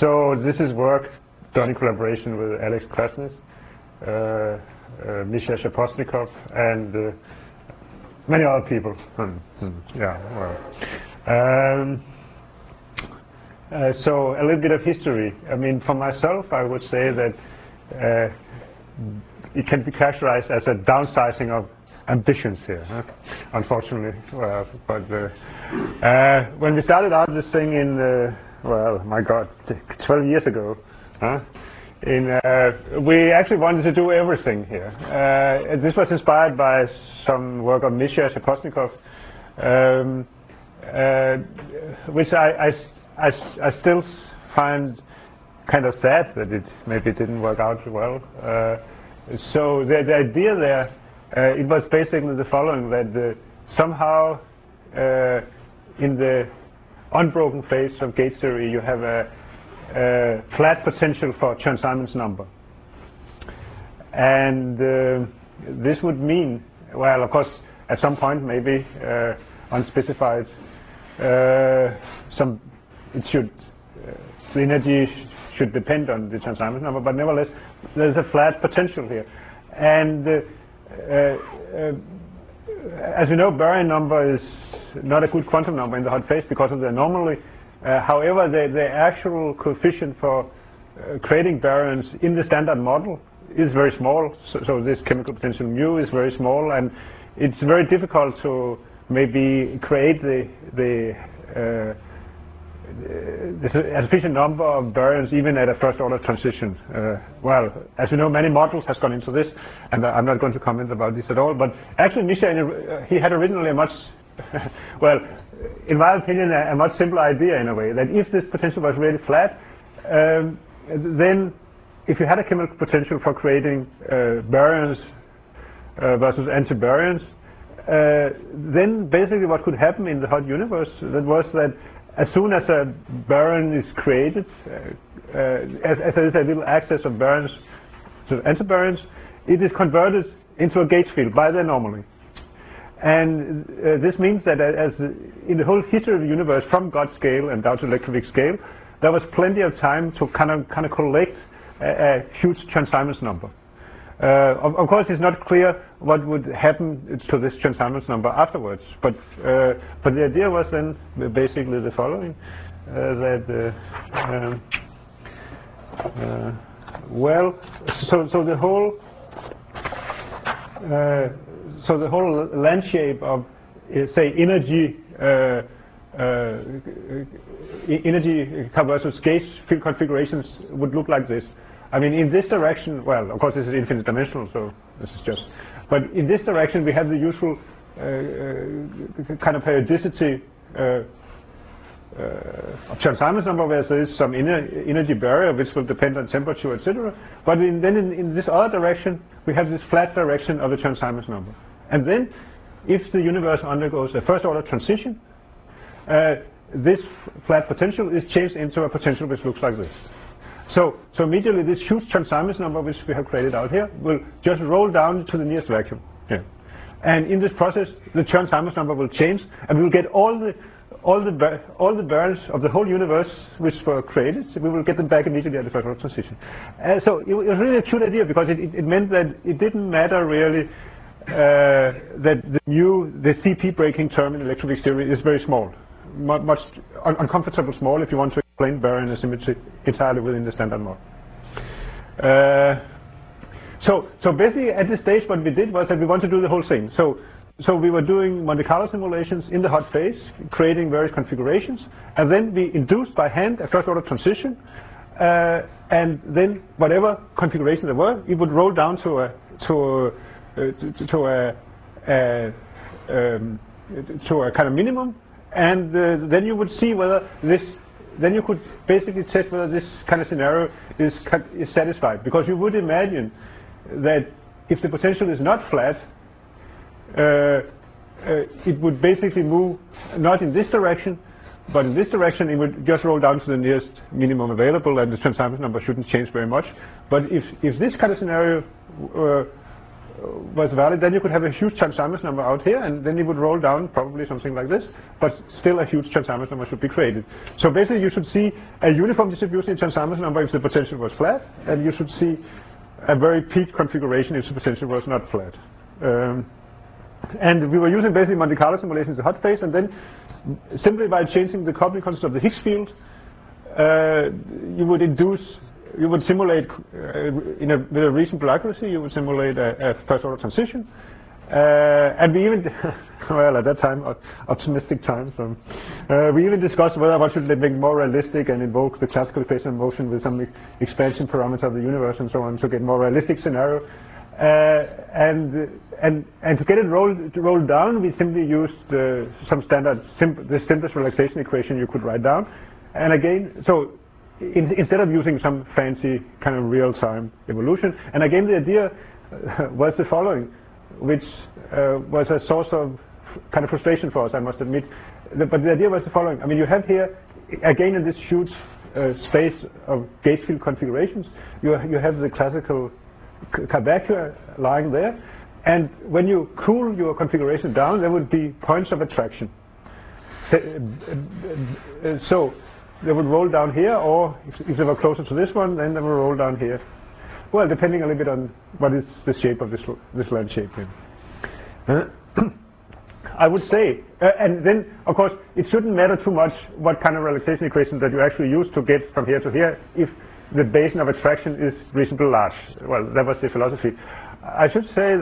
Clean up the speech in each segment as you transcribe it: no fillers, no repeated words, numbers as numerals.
So this is work done in collaboration with Alex Krasnis, Misha Shaposhnikov, and many other people. Yeah, well. So a little bit of history. I mean, for myself, I would say that it can be characterized as a downsizing of ambitions here, huh? Unfortunately. Well, but when we started out this thing in, well, my God, 12 years ago, huh? We actually wanted to do everything here. This was inspired by some work of Misha Shaposhnikov, which I still find kind of sad that it maybe didn't work out well. So the idea there, it was basically the following, that somehow in the unbroken phase of gauge theory you have a flat potential for Chern-Simons number. And this would mean, well, of course, at some point maybe unspecified, the energy should depend on the Chern-Simons number, but nevertheless there's a flat potential here. And as you know, baryon number is not a good quantum number in the hot phase because of the anomaly. However, the actual coefficient for creating baryons in the standard model is very small, so this chemical potential mu is very small, and it's very difficult to maybe create the sufficient number of baryons even at a first order transition. Well, as you know, many models has gone into this, and I'm not going to comment about this at all, but actually Misha, he had originally a much well, in my opinion, a much simpler idea in a way, that if this potential was really flat, then if you had a chemical potential for creating baryons versus antibaryons, then basically what could happen in the hot universe was that as soon as a baryon is created, as there is a little excess of baryons to antibaryons, it is converted into a gauge field by the anomaly. And this means that as in the whole history of the universe, from God scale and down to electroweak scale, there was plenty of time to kind of collect a huge Chern-Simons number. Of course, it's not clear what would happen to this Chern-Simons number afterwards, but the idea was then basically the following: well, so the whole landscape of say energy versus gauge field configurations would look like this. I mean, in this direction, well, of course this is infinite dimensional, so this is just, but in this direction we have the usual kind of periodicity of Chern-Simons number, where there is some energy barrier which will depend on temperature, etc. But then in this other direction we have this flat direction of the Chern-Simons number. And then if the universe undergoes a first order transition, this flat potential is changed into a potential which looks like this. So immediately this huge Chern-Simons number which we have created out here will just roll down to the nearest vacuum here. And in this process the Chern-Simons number will change, and we will get all the baryons of the whole universe which were created, so we will get them back immediately at the first order transition. So it was really a cute idea, because it meant that it didn't matter really that the CP breaking term in electroweak theory is very small, much uncomfortable small if you want to explain baryon asymmetry entirely within the standard model. So basically at this stage what we did was that we wanted to do the whole thing. So we were doing Monte Carlo simulations in the hot phase, creating various configurations, and then we induced by hand a first order transition, and then whatever configuration there were, it would roll down to a kind of minimum, and then you would see whether this. Then you could basically test whether this kind of scenario is satisfied, because you would imagine that if the potential is not flat, it would basically move not in this direction, but in this direction it would just roll down to the nearest minimum available, and the Chern-Simons number shouldn't change very much. But if this kind of scenario was valid, then you could have a huge Chern-Simons number out here, and then it would roll down probably something like this, but still a huge Chern-Simons number should be created. So basically you should see a uniform distribution in Chern-Simons number if the potential was flat, and you should see a very peaked configuration if the potential was not flat. And we were using basically Monte Carlo simulations in the hot phase, and then simply by changing the coupling constant of the Higgs field, you would simulate with a reasonable accuracy, you would simulate a first order transition. And we even, well, at that time, optimistic times, we even discussed whether one should make more realistic and invoke the classical equation of motion with some expansion parameter of the universe and so on to get more realistic scenario. And to get it rolled down, we simply used some standard, the simplest relaxation equation you could write down. And again, so instead of using some fancy kind of real-time evolution, and again the idea was the following, which was a source of kind of frustration for us, I must admit. But the idea was the following. I mean, you have here, again in this huge space of gauge field configurations, you have the classical vacuum lying there, and when you cool your configuration down, there would be points of attraction. So they would roll down here, or if they were closer to this one, then they would roll down here. Well, depending a little bit on what is the shape of this land shape here. I would say, and then of course it shouldn't matter too much what kind of relaxation equation that you actually use to get from here to here if the basin of attraction is reasonably large. Well, that was the philosophy. I should say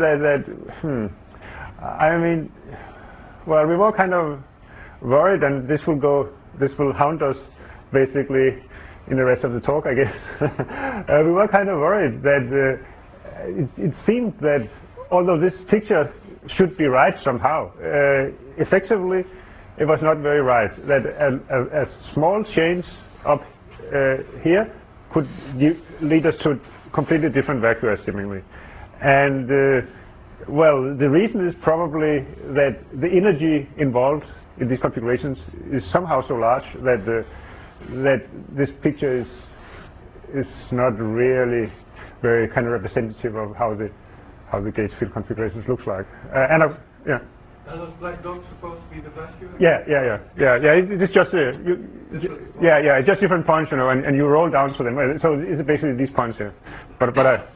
I mean, well, we were kind of worried, and this will haunt us basically in the rest of the talk, I guess. We were kind of worried that it seemed that although this picture should be right somehow, effectively it was not very right. That a small change up here could lead us to completely different vector seemingly. And well, the reason is probably that the energy involved in these configurations is somehow so large that that this picture is not really very kind of representative of how the gauge field configurations looks like. Yeah. Are those black dots supposed to be the vacuum? Yeah. It's just it's just different points, you know, and you roll down to them. So it's basically these points here. But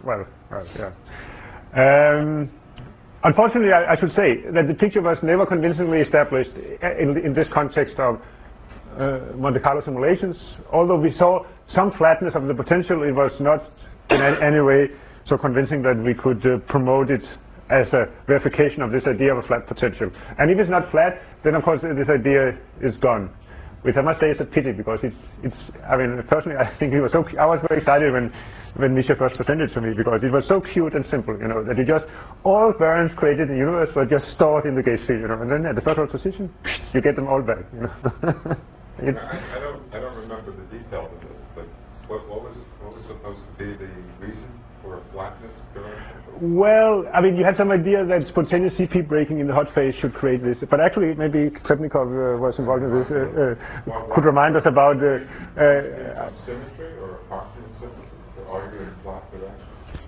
unfortunately, I should say that the picture was never convincingly established in this context of Monte Carlo simulations. Although we saw some flatness of the potential, it was not in any way so convincing that we could promote it as a verification of this idea of a flat potential. And if it's not flat, then of course this idea is gone, which I must say is a pity, because it's I mean, personally I think I was very excited when Misha first presented to me, because it was so cute and simple, you know, that you just, all variants created in the universe were just stored in the gauge field, you know, and then at the first order position, you get them all back, you know. I don't remember the details of this, but what was supposed to be the reason for a flatness during? Well, I mean, you had some idea that spontaneous CP breaking in the hot phase should create this, but actually maybe Khlebnikov was involved in this, could remind us about symmetry or approximate symmetry, or arguing flat reaction?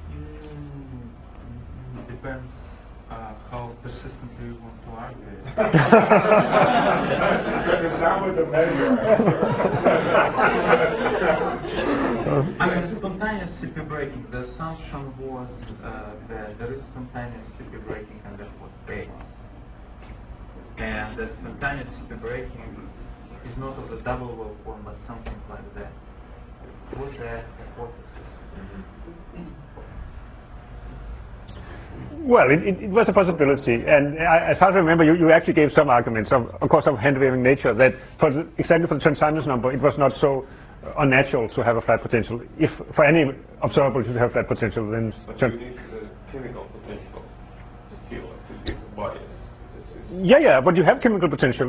It depends how persistently you want to argue. That was the measure. I mean, spontaneous CP breaking, the assumption was that there is spontaneous CP breaking and that was base. And the spontaneous CP breaking is not of the double wave form, but something like that. It was the hypothesis. Well, it was a possibility, and as far as I remember, you actually gave some arguments, of course, of hand-waving nature, that exactly for the Chern-Simons number, it was not so unnatural to have a flat potential. If for any observable to have flat potential, then but you need the chemical potential to feel it, to get the bias. Yeah, but you have chemical potential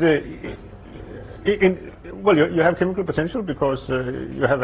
well, you have chemical potential because you have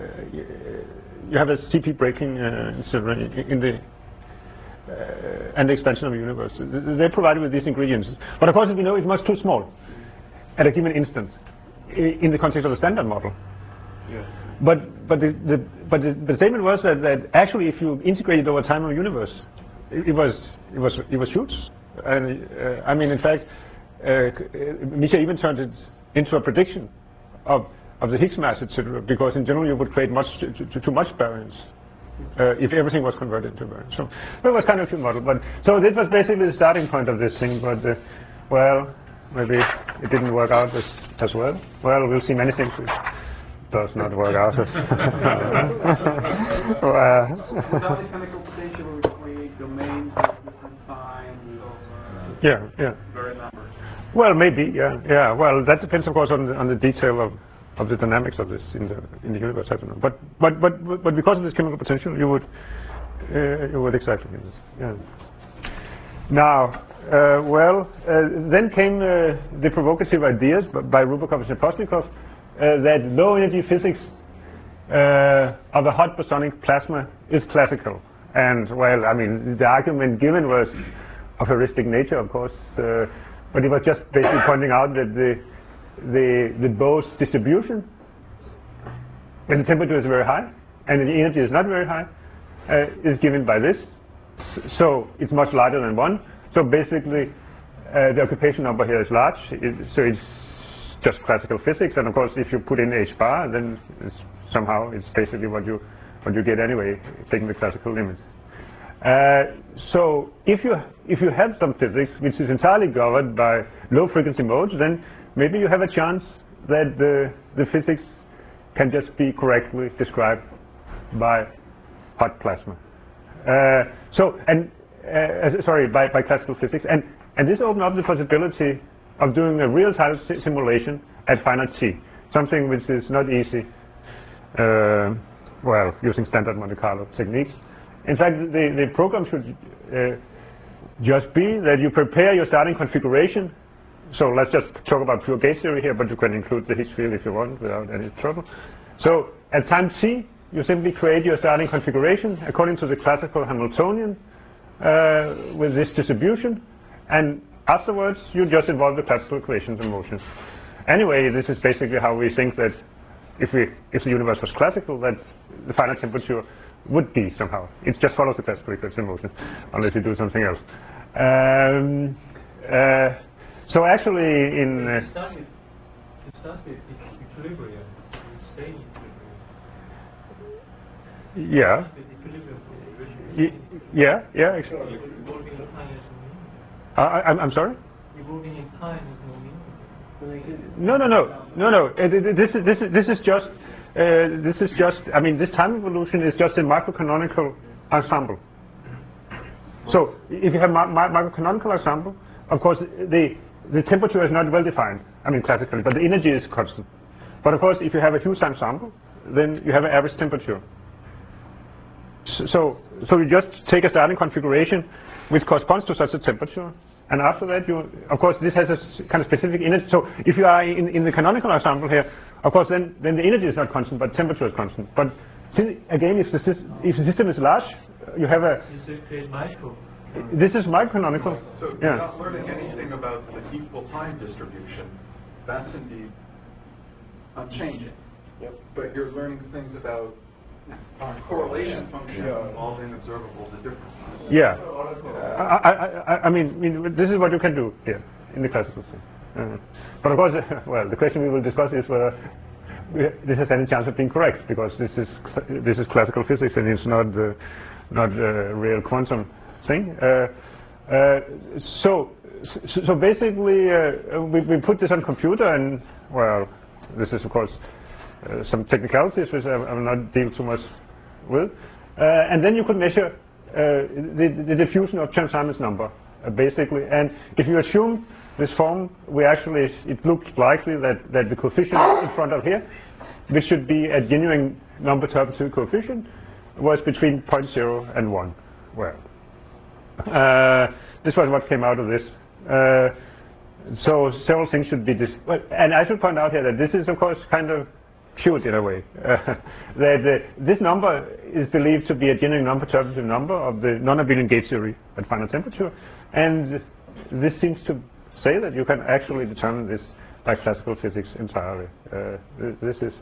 a CP breaking in the and the expansion of the universe. They're provided with these ingredients. But of course, we know it's much too small at a given instant in the context of the standard model. Yeah. But the statement was that actually if you integrate it over time of the universe, it was huge. And I mean, in fact, Misha even turned it into a prediction of the Higgs mass, etc. Because in general, you would create too much baryons if everything was converted into baryons. So that was kind of a model. But so this was basically the starting point of this thing. But well, maybe it didn't work out as well. Well, we'll see many things. Does not work out. Without the chemical potential, we create domains of different kinds of very numbers. Well, maybe, yeah. Well, that depends, of course, on the detail of the dynamics of this in the universe. I don't know. But because of this chemical potential, you would exactly do this. Yeah. Now, then came the provocative ideas by Rubakov and Shepostnikov. That low energy physics of a hot bosonic plasma is classical. And well, I mean, the argument given was of heuristic nature, of course, but it was just basically pointing out that the Bose distribution, when the temperature is very high and the energy is not very high, is given by this. So it's much larger than 1. So basically, the occupation number here is large. So it's just classical physics, and of course, if you put in h bar, then somehow it's basically what you get anyway, taking the classical limit. So if you have some physics which is entirely governed by low frequency modes, then maybe you have a chance that the physics can just be correctly described by hot plasma. By classical physics, and this opened up the possibility of doing a real-time simulation at finite t, something which is not easy, using standard Monte Carlo techniques. In fact, the program should just be that you prepare your starting configuration. So let's just talk about pure gauge theory here, but you can include the Higgs field if you want without any trouble. So at time t, you simply create your starting configuration according to the classical Hamiltonian with this distribution, and afterwards, you just involve the classical equations of motion. Anyway, this is basically how we think that if the universe was classical, that the final temperature would be somehow. It just follows the classical equation of motion, unless you do something else. So actually, you start with equilibrium. You stay in equilibrium. Yeah. Yeah. Exactly. I'm sorry? Evolving in time is no meaning. No. This is just. I mean, this time evolution is just a microcanonical ensemble. So if you have microcanonical ensemble, of course the temperature is not well defined. I mean, classically, but the energy is constant. But of course, if you have a huge ensemble, then you have an average temperature. So you just take a starting configuration which corresponds to such a temperature, and after that, of course, this has a kind of specific energy. So if you are in the canonical ensemble here, of course, then the energy is not constant, but temperature is constant. But again, if the system is large, you have a. This is microcanonical. So you're not learning anything about the equal time distribution. That's indeed unchanging. Yep. But you're learning things about correlation function involving observables at different times. Yeah. I mean, this is what you can do here in the classical system. But of course, the question we will discuss is whether this has any chance of being correct, because this is classical physics and it's not a real quantum thing. So basically, we put this on computer, and this is of course some technicalities which I will not deal too much with. And then you could measure the diffusion of Chern-Simons number, basically. And if you assume this form, it looks likely that the coefficient in front of here, which should be a genuine number turbidimetry coefficient, was between 0.0 and 1. This was what came out of this. So several things should be this. And I should point out here that this is, of course, kind of cute in a way. That this number is believed to be a genuine number turbidimetry number of the non-abelian gauge theory at final temperature, and this seems to say that you can actually determine this by classical physics entirely. This is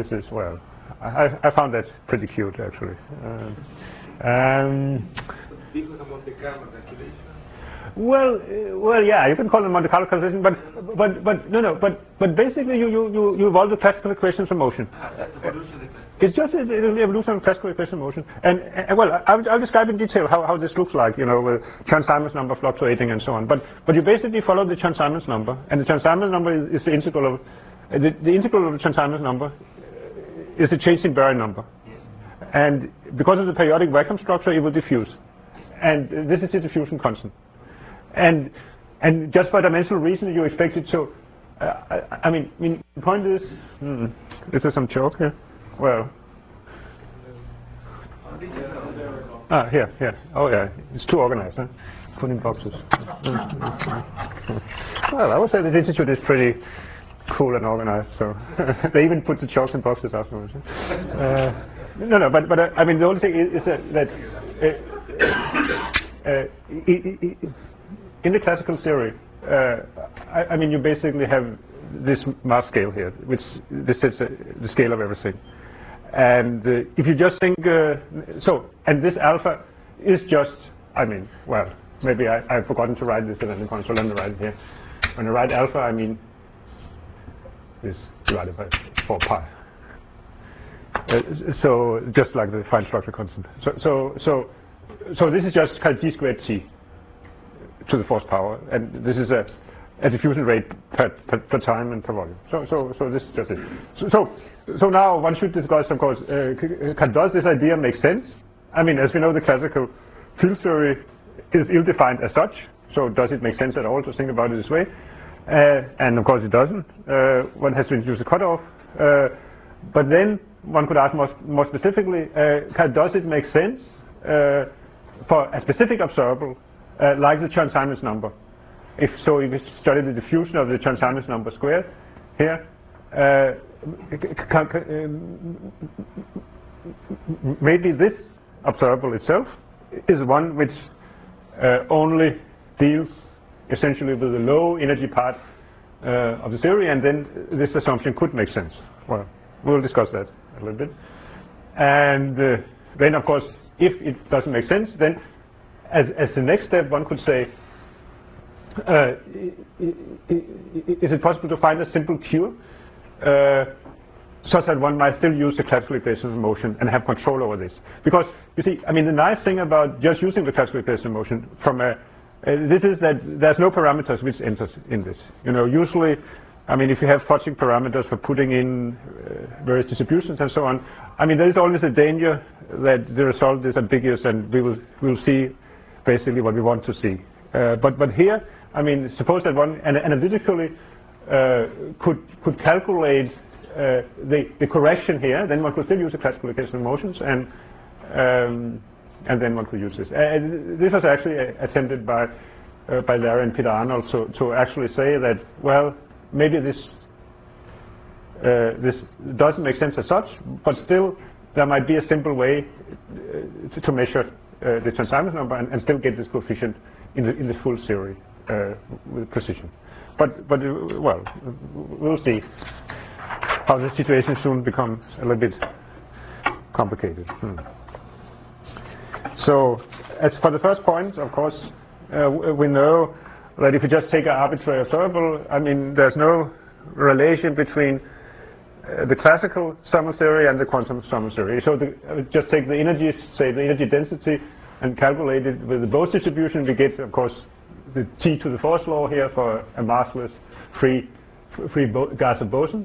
I found that pretty cute, actually. This was a Monte Carlo calculation. Well, yeah, you can call it Monte Carlo calculation, but basically you evolve the classical equations of motion. It's just the evolution of classical equation of motion, and well, I'll describe in detail how this looks like, you know, with Chern-Simons number fluctuating and so on. But you basically follow the Chern-Simons number, and the Chern-Simons number is the integral of the integral of the Chern-Simons number is a change in Baryton number, and because of the periodic vacuum structure, it will diffuse, and this is the diffusion constant. And just for dimensional reason, you expect it to. I mean, the point is, is there some joke here? Well, here. Oh yeah, it's too organized, huh? Put in boxes. Well, I would say the institute is pretty cool and organized. So they even put the chalks in boxes afterwards. No, but I mean, the only thing is that in the classical theory, I mean, you basically have this mass scale here, which this is the scale of everything. And if you just think, and this alpha is just, I mean, well, maybe I've forgotten to write this in any point, so let me write it here. When I write alpha, I mean this divided by 4 pi. So just like the fine structure constant. So this is just kind of d squared t to the fourth power, and this is a diffusion rate per time and per volume. So this is just it. So now one should discuss, of course, does this idea make sense? I mean, as we know, the classical field theory is ill-defined as such. So does it make sense at all to think about it this way? And of course it doesn't. One has to introduce a cutoff. But then one could ask more specifically, does it make sense for a specific observable like the Chern-Simons number? If you study the diffusion of the Chern-Simons number squared here, maybe this observable itself is one which only deals essentially with the low energy part of the theory, and then this assumption could make sense. Well, we'll discuss that a little bit. And then, of course, if it doesn't make sense, then as the next step, one could say, is it possible to find a simple cure such that one might still use the classical equation of motion and have control over this? Because you see, I mean, the nice thing about just using the classical equation of motion this is that there's no parameters which enters in this. You know, usually, I mean, if you have fudging parameters for putting in various distributions and so on, I mean, there is always a danger that the result is ambiguous, and we'll see basically what we want to see. But here, I mean, suppose that one analytically could calculate the correction here, then one could still use the classical equation of motions, and then one could use this. This was actually attempted by Larry and Peter Arnold to actually say that, well, maybe this doesn't make sense as such, but still there might be a simple way to measure the Chern-Simons number and still get this coefficient in the full theory with precision. But well, we'll see how the situation soon becomes a little bit complicated. So, as for the first point, of course, we know that if you just take an arbitrary observable, I mean, there's no relation between the classical summer theory and the quantum summer theory. So just take the energies, say the energy density, and calculate it with the Bose distribution. We get, of course, the T to the fourth law here for a massless free gas of bosons.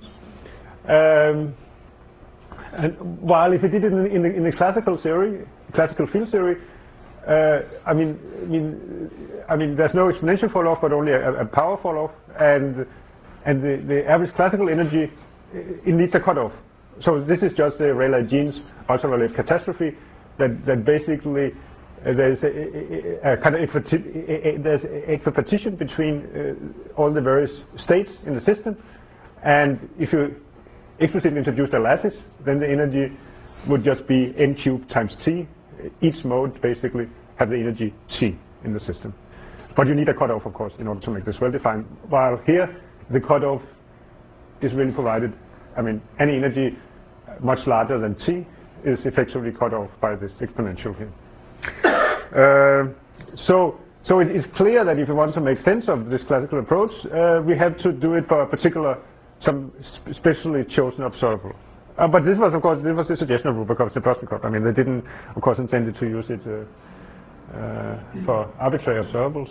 And while if you did it in the classical theory, classical field theory, I mean, there's no exponential fall off, but only a power fall off, and the average classical energy, it needs a cutoff. So this is just the Rayleigh-Jeans ultraviolet catastrophe that basically there's a kind of there's equipartition between all the various states in the system, and if you explicitly introduce the lattice, then the energy would just be n cubed times t. Each mode basically have the energy c in the system. But you need a cutoff, of course, in order to make this well defined. While here, the cutoff is really provided. I mean, any energy much larger than t is effectively cut off by this exponential here. So it is clear that if you want to make sense of this classical approach, we have to do it for a particular, some specially chosen observable. But this was, of course, this was the suggestion of Rubakov and Postnikov. I mean, they didn't, of course, intended to use it for arbitrary observables.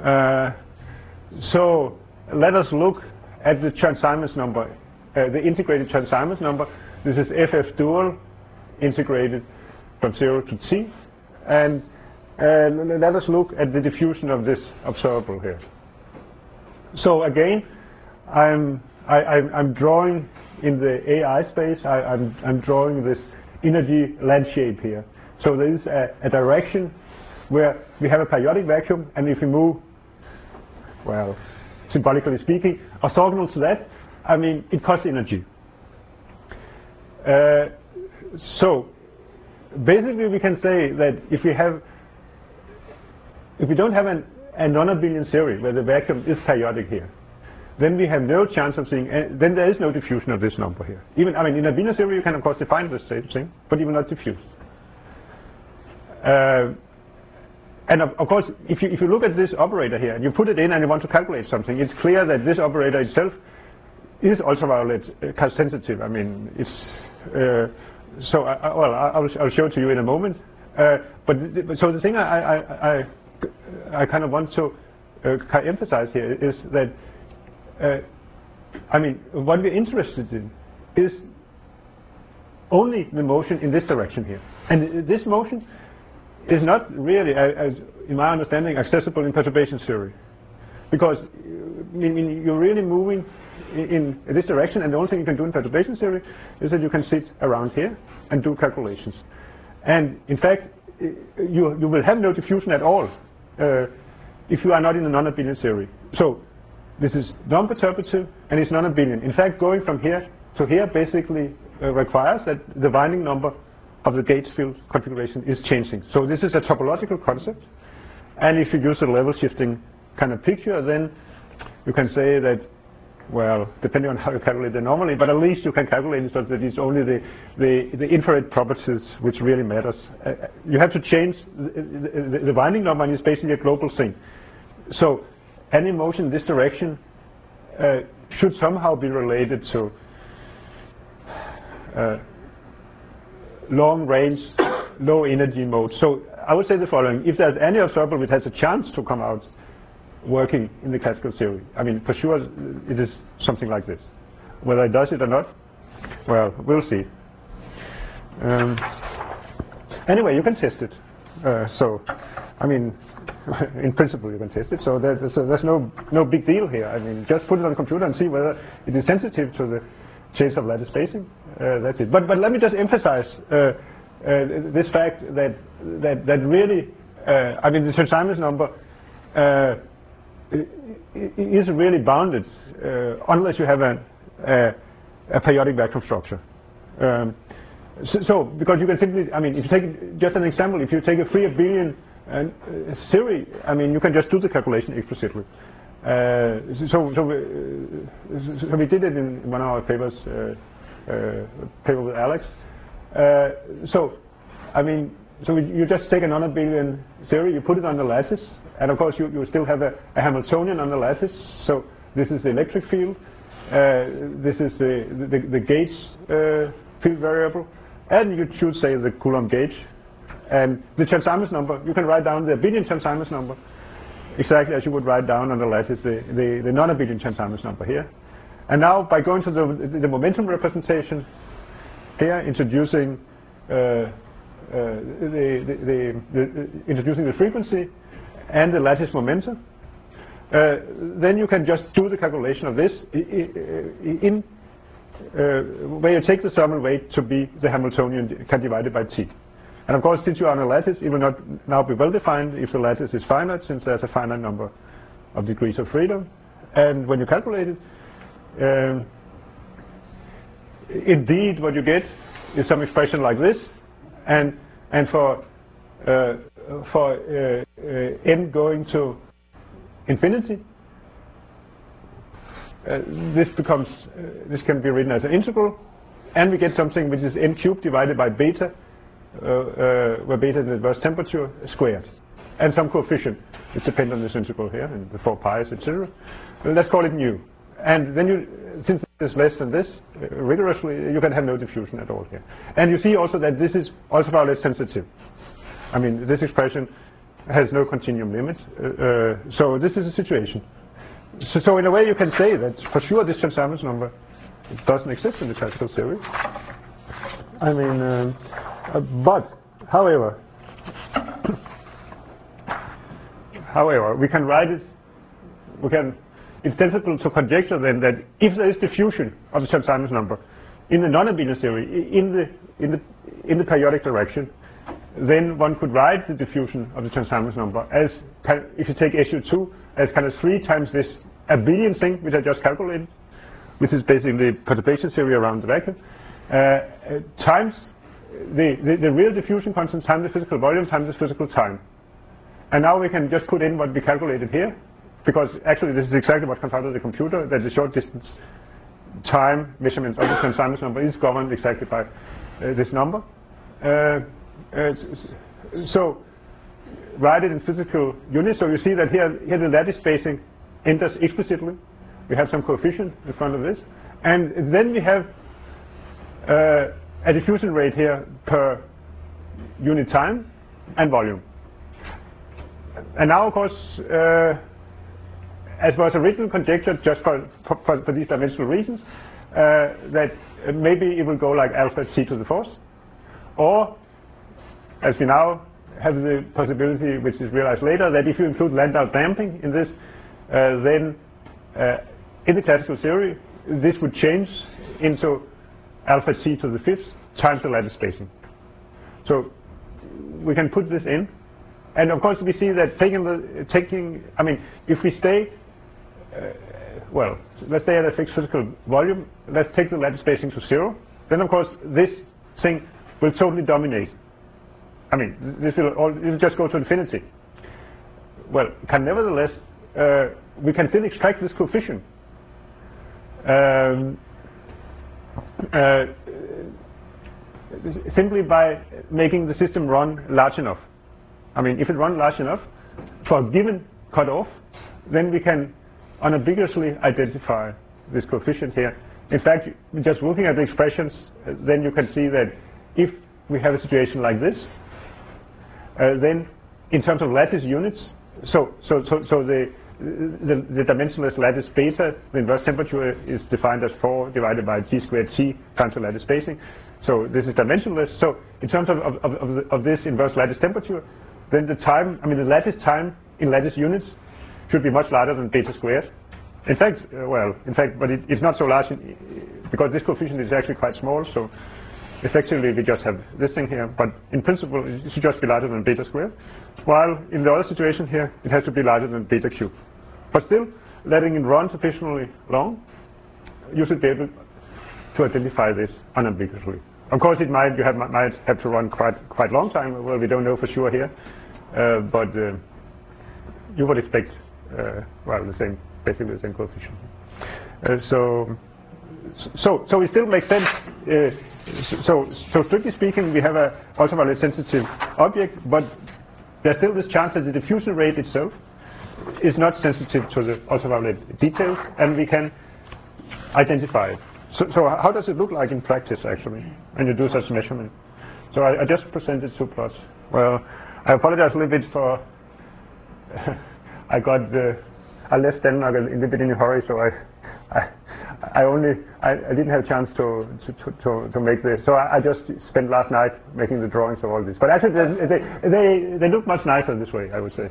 So let us look at the Chern-Simons number, the integrated Chern-Simons number. This is FF dual integrated from 0 to t, and let us look at the diffusion of this observable here. So again, I'm drawing in the AI space. I'm drawing this energy landscape here. So there is a direction where we have a periodic vacuum, and if we move, well, symbolically speaking, orthogonal to that, I mean, it costs energy. So basically, we can say that if we don't have a non-abelian theory where the vacuum is periodic here, then we have no chance of seeing. Then there is no diffusion of this number here. Even, I mean, in abelian theory, you can of course define the same thing, but it will not diffuse. And of course, if you look at this operator here and you put it in and you want to calculate something, it's clear that this operator itself is ultraviolet sensitive. I mean, it's so. I'll show it to you in a moment. So the thing I kind of want to emphasize here is that I mean, what we're interested in is only the motion in this direction here, and this motion is not really, as in my understanding, accessible in perturbation theory, because you're really moving in this direction, and the only thing you can do in perturbation theory is that you can sit around here and do calculations. And in fact, you will have no diffusion at all if you are not in a non-abelian theory. So this is non-perturbative and it's non-abelian. In fact, going from here to here basically requires that the winding number of the gauge field configuration is changing. So this is a topological concept, and if you use a level shifting kind of picture, then you can say that, well, depending on how you calculate it normally, but at least you can calculate it so that it's only the infrared properties which really matters. You have to change the winding number, and it's basically a global thing. So any motion in this direction should somehow be related to long range, low energy mode. So I would say the following: if there's any observable which has a chance to come out working in the classical theory, I mean, for sure it is something like this. Whether it does it or not, well, we'll see. Anyway, you can test it. So, I mean, in principle you can test it. So there's no big deal here. I mean, just put it on the computer and see whether it is sensitive to the change of lattice spacing. That's it. But let me just emphasize this fact that really, I mean, the Chern-Simons number is really bounded unless you have a periodic vacuum structure. So because you can simply, I mean, if you take just an example, if you take a free abelian theory, I mean, you can just do the calculation explicitly. So we did it in one of our papers, paper with Alex. So I mean, so you just take a non-abelian theory, you put it on the lattice, and of course you still have a Hamiltonian on the lattice. So this is the electric field, this is the gauge field variable, and you should say the Coulomb gauge. And the Chern-Simons number, you can write down the abelian Chern-Simons number exactly as you would write down on the lattice the non-abelian Chern-Simons number here. And now by going to the momentum representation here, introducing introducing the frequency and the lattice momentum, then you can just do the calculation of this in where you take the thermal weight to be the Hamiltonian divided by T. And of course, since you are on a lattice, it will not now be well defined if the lattice is finite, since there's a finite number of degrees of freedom. And when you calculate it, indeed what you get is some expression like this, and for n going to infinity, this can be written as an integral, and we get something which is n cubed divided by beta, where beta is the inverse temperature squared. and some coefficient. It depends on this integral here, and the 4 pi, etc. Let's call it nu. And then you, since it is less than this, rigorously, you can have no diffusion at all here. And you see also that this is also far less sensitive. I mean, this expression has no continuum limit. So this is a situation. So in a way you can say that for sure this Chern-Simons number doesn't exist in the classical series. I mean, but however, we can write it. It's sensible to conjecture then that if there is diffusion of the Chern-Simons number in the non-abelian series in the periodic direction, then one could write the diffusion of the Chern-Simons number as, if you take SU2, as kind of 3 times this abelian thing which I just calculated, which is basically the perturbation theory around the vacuum, times the real diffusion constant times the physical volume times the physical time. And now we can just put in what we calculated here, because actually this is exactly what comes out of the computer, that the short distance time measurement of the Chern-Simons number is governed exactly by this number. So write it in physical units. So you see that here the lattice spacing enters explicitly. We have some coefficient in front of this, and then we have a diffusion rate here per unit time and volume. And now, of course, as was originally conjectured, just for these dimensional reasons, that maybe it will go like alpha t to the 4th, or as we now have the possibility, which is realized later, that if you include Landau damping in this, then in the classical theory, this would change into alpha t to the 5th times the lattice spacing. So we can put this in, and of course we see that I mean, if we stay, well, let's stay at a fixed physical volume, let's take the lattice spacing to 0, then of course this thing will totally dominate. I mean, this will just go to infinity. Well, nevertheless, we can still extract this coefficient simply by making the system run large enough. I mean, if it runs large enough for a given cutoff, then we can unambiguously identify this coefficient here. In fact, just looking at the expressions, then you can see that if we have a situation like this, then in terms of lattice units, so the dimensionless lattice beta, the inverse temperature is defined as 4 divided by g squared t times the lattice spacing. So this is dimensionless. So in terms of this inverse lattice temperature, then the time, I mean the lattice time in lattice units should be much larger than beta squared. In fact, but it's not so large because this coefficient is actually quite small. So effectively we just have this thing here, but in principle it should just be larger than beta squared, while in the other situation here it has to be larger than beta cubed. But still, letting it run sufficiently long, you should be able to identify this unambiguously. Of course, you might have to run quite long time. Well, we don't know for sure here, but you would expect basically the same coefficient. So it still makes sense. So strictly speaking, we have a ultraviolet sensitive object, but there's still this chance that the diffusion rate itself is not sensitive to the ultraviolet details, and we can identify it. So how does it look like in practice, actually, when you do such measurement? So I just presented 2 plots. Well, I apologize a little bit for I left Denmark a little bit in a hurry, so I didn't have a chance to make this. So I just spent last night making the drawings of all this. But actually, they look much nicer this way, I would say.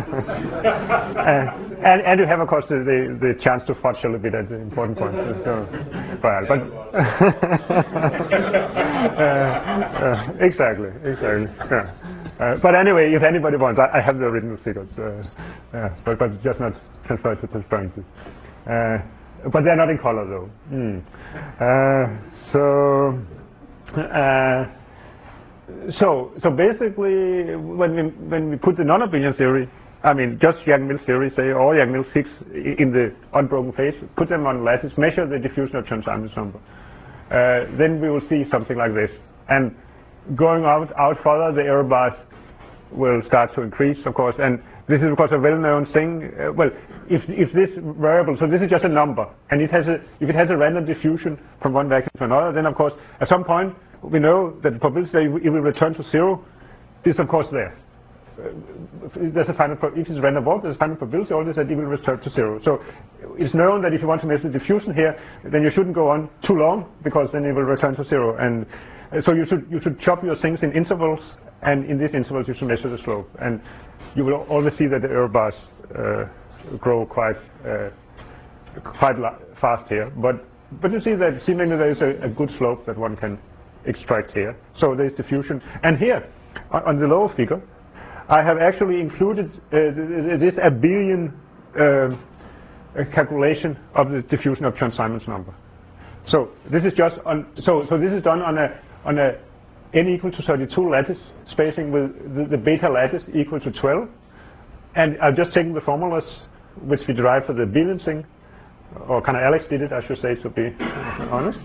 and you have, of course, the chance to fudge a little bit at the important points. Exactly. Yeah. But anyway, if anybody wants, I have the original figures, but just not transferred to transparency. But they're not in color, though. So basically, when we put the non-abelian theory, I mean just Yang-Mills theory, say, or Yang-Mills 6 in the unbroken phase, put them on lattice, measure the diffusion of Chern-Simons number, then we will see something like this. And going out further, the error bars will start to increase, of course, and this is of course a well-known thing. Well, if this variable, so this is just a number, and if it has a random diffusion from one vacuum to another, then of course at some point we know that the probability that it will return to 0 is of course there. There's a final if it's random walk, there's a final probability always that it will return to 0. So it's known that if you want to measure the diffusion here, then you shouldn't go on too long, because then it will return to 0. And so you should chop your things in intervals, and in these intervals you should measure the slope, and you will always see that the error bars grow quite fast here. But you see that seemingly there is a good slope that one can extract here. So there is diffusion, and here on the lower figure, I have actually included this abelian calculation of the diffusion of Chern-Simons number. So this is just on. So this is done on a n equal to 32 lattice spacing with the beta lattice equal to 12, and I've just taken the formulas which we derived for the abelian thing, or kind of Alex did it, I should say, to be honest.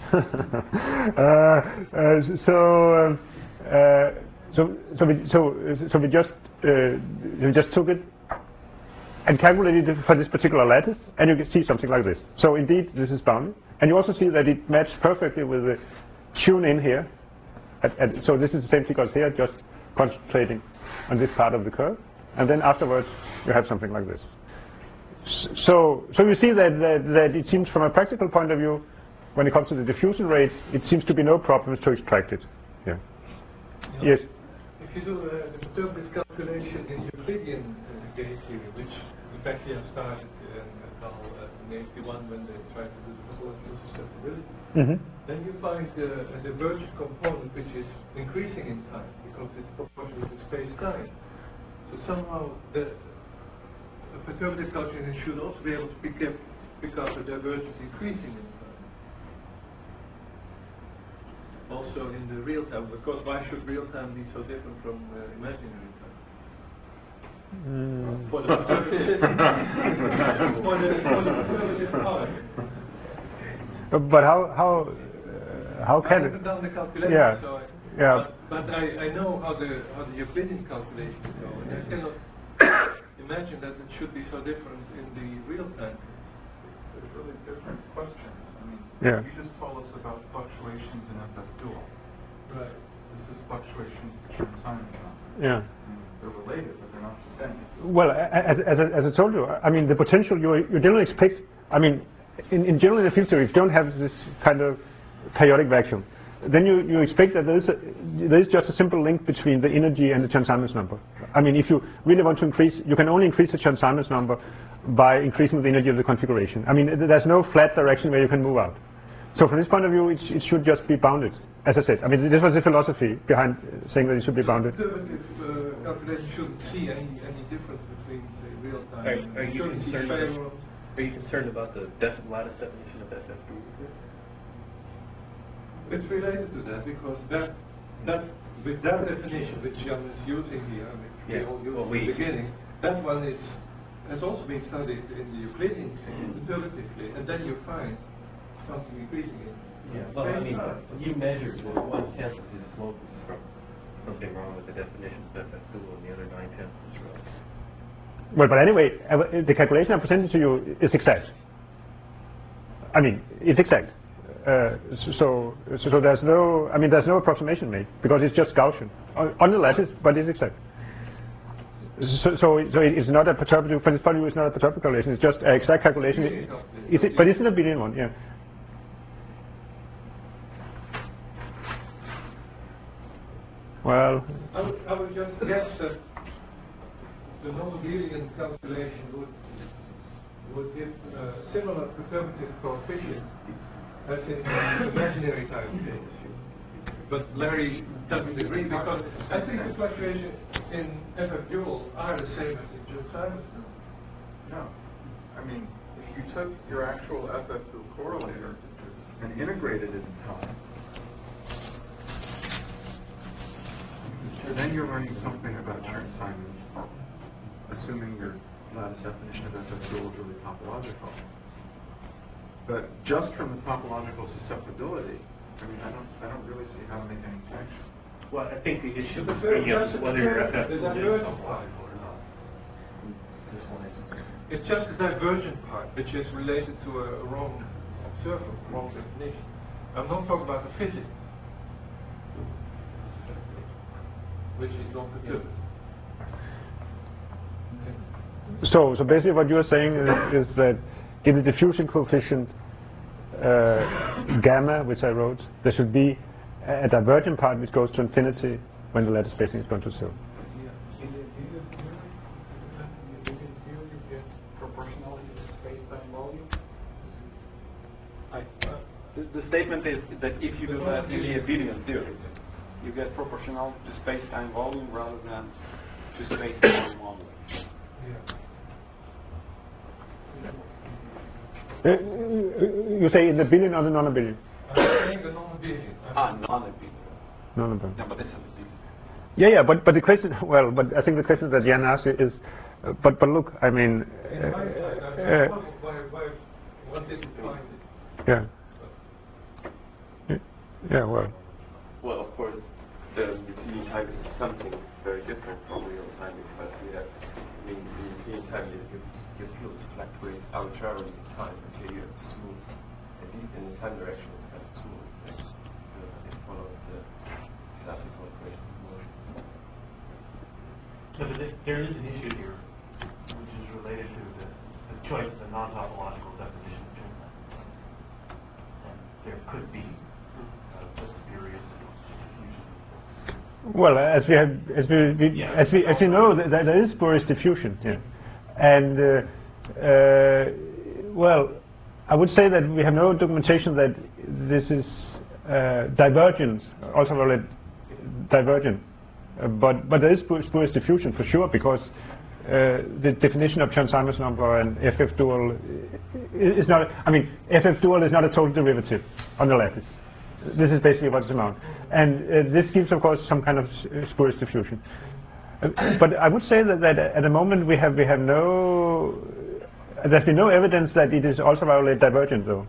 So we just took it and calculated it for this particular lattice, and you can see something like this. So indeed, this is bounded, and you also see that it matches perfectly with the tune in here. So this is the same figure as here, just concentrating on this part of the curve, and then afterwards you have something like this. So you see that it seems from a practical point of view, when it comes to the diffusion rate, it seems to be no problems to extract it. Yeah. Yes. If you do the perturbative calculation in Euclidean gauge theory, which in fact we have started in 81 when they tried to do the topological susceptibility, then you find a divergent component which is increasing in time because it's proportional to space-time. So somehow the perturbative calculation should also be able to pick up the divergence increasing in time. Also in the real time, because why should real time be so different from imaginary time? For the perturbative part. But how can I haven't done the calculation, yeah. so Yeah. but I know how the Euclidean calculations go, and I cannot imagine that it should be so different in the real time. There's really different questions. I mean, Yeah. you just told us about fluctuations in FF dual. Right. This is fluctuations in Chern-Simons number. Yeah. They're related, but they're not the same. Well, as I told you, I mean, the potential you generally expect. I mean, in general in the field theory, if you don't have this kind of periodic vacuum, then you expect that there is just a simple link between the energy and the Chern-Simons number. I mean, if you really want to increase, you can only increase the Chern-Simons number by increasing the energy of the configuration. I mean, there's no flat direction where you can move out. So from this point of view, it should just be bounded. As I said, I mean, this was the philosophy behind saying that it should be bounded. The perturbative calculation shouldn't see any difference between, say, real time. Are you concerned about the lattice definition of FF3? It's related to that because that with that definition which Jan is using here, which we all used in the beginning, that one has also been studied in the Euclidean perturbatively, and then you find something increasing in. Yeah, well, I mean, you measured that 1/10 of his slope is from something wrong with the definition of FF2, and the other 9/10 is wrong. Well, but anyway, the calculation I presented to you is exact. I mean, it's exact. So there's no approximation made because it's just Gaussian on the lattice, but it's exact. So it's not a perturbative. For this point of view, it's not a perturbative calculation. It's just an exact calculation. But it's an abelian one, yeah. Well, I would just guess that the non-abelian calculation would give similar perturbative coefficient as in imaginary time case. But Larry doesn't agree because I think the fluctuations in FF dual are the same as in Chern-Simons. No. I mean, if you took your actual FF dual correlator and integrated it in time, then you're learning something about Chern-Simons, assuming your lattice definition of FF dual is really topological. But just from the topological susceptibility, I mean, I don't really see how to make any connection. Well, I think the issue The is bringing up whether your FF the is divergent part. or not. This one is. It's just the divergent part, which is related to a wrong observer, wrong definition. I'm not talking about the physics, which is not perturbed. So basically what you're saying is that in the diffusion coefficient gamma, which I wrote, there should be a divergent part which goes to infinity when the lattice spacing is going to 0. Proportionality to space-time volume. The statement is that if you do that in the abelian theory, you get proportionality to space-time volume rather than to space-time volume. You say in the billion or the non-abelian? I'm saying the non-abelian. Non-abelian. Non-abelian. No, but this is abelian. Yeah, but the question, well, but I think the question that Jan asked is, but look, I mean, In hindsight, why didn't find it? yeah. Yeah, well. Well, of course, the Euclidean time is something very different from real time because we have, I mean, the Euclidean time, your fields fluctuate arbitrarily in time until you have smooth, at least in the time direction, it's kind of smooth, right? Because it follows the classical equation of motion. So there is an issue here, which is related to the choice of the non-topological definition of time. And there could be a spurious diffusion. Well, as we know, there is spurious diffusion, yeah. And well, I would say that we have no documentation that this is divergent, also related divergent. But there is spurious diffusion for sure, because the definition of Chern-Simons number and FF dual is not. I mean, FF dual is not a total derivative on the lattice. This is basically what it's about, and this gives, of course, some kind of spurious diffusion. But I would say that at the moment there's been no evidence that it is also ultraviolet divergent, though.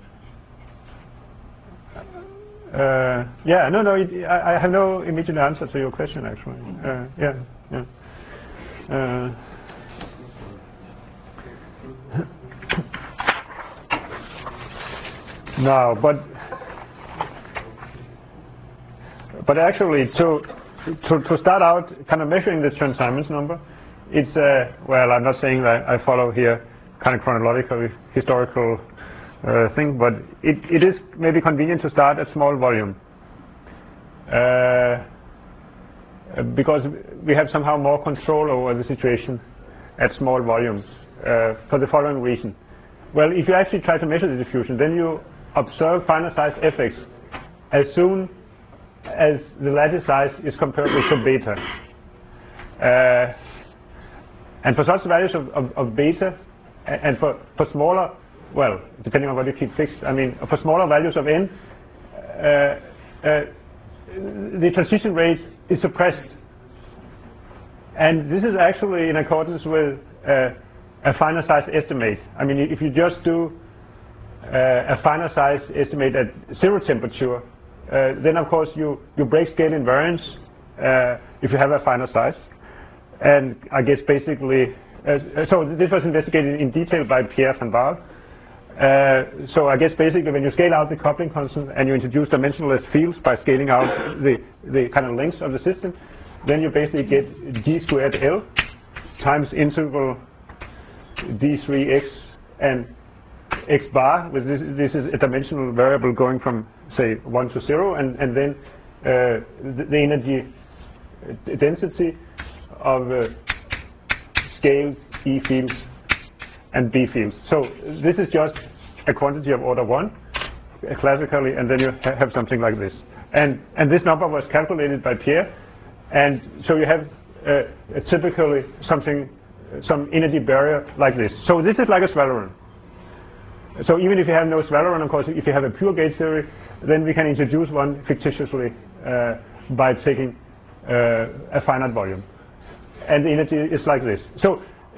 Yeah, no, I have no immediate answer to your question, actually. Yeah. No, but actually, to start out kind of measuring the Chern-Simons number, it's well, I'm not saying that I follow here kind of chronological historical thing, but it is maybe convenient to start at small volume because we have somehow more control over the situation at small volumes for the following reason. Well, if you actually try to measure the diffusion, then you observe final size fx as soon as the lattice size is comparable to beta. And for such values of beta, and for smaller, well, depending on what you keep fixed, I mean, for smaller values of n, the transition rate is suppressed. And this is actually in accordance with a final size estimate. I mean, if you just do a final size estimate at 0 temperature, then of course you break scale invariance if you have a final size. And I guess basically, so this was investigated in detail by Pierre van Baal. So I guess basically when you scale out the coupling constant and you introduce dimensionless fields by scaling out the kind of lengths of the system, then you basically get G squared L times integral D3x and x bar, with this is a dimensional variable going from, say, 1 to 0, and then the energy density of scaled E fields and B fields. So this is just a quantity of order 1, classically, and then you have something like this. And this number was calculated by Pierre, and so you have typically some energy barrier like this. So this is like a Svalleron. So even if you have no Svalleron, of course, if you have a pure gauge theory, then we can introduce one fictitiously by taking a finite volume. And the energy is like this. So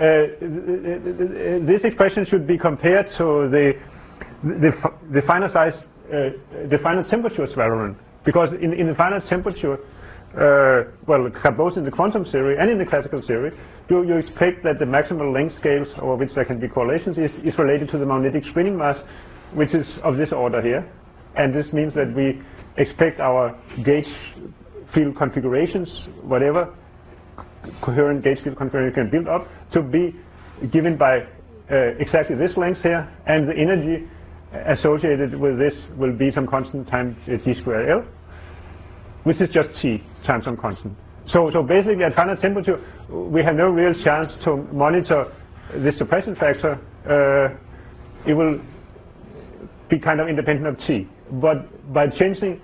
this expression should be compared to the final size, the final temperature Svalleron, because in the final temperature, well, both in the quantum theory and in the classical theory, you expect that the maximal length scales over which there can be correlations is related to the magnetic screening mass, which is of this order here. And this means that we expect our gauge field configurations, whatever coherent gauge field configuration can build up, to be given by exactly this length here, and the energy associated with this will be some constant times T squared L, which is just T times some constant. So basically at finite temperature we have no real chance to monitor this suppression factor. It will be kind of independent of T, but by changing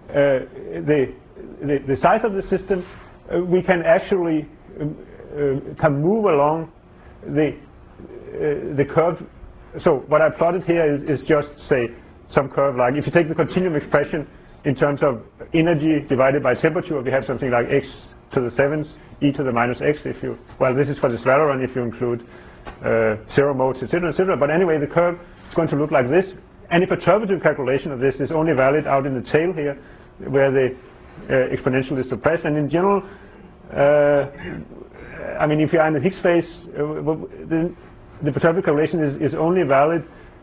the size of the system, we can actually can move along the curve. So what I plotted here is just say some curve, like if you take the continuum expression in terms of energy divided by temperature, we have something like x to the 7th e to the minus x if you, well, this is for the Swaleron if you include 0 modes, etc., etc. But anyway, the curve is going to look like this. And a perturbative calculation of this is only valid out in the tail here, where the exponential is suppressed. And in general, I mean, if you are in the Higgs phase, the perturbative calculation is only valid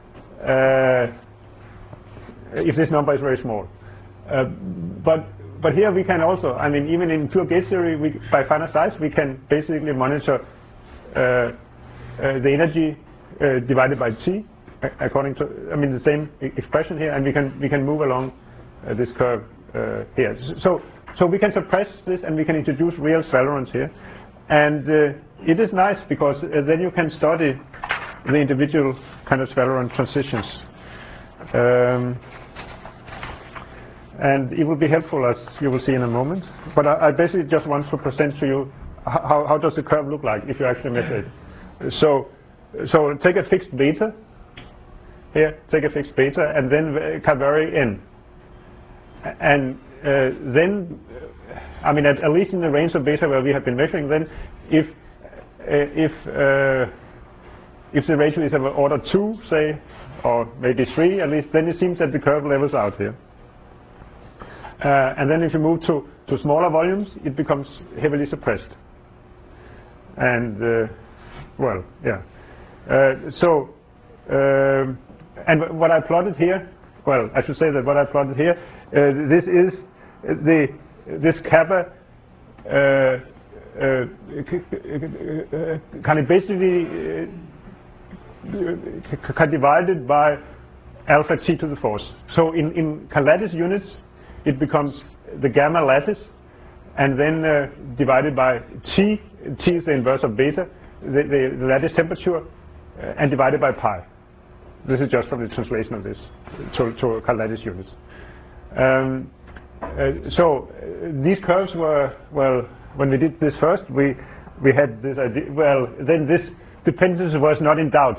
if this number is very small. But here we can also, I mean, even in pure gauge theory, by finite size, we can basically monitor the energy divided by T, according to, I mean, the same expression here, and we can move along this curve here. So we can suppress this, and we can introduce real Swalerons here, and it is nice because then you can study the individual kind of Swaleron transitions. And it will be helpful, as you will see in a moment. But I basically just want to present to you how does the curve look like if you actually measure it. So take a fixed beta here, take a fixed beta, and then Caveri n. And then, I mean, at least in the range of beta where we have been measuring, then if the ratio is of order 2, say, or maybe 3 at least, then it seems that the curve levels out here. And then if you move to smaller volumes, it becomes heavily suppressed. And well, yeah. And what I plotted here, well, I should say that what I plotted here, this is this kappa kind of basically divided by alpha t to the 4th. So in lattice units, it becomes the gamma lattice, and then divided by t. T is the inverse of beta, the lattice temperature, and divided by pi. This is just from the translation of this to lattice units. So these curves were, well, when we did this first, we had this idea. Well, then this dependence was not in doubt.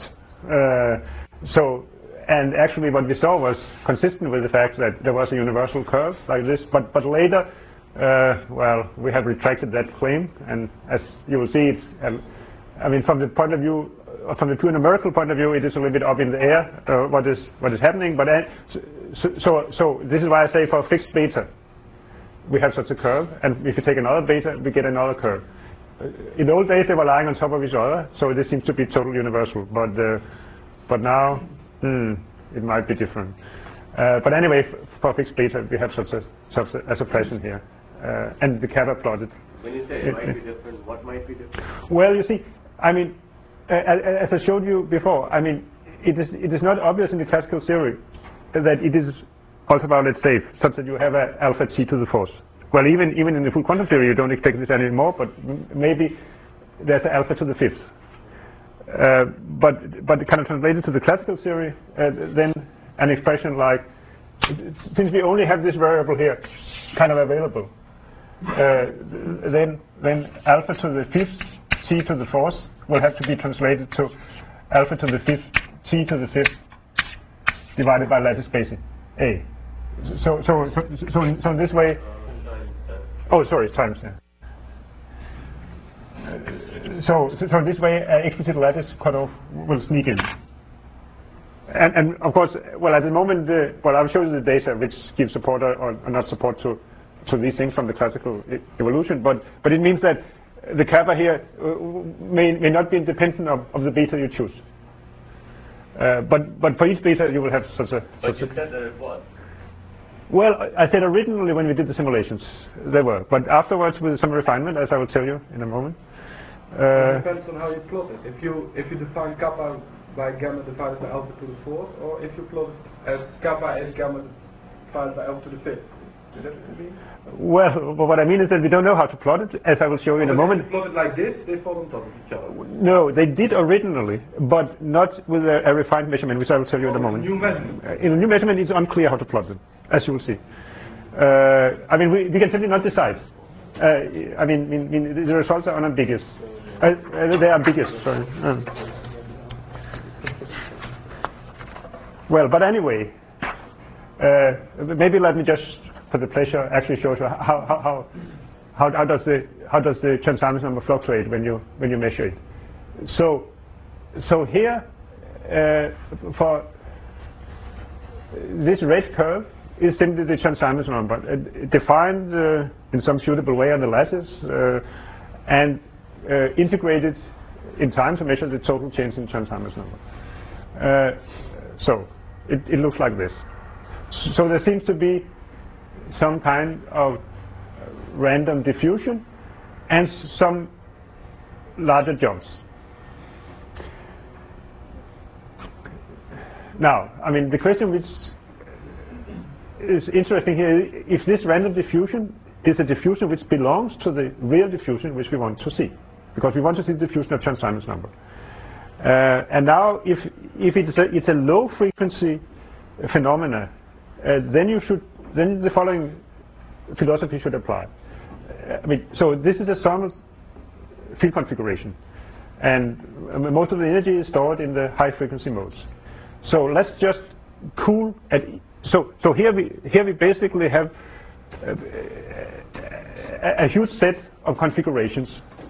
And actually what we saw was consistent with the fact that there was a universal curve like this, but later, well, we have retracted that claim, and as you will see, it's, I mean, from the point of view, from the pure numerical point of view, it is a little bit up in the air what is happening. But so this is why I say for a fixed beta, we have such a curve, and if you take another beta, we get another curve. In the old days, they were lying on top of each other, so this seems to be totally universal. But now, it might be different. But anyway, for fixed beta, we have such a suppression here, and the kappa plotted. When you say it might be different, what might be different? Well, you see, I mean, as I showed you before, I mean, it is not obvious in the classical theory that it is ultraviolet safe, such that you have a alpha t to the 4th. Well, even in the full quantum theory, you don't expect this anymore, but maybe there's an alpha to the 5th. But kind of translated to the classical theory, then an expression like, since we only have this variable here kind of available, then alpha to the 5th t to the 4th will have to be translated to alpha to the 5th t to the 5th divided by lattice spacing a. So in this way, times. Yeah. So in this way, explicit lattice cutoff will sneak in. And of course, well, at the moment, well, I'll show you the data which gives support or not support to to these things from the classical evolution, but it means that the kappa here may not be independent of the beta you choose. But for each beta you will have such a... But you said that it was. Well, I said originally when we did the simulations, they were. But afterwards with some refinement, as I will tell you in a moment. It depends on how you plot it. If you define kappa by gamma divided by alpha to the fourth, or if you plot it as kappa is gamma divided by alpha to the fifth. Is that what you mean? Well, what I mean is that we don't know how to plot it, as I will show you in a moment. If you plot it like this, they fall on top of each other. No, they did originally, but not with a refined measurement, which I will tell you in a moment. New measurement. In a new measurement, it's unclear how to plot it, as you will see. I mean, we can simply not decide. I mean, the results are unambiguous. They are ambiguous, sorry. Well, but anyway, maybe let me just, for the pleasure, actually show you how does the Chern-Simons number fluctuate when you measure it. So here, for this red curve is simply the Chern-Simons number, defined in some suitable way on the lattice, and integrated in time to measure the total change in Chern-Simons number. So it looks like this. So there seems to be some kind of random diffusion and some larger jumps. Now, I mean, the question which is interesting here is if this random diffusion is a diffusion which belongs to the real diffusion which we want to see, because we want to see the diffusion of Chern-Simons number. And now, if it's a low frequency phenomena, then the following philosophy should apply. I mean, so this is a Sonel field configuration, and most of the energy is stored in the high frequency modes. So let's just cool at. So here we basically have a huge set of configurations.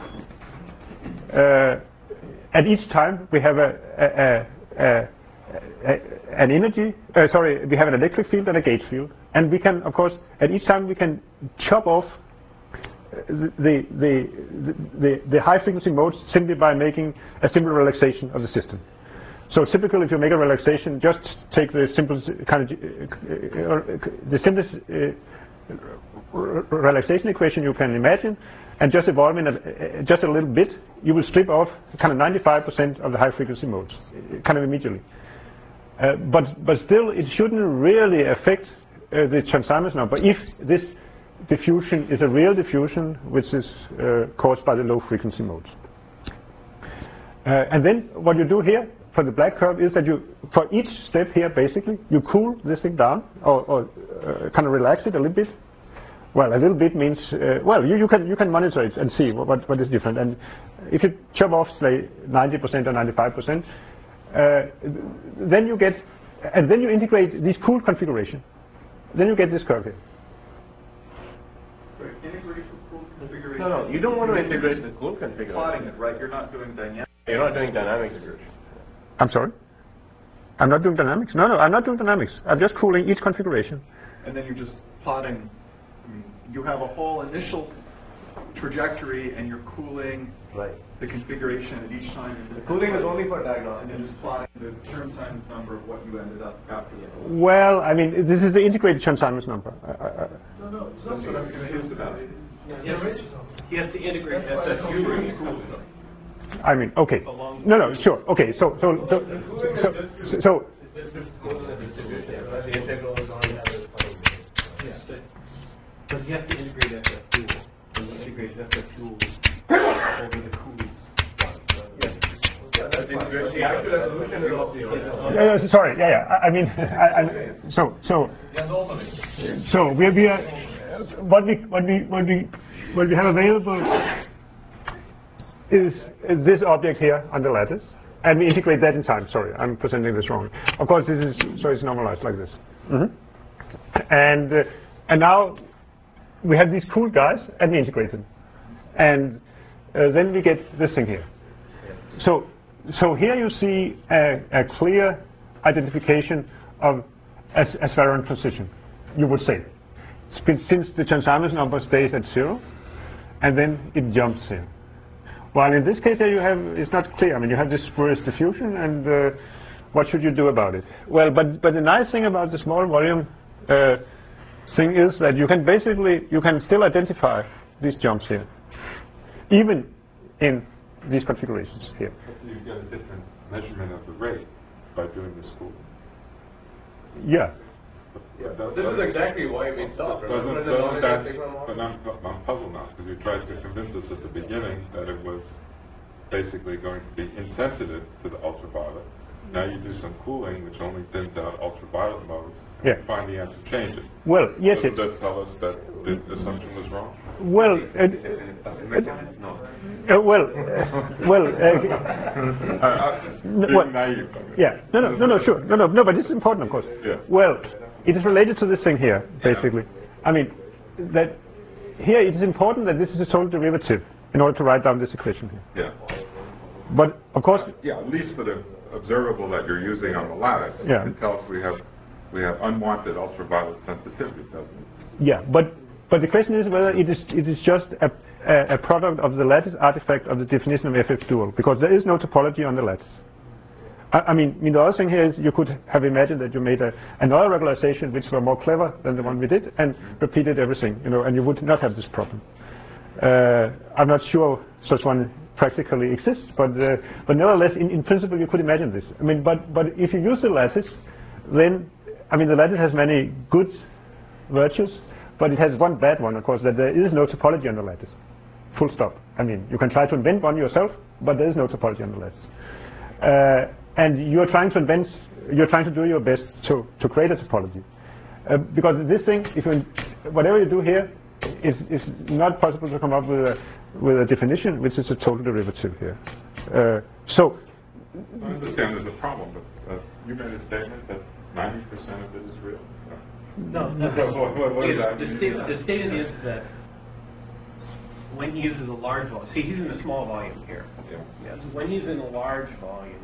At each time we have an energy. We have an electric field and a gauge field, and we can, of course, at each time we can chop off the high frequency modes simply by making a simple relaxation of the system. So typically, if you make a relaxation, just take the simplest kind of the simplest relaxation equation you can imagine, and just evolve in just a little bit. You will strip off kind of 95% of the high frequency modes, kind of immediately. But still, it shouldn't really affect the Chern-Simons number if this diffusion is a real diffusion which is caused by the low frequency modes. And then what you do here for the black curve is that you, for each step here, basically, you cool this thing down or kind of relax it a little bit. Well, a little bit means, well, you can monitor it and see what is different. And if you chop off, say, 90% or 95%, then you get, and then you integrate this cool configuration. Then you get this curve here. Integrate the cool configuration. No, you don't want to integrate the cool configuration. Plotting it, right? You're not doing dynamics. You're not doing dynamics integration. I'm sorry? I'm not doing dynamics? No, I'm not doing dynamics. I'm just cooling each configuration. And then you're just plotting. I mean, you have a whole initial trajectory, and you're cooling the configuration at each time. The cooling is only for diagnostics. And then just plotting the Chern-Simons number of what you ended up after that. Well, I mean, this is the integrated Chern-Simons number. No, it's That's what I'm confused about. He has to integrate SSU. I mean, okay. No, sure. Okay, so The integral is on the other plane. Yeah, but he has to integrate SF and he integrates SF over the cool. The actual evolution is of the sorry. I mean, so we are what we have available is this object here on the lattice, and we integrate that in time. Sorry, I'm presenting this wrong. Of course, this is so it's normalized like this. And now we have these cool guys, and we integrate them, and then we get this thing here. So here you see a clear identification of a Svaron transition, you would say. since the Chern-Simons number stays at 0, and then it jumps here. While in this case here you have, it's not clear. I mean, you have this spurious diffusion, and what should you do about it? Well, but the nice thing about the small volume thing is that you can still identify these jumps here, even in these configurations here. You get a different measurement of the rate by doing this school. Yeah. This is exactly why we stopped. But I'm puzzled now, because you tried to convince us at the beginning that it was basically going to be insensitive to the ultraviolet. Now you do some cooling, which only thins out ultraviolet modes, and you find the answer changes. Well, yes, so it does tell us that the assumption was wrong? Well, yeah, no, sure, no, but this is important, of course. Yeah. Well, it is related to this thing here, basically. I mean, that here it is important that this is a total derivative in order to write down this equation here. Yeah. But of course, yeah, at least for the observable that you're using on the lattice, it tells we have unwanted ultraviolet sensitivity, doesn't it? Yeah, but the question is whether it is just a product of the lattice artifact of the definition of FF dual, because there is no topology on the lattice. I mean, the other thing here is you could have imagined that you made another regularization which were more clever than the one we did and repeated everything, and you would not have this problem. I'm not sure such one practically exists, but nevertheless, in principle, you could imagine this. I mean, but if you use the lattice, then I mean, the lattice has many good virtues, but it has one bad one, of course, that there is no topology on the lattice. Full stop. I mean, you can try to invent one yourself, but there is no topology on the lattice. And you're trying to do your best to create a topology. Because this thing, whatever you do here, is not possible to come up with a definition which is a total derivative here. So I understand there's a problem, but you made a statement that 90% of it is real. No. What does that mean? The statement is that when he uses a large volume, see, he's in a small volume here. Yeah. So when he's in a large volume,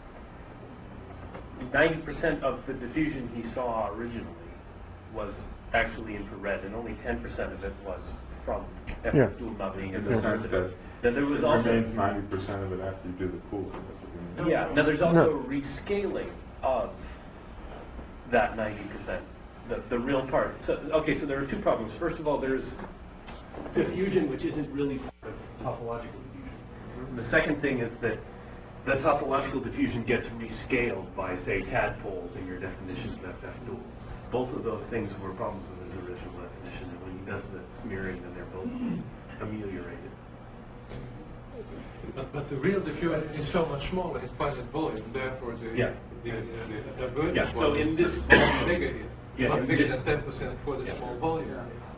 90% of the diffusion he saw originally was actually infrared, and only 10% of it was from FF dual modeling as a sensitive. Now there was also remains 90% of it after you do the cooling. Yeah. Now there's also rescaling of that 90%, the real part. So okay, so there are two problems. First of all, there's diffusion which isn't really part of topological diffusion. The second thing is that the topological diffusion gets rescaled by, say, tadpoles in your definitions of FF dual. Both of those things were problems with his original definition, and when he does the smearing, then they're both ameliorated. But the real diffusion is so much smaller in finite volume, therefore the divergence so in this much bigger here. Yeah, much bigger than 10% for the small volume.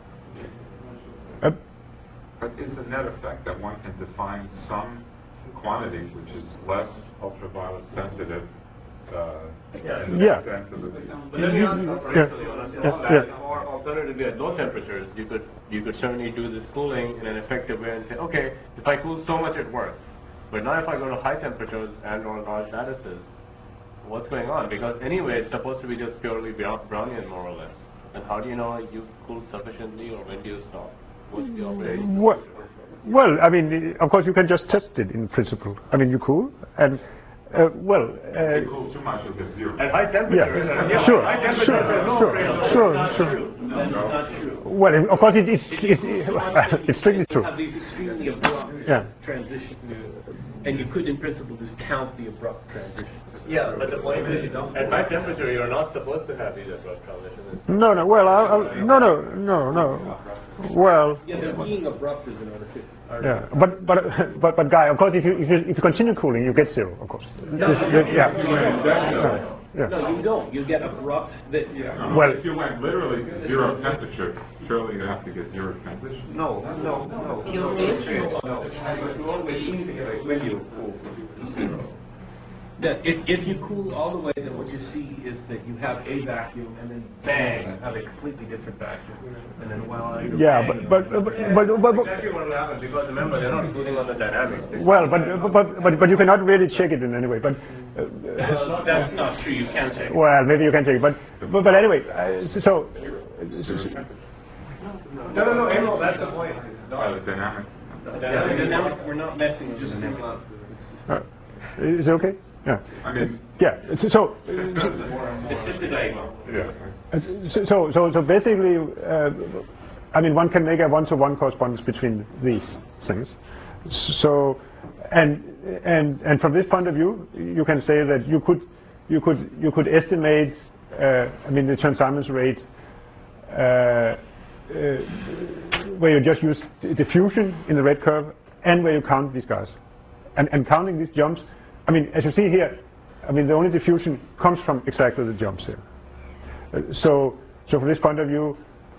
But it's a net effect that one can define some quantity which is less ultraviolet sensitive in the sense of the But let me ask or alternatively at low temperatures, you could certainly do this cooling in an effective way and say, okay, if I cool so much it works. But now if I go to high temperatures and or large lattices, what's going on? Because anyway, it's supposed to be just purely Brownian more or less. And how do you know you've cooled sufficiently, or when do you stop? What's the operation? Well, I mean, of course, you can just test it in principle. I mean, you cool, and if you cool too much, you'll get zero. At high temperatures, sure. That's not true. Well, of course, it's strictly true. You have these extremely abrupt transitions, and you could, in principle, just count the abrupt transitions. Yeah, but the point is, at high temperature, you're not supposed to have these abrupt transitions. No. Well, no. Well. Yeah, they're being abrupt is an artificial. Yeah, but Guy, of course, if you continue cooling, you get zero, of course. No, you don't. You get abrupt. Well, if you went literally to zero temperature, surely you have to get zero transition. No. You when you cool to zero. That if you cool all the way, then what you see is that you have a vacuum, and then bang, have a completely different vacuum, and then but exactly what will happen, because remember they're not cooling on the dynamics. Well, but you cannot really check it in any way. But that's not true. You can check it. Well, maybe you can check it, but anyway, No, that's the point. The dynamic. Dynamics, we're not messing with just simple. Is it okay? Yeah. I mean, yeah. So It's just a diagram. yeah. So basically, I mean, one can make a one-to-one correspondence between these things. So, and from this point of view, you can say that you could estimate, I mean, the Chern-Simons rate, where you just use diffusion in the red curve, and where you count these guys, and counting these jumps. I mean, as you see here, I mean, the only diffusion comes from exactly the jumps here. So from this point of view,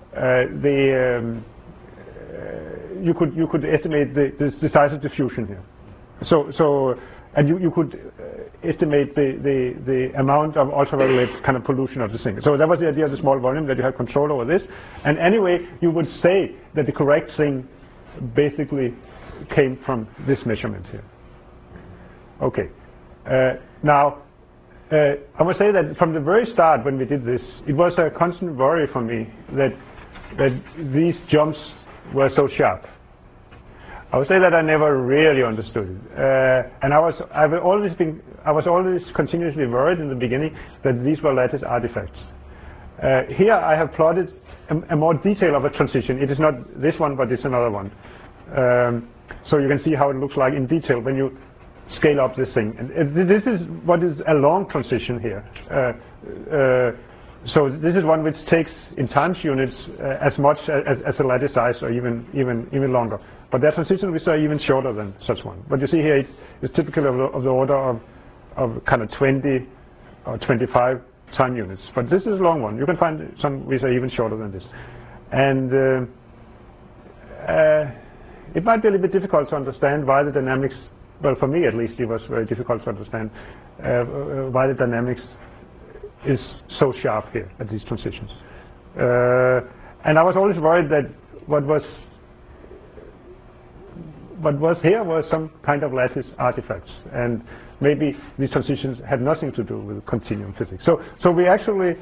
you could estimate the size of diffusion here. And you could estimate the amount of ultraviolet kind of pollution of the thing. So that was the idea of the small volume, that you have control over this. And anyway, you would say that the correct thing basically came from this measurement here. Okay. Now, I must say that from the very start when we did this, it was a constant worry for me that these jumps were so sharp. I would say that I never really understood it, and I was always continuously worried in the beginning that these were lattice artifacts. Here I have plotted a more detail of a transition. It is not this one, but it's another one. So you can see how it looks like in detail when you scale up this thing. And this is what is a long transition here. So this is one which takes in times units as much as a lattice size, or even longer. But there are transitions which are even shorter than such one. But you see here it's typical of the order of kind of 20 or 25 time units. But this is a long one. You can find some which are even shorter than this. And it might be a little bit difficult to understand why the dynamics, well, for me at least, it was very difficult to understand why the dynamics is so sharp here at these transitions. And I was always worried that what was here was some kind of lattice artifacts, and maybe these transitions had nothing to do with continuum physics. So we actually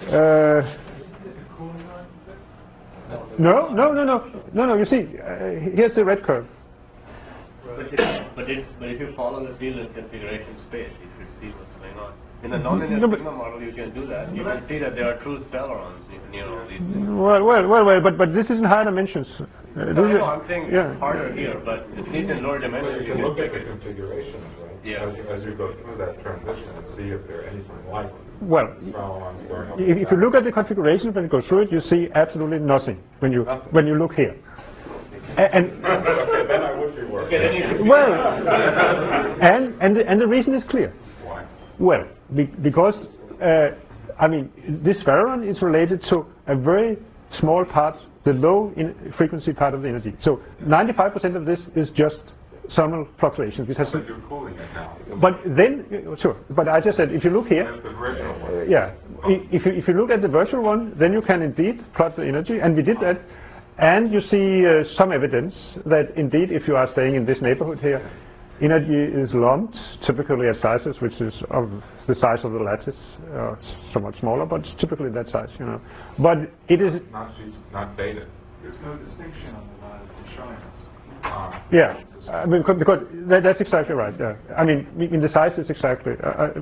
no. You see, here's the red curve. But if you follow the field in configuration space, you should see what's going on. In the nonlinear sigma model, you can do that. You can see that there are true stelerons near all these things. Well, but this is in higher dimensions. No, I'm saying it's harder here, but at least in lower dimensions. You can look at the configurations, right? Yeah. As you go through that transition and see if there are anything like well, if you look at the configuration when you go through it, you see absolutely nothing when you look here. And okay, then I would be worried. Well, and the reason is clear. Why? Well, because I mean, this spheron is related to a very small part, the low frequency part of the energy. So 95% of this is just thermal fluctuations. Which has but you're cooling it now. But then, sure. But I just said, if you look here, that's the original one. yeah. If you look at the virtual one, then you can indeed plot the energy, and we did that. And you see some evidence that indeed, if you are staying in this neighborhood here, energy is lumped, typically at sizes which is of the size of the lattice, somewhat smaller, but typically that size, you know. But it is not dated. There's no distinction on the lattice it's showing us. yeah, I mean, because that's exactly right. Yeah. I mean, in the size it's exactly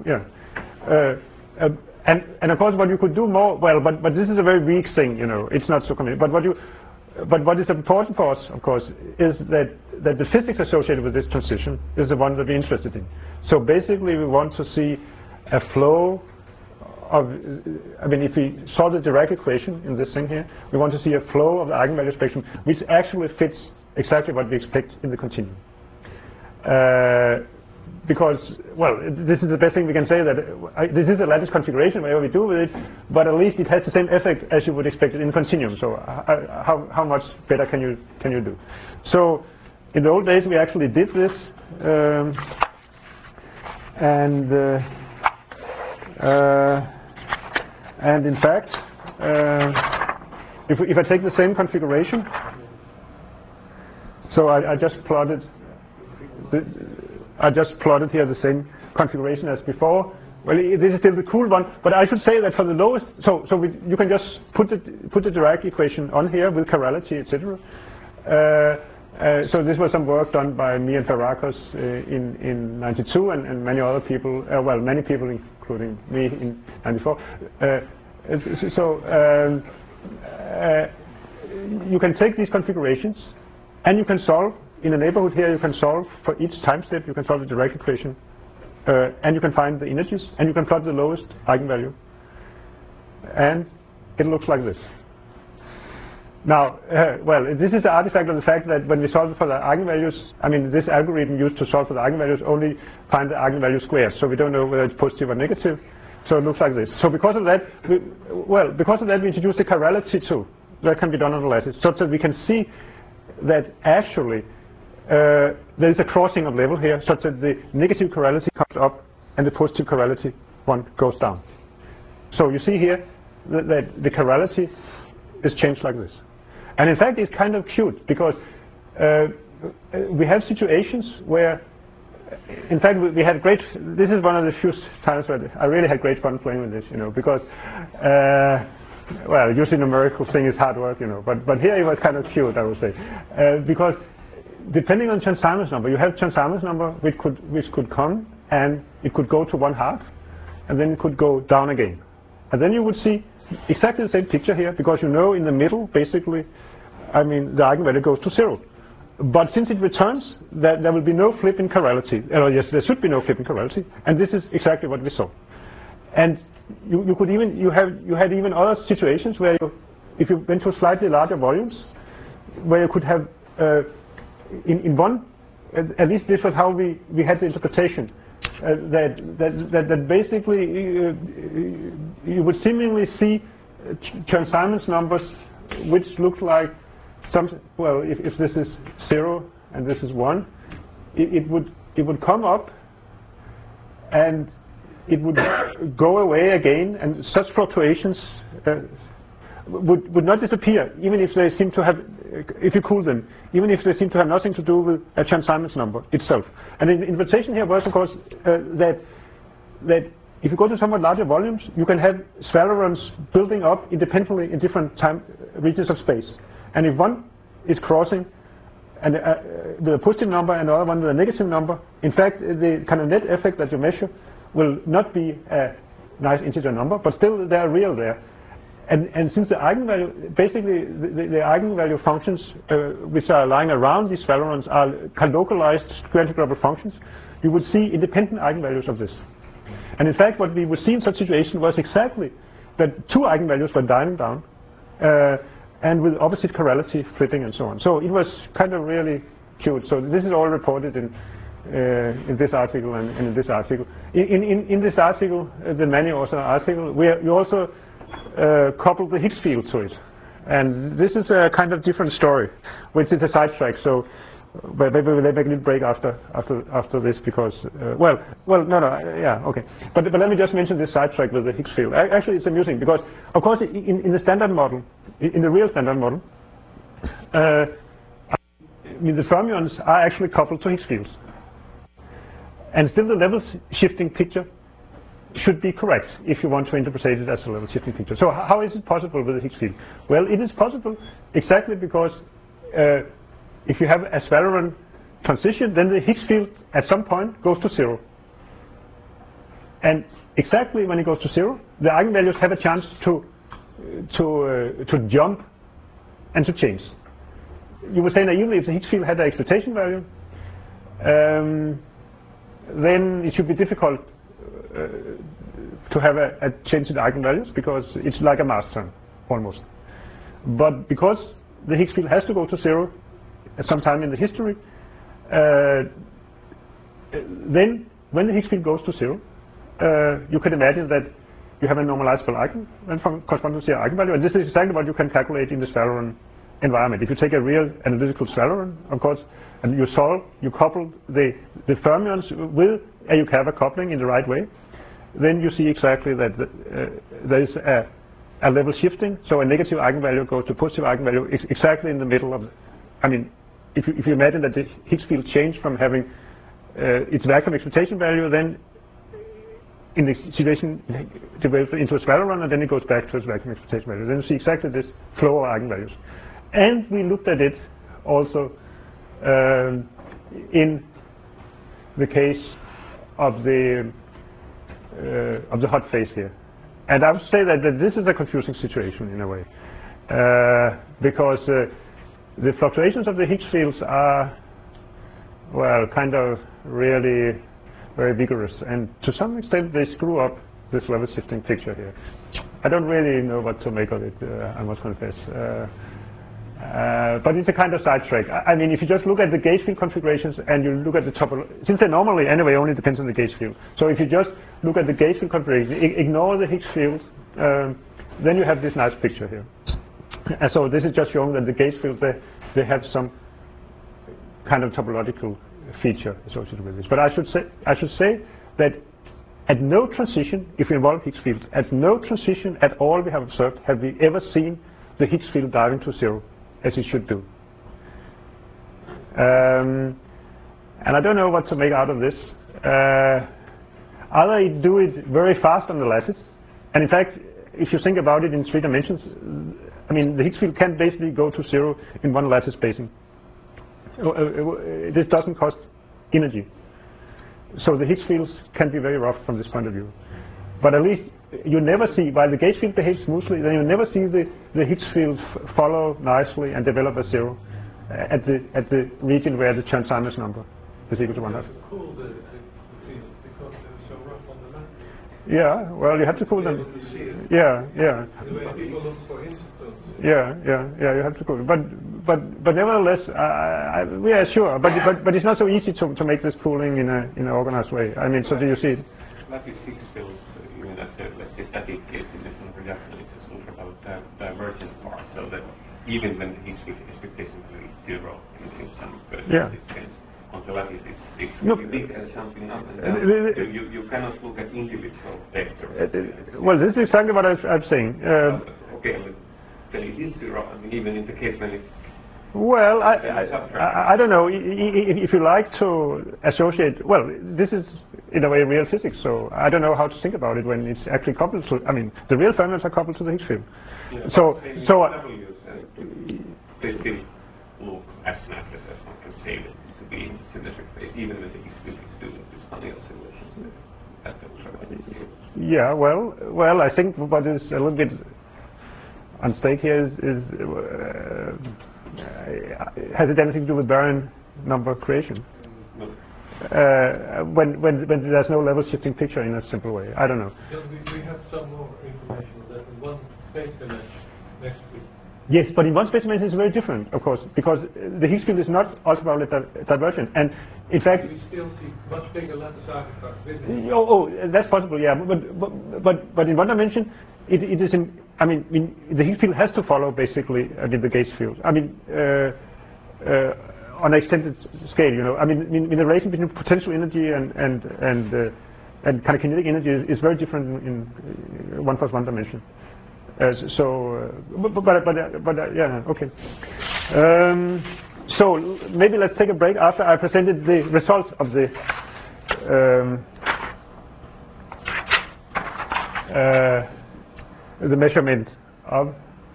and of course, what you could do more. Well, but this is a very weak thing, you know. It's not so common. But what is important for us, of course, is that the physics associated with this transition is the one that we're interested in. So basically, we want to see a flow of, I mean, if we solve the Dirac equation in this thing here, we want to see a flow of the eigenvalue spectrum which actually fits exactly what we expect in the continuum. Because, well, this is the best thing we can say, that this is a lattice configuration, whatever we do with it, but at least it has the same effect as you would expect it in continuum. So how much better can you do? So in the old days we actually did this, and in fact, if I take the same configuration, so I just plotted here the same configuration as before, Well, this is still the cool one, but I should say that for the lowest, you can just put the Dirac equation on here with chirality, etc. So this was some work done by me and Farakos in '92, and many other people, well, many people including me in '94. You can take these configurations, and you can solve in a neighborhood here. You can solve for each time step. You can solve the Dirac equation. And you can find the energies, and you can plot the lowest eigenvalue. And it looks like this. Now, well, this is the artifact of the fact that when we solve for the eigenvalues, I mean, this algorithm used to solve for the eigenvalues only find the eigenvalue squared, so we don't know whether it's positive or negative. So it looks like this. So because of that, we introduced the chirality too. That can be done on the lattice, so that we can see that actually there is a crossing of level here, such that the negative chirality comes up and the positive chirality one goes down. So you see here that the chirality is changed like this. And in fact, it's kind of cute because we have situations where, in fact, we had great. This is one of the few times where I really had great fun playing with this, because, well, using numerical thing is hard work, But here it was kind of cute, I would say, because depending on Chern-Simons number, you have Chern-Simons number which could come and it could go to 1/2, and then it could go down again, and then you would see exactly the same picture here, because in the middle, basically, I mean, the eigenvalue goes to 0. But since it returns, there will be no flip in chirality. Yes, there should be no flip in chirality, and this is exactly what we saw. And you had even other situations where if you went to slightly larger volumes, where you could have in one, at least this was how we had the interpretation. That basically you would seemingly see Chern-Simons numbers which look like well, if this is 0 and this is 1, it would come up and it would go away again, and such fluctuations would not disappear, even if they seem to have, if you cool them, even if they seem to have nothing to do with a Chern-Simons number itself. And the invitation here was, of course, that if you go to somewhat larger volumes, you can have spherons building up independently in different time regions of space. And if one is crossing and with a positive number and the other one with a negative number, in fact, the kind of net effect that you measure will not be a nice integer number, but still they are real there. And since the eigenvalue, basically the eigenvalue functions which are lying around these spherons are localized square integrable functions, you would see independent eigenvalues of this. And in fact, what we would see in such situation was exactly that two eigenvalues were dying down, and with opposite chirality flipping and so on. So it was kind of really cute. So this is all reported in this article and in this article. In this article, the many-author article, we also coupled the Higgs field to it. And this is a kind of different story, which is a sidetrack. So maybe we'll make a little break after this because, yeah, okay. But let me just mention this sidetrack with the Higgs field. Actually, it's amusing because, of course, in the standard model, in the real standard model, I mean, the fermions are actually coupled to Higgs fields. And still the level shifting picture should be correct if you want to interpret it as a level shifting picture. So how is it possible with the Higgs field? Well, it is possible exactly because if you have a spheron transition, then the Higgs field at some point goes to 0. And exactly when it goes to 0, the eigenvalues have a chance to jump and to change. You would say naively, if the Higgs field had an expectation value, then it should be difficult to have a change in eigenvalues because it's like a mass term almost. But because the Higgs field has to go to 0 at some time in the history, then when the Higgs field goes to 0, you can imagine that you have a normalizable eigen and corresponding to zero eigenvalue, and this is exactly what you can calculate in the spheron environment. If you take a real analytical spheron, of course, and you couple the fermions with a Yukawa coupling in the right way, then you see exactly that there is a level shifting, so a negative eigenvalue goes to positive eigenvalue exactly in the middle of, I mean, if you imagine that the Higgs field changed from having its vacuum expectation value, then in the situation develops into a spiral run, and then it goes back to its vacuum expectation value. Then you see exactly this flow of eigenvalues. And we looked at it also in the case of the hot phase here. And I would say that this is a confusing situation in a way, because the fluctuations of the Higgs fields are, well, kind of really very vigorous, and to some extent they screw up this level shifting picture here. I don't really know what to make of it, I must confess. But it's a kind of sidetrack. I mean, if you just look at the gauge field configurations and you look at the topology, since they normally anyway only depends on the gauge field. So if you just look at the gauge field configuration, ignore the Higgs field, then you have this nice picture here. And so this is just showing that the gauge fields, they have some kind of topological feature associated with this. But I should say that at no transition, if we involve Higgs fields, at no transition at all we have observed have we ever seen the Higgs field diving to zero, as it should do. And I don't know what to make out of this. Either you do it very fast on the lattice, and in fact, if you think about it in 3 dimensions, I mean, the Higgs field can basically go to zero in one lattice spacing. This doesn't cost energy. So the Higgs fields can be very rough from this point of view. But at least you never see, while the gauge field behaves smoothly, then you never see the Higgs field follow nicely and develop a zero at the region where the Chern-Simons number is equal to 1/2. Cool the field because they're so rough on the map. Yeah, well, you have to cool them. Yeah. The way people look for instance. Yeah, you have to cool them. But nevertheless, yeah, sure. But it's not so easy to make this cooling in an organized way. I mean, so do you see it? Lattice Higgs fields, even at the, let's say, static case in different reduction, it's also about divergent part, so that even when the Higgs field expectation value is zero in some case, on the lattice it's really big and jumping up and down. You cannot look at individual vectors. Well, this is exactly what I'm saying. Okay, but then it is zero, I mean, even in the case when it's... Well, I don't know. If you like to associate, well, this is in a way real physics, so I don't know how to think about it when it's actually coupled to, I mean, the real fermions are coupled to the Higgs field. Yeah, so they still look as natural as one can say that to be in symmetric phase, even when the Higgs field is doing this funny oscillation. Yeah, well, I think what is a little bit on stake here is has it anything to do with baryon number creation? No. When there's no level shifting picture in a simple way, I don't know. We have some more information on that in one space dimension next week. Yes, but in one space dimension it's very different, of course, because the Higgs field is not ultraviolet divergent, and in fact we still see much bigger lattice artifacts. That's possible, yeah. But in one dimension, it is in. I mean, the Higgs field has to follow basically the gauge field. I mean, on an extended scale, you know. I mean, the relation between potential energy and kind of kinetic energy is very different in 1 + 1 dimension. Yeah, okay. So maybe let's take a break after I presented the results of the measurement of.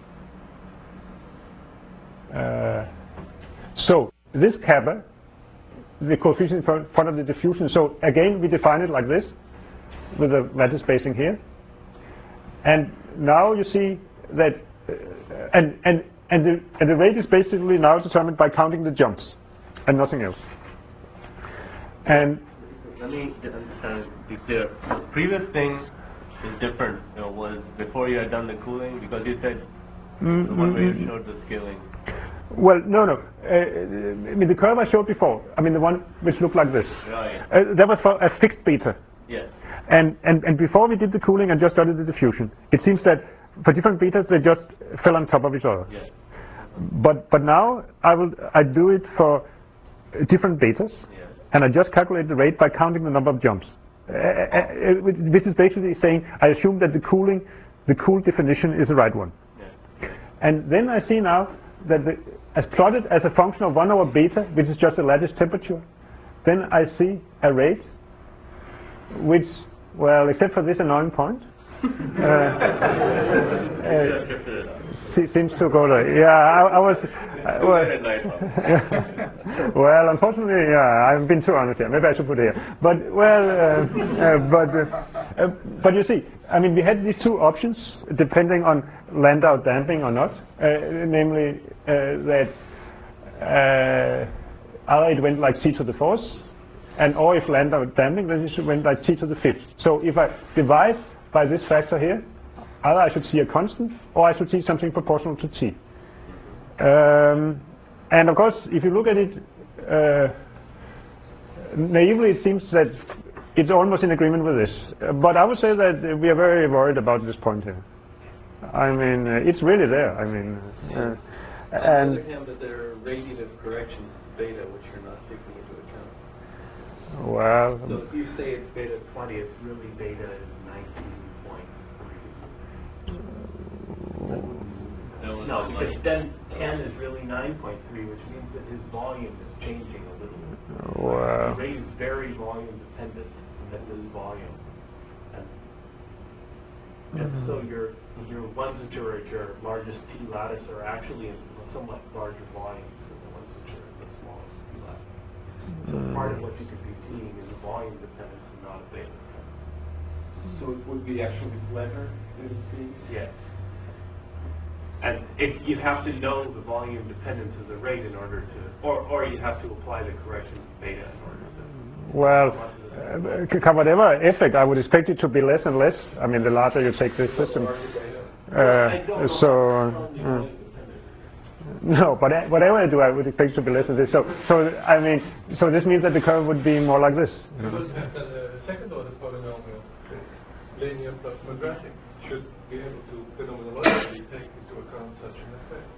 So this kappa, the coefficient in front of the diffusion. So again, we define it like this, with a lattice spacing here, and now you see that, and the rate is basically now determined by counting the jumps, and nothing else. And let me understand. The previous thing is different. Was before you had done the cooling, because you said the one where you showed the scaling. Well, no. I mean, the curve I showed before. I mean, the one which looked like this. That was for a fixed beta. Yes. And before we did the cooling and just started the diffusion, it seems that for different betas they just fell on top of each other. Yes. But now I do it for different betas, yes, and I just calculate the rate by counting the number of jumps. This is basically saying I assume that the cool definition is the right one. Yes. And then I see now that as plotted as a function of 1 over beta, which is just a lattice temperature, then I see a rate which well, except for this annoying point. Seems to go there. Yeah, I was. Well, unfortunately, I've been too honest here. Maybe I should put it here. But but you see, I mean, we had these two options depending on Landau damping or not. Namely, that either it went like t to the fourth, or if Landau damping, then it went like t to the fifth. So if I divide by this factor here, either I should see a constant, or I should see something proportional to t. And of course, if you look at it naively, it seems that it's almost in agreement with this. But I would say that we are very worried about this point here. I mean, it's really there. I mean, on the other hand, that there are radiative corrections to beta which you're not taking into account. Well. So if you say it's beta 20, it's really beta is 19.3. No, because then 10 is really 9.3, which means that his volume is changing a little bit. Wow. The rate is very volume dependent at this volume. And so your ones which are at your largest T lattice are actually in somewhat larger volumes than the ones which are at the smallest T lattice. So part of what you could be seeing is a volume dependence and not a beta dependence. So it would be actually flatter in this case? Yes. And if you have to know the volume dependence of the rate in order to, or you have to apply the correction of beta in order to. Well, whatever effect, I would expect it to be less and less. I mean, the larger you take this system. No, but whatever I do, I would expect it to be less than this. So I mean, so this means that the curve would be more like this. The second order polynomial, linear plus quadratic, should be able to phenomenologically take into account such an effect.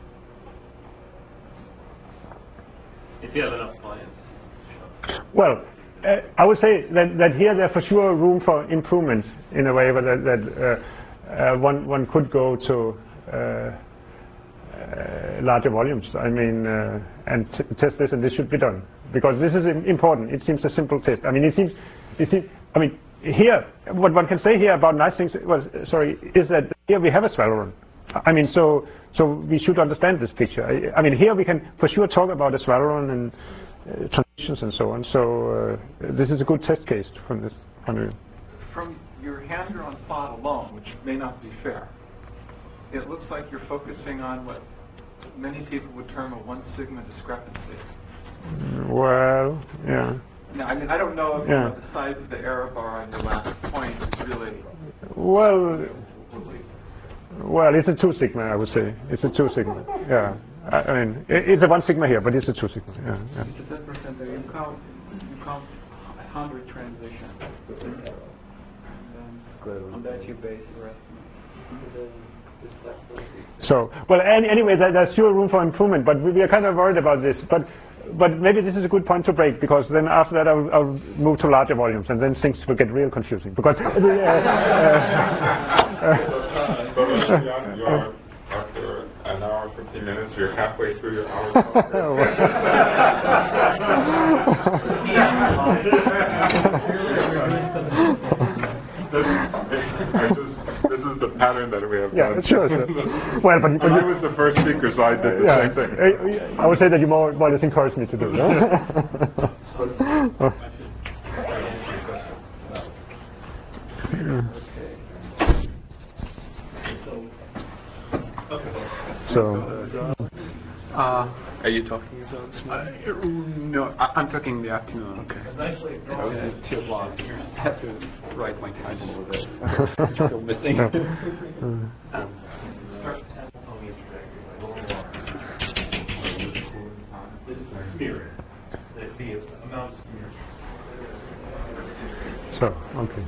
If you have enough clients. Well, I would say that here there's for sure room for improvement in a way that one could go to larger volumes. I mean, and test this, and this should be done because this is important. It seems a simple test. I mean, it seems. I mean, here, what one can say here about nice things, is that here we have a Swaleron. I mean, so we should understand this picture. I mean, here we can for sure talk about a Swaleron and transitions and so on. So this is a good test case from this point of view. From your hand-drawn plot alone, which may not be fair, it looks like you're focusing on what many people would term a 1 sigma discrepancy. Well, yeah. Now, I mean, I don't know if the size of the error bar on your last point is really... Well, it's a 2 sigma, I would say. It's a 2 sigma, yeah. I mean, it's a 1 sigma here, but it's a 2 sigma, yeah. It's a 10% there. You count 100 transitions. And then on that you base your estimate. So, well, anyway, there's sure room for improvement, but we are kind of worried about this. But maybe this is a good point to break, because then after that I'll move to larger volumes, and then things will get real confusing. Because after an hour, 15 minutes, you're halfway through your hour. This is the pattern that we have done. Yeah, sure. Well, but I was the first speaker, so I did the same thing. I would say that you more or less encouraged me to do that. Are you talking about this morning? No, I'm talking in the afternoon. Okay. I was at 2 o'clock. I have to write my time a little bit. Still missing. So, okay.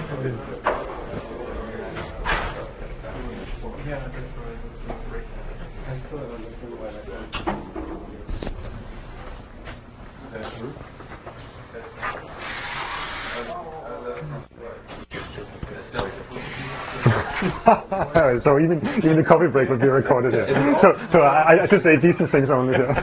So even the coffee break will be recorded here. So I should say decent things only here.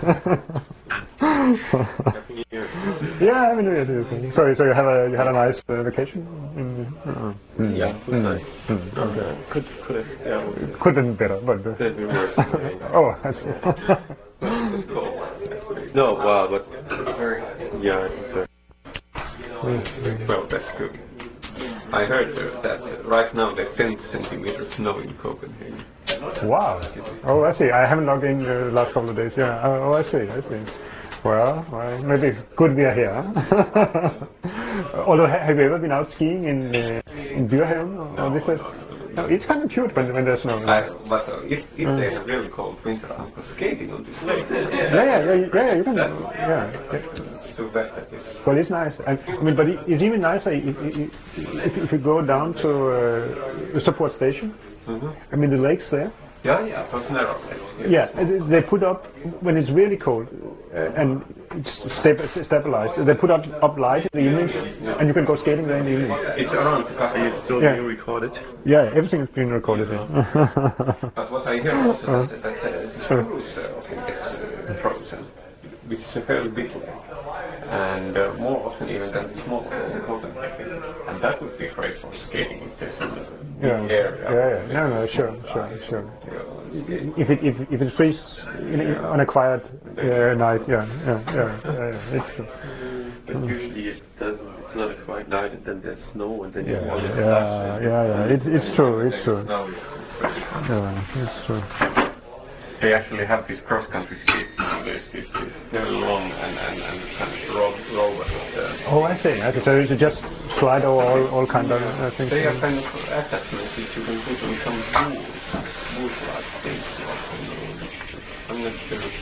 Yeah, Happy New Year to you. So you had a nice vacation? Yeah, it was nice. Okay. Could have, yeah. Could have been better, but... Could have been worse. Oh, I see. It's cold. No, wow, but very, yeah, it's well, that's good. I heard that right now there's 10 centimeters snow in Copenhagen. Wow. Oh, I see. I haven't logged in the last couple of days. Yeah. Oh, I see. Well, maybe good we are here. Although, have you ever been out skiing in Dyrhaven or this place? No, it's kind of cute when there's snow. But if there's a really cold winter, I'm skating on this lake. Yeah, you can. Yeah. It's too bad that it's... Well, it's nice. I mean, but it's even nicer if you go down to the support station. I mean, the lake's there. Yeah, those narrow lakes. Yeah, they put up, when it's really cold and it's stabilized, they put up light in the evening and you can go skating there in the evening. It's around because it's still being recorded. Yeah, everything is being recorded. But what I hear also that the screws often gets frozen, which is a fairly big lake. And more often even than the small ones in Copenhagen. And that would be great for skating if there's some area. Yeah. No, sure. If it freezes on a quiet night, yeah. It's true. But usually it doesn't. It's not a quiet night, and then there's snow, and then you want it. Yeah. It's true. It's true. They actually have these cross-country skis. It's very long and kind of robust. Oh, I see. So you just slide over all kind of things. They are kind of attachments which you can put on some wood-like things. I'm not sure.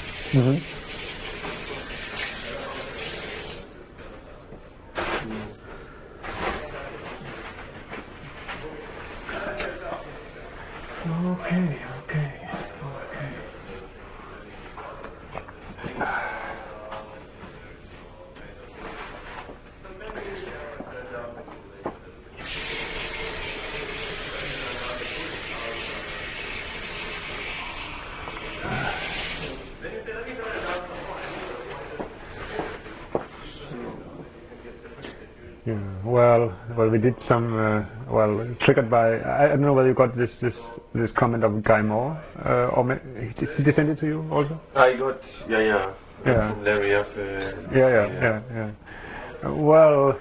Okay. Well, we did some. Triggered by. I don't know whether you got this comment of Guy Moore, or did he send it to you also? I got. Yeah. From Larry F. Yeah. Well,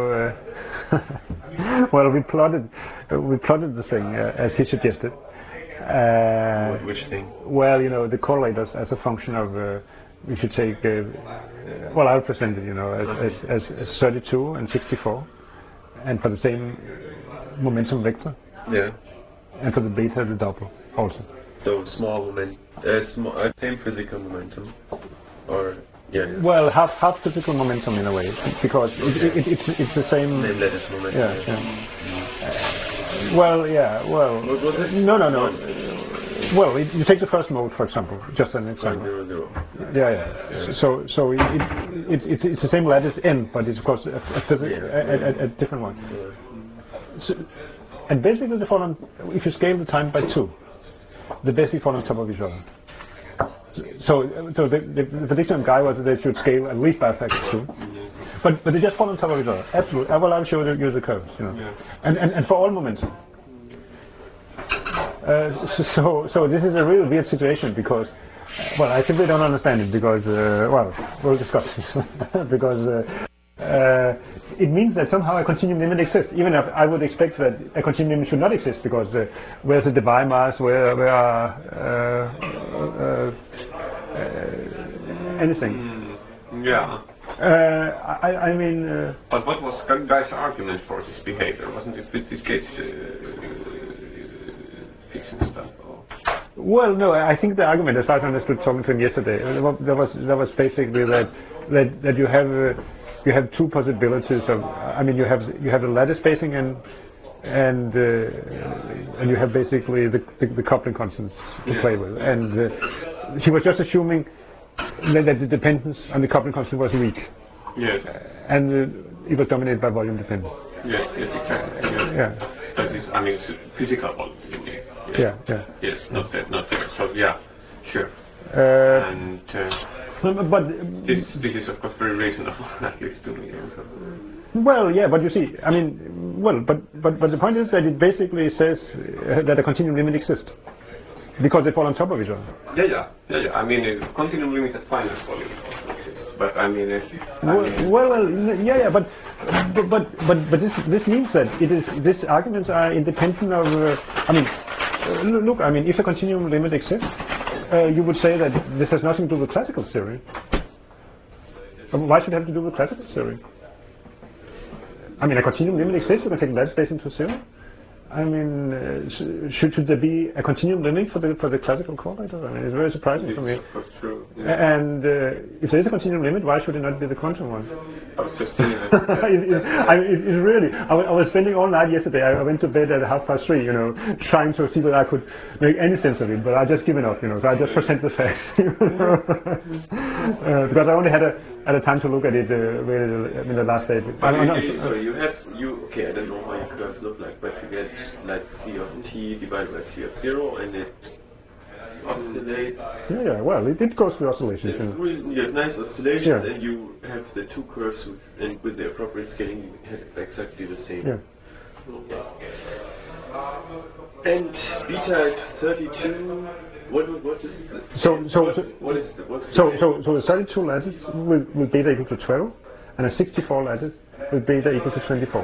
we plotted the thing as he suggested. Which thing? Well, the correlators as a function of. We should take. I'll present it, as 32 and 64, and for the same momentum vector. Yeah. And for the beta, the double also. So small same physical momentum, or yeah. Well, half physical momentum in a way, because it's the same. Same lattice momentum. Yeah. No. Well, you take the first mode, for example, just an example. 0, 0. Yeah. So it's the same lattice n, but it's of course a different one. So, and basically, if you scale the time by 2, they basically fall on top of each other. So the prediction of Guy was that they should scale at least by a factor of 2, but they just fall on top of each other. Absolutely. I'll show you the curves, and for all momentum. So this is a really weird situation because, I simply don't understand it because, we'll discuss this because it means that somehow a continuum limit exists, even if I would expect that a continuum limit should not exist because where's the Debye mass, where are anything. Yeah. I mean. But what was Guy's argument for this behavior? Wasn't it with this Gates fixing stuff? Or? Well, no. I think the argument, as far as I understood talking to him yesterday, there was basically that you have two possibilities of. I mean, you have the lattice spacing and you have basically the coupling constants to play with, and he was just assuming that the dependence on the coupling constant was weak. Yes. And it was dominated by volume dependence. Yes, exactly. Yeah. That is, I mean, physical volume. Yeah. Yes, not that. So yeah, sure. But this is of course very reasonable, at least to me. Well, yeah, but you see, I mean, well, but the point is that it basically says that a continuum limit exists because they fall on top of each other. Yeah. I mean, a continuum limit at finite volume exists, but I mean, but this means that these arguments are independent of. I mean, look, I mean, if a continuum limit exists, you would say that this has nothing to do with classical theory. Why should it have to do with classical theory? I mean, a continuum limit exists, you can take that space into zero. I mean, should there be a continuum limit for the classical correlator? I mean, it's very surprising for me. That's true. Yeah. And if there is a continuum limit, why should it not be the quantum one? I was just saying that. It's really. I was spending all night yesterday. I went to bed at 3:30, you know, trying to see whether I could make any sense of it. But I just given up, you know. So I just present the facts, because I only had a time to look at it really in the last day. Okay, I don't know how your curves look like, but you get like C of t divided by C of 0, and it oscillates. Yeah, well, it goes through oscillations. You have nice oscillations, and you have the two curves, and with the appropriate scaling, you have exactly the same. Yeah. And beta at 32. What is the? So the 32 lattice with beta equal to 12, and a 64 lattice with beta equal to 24.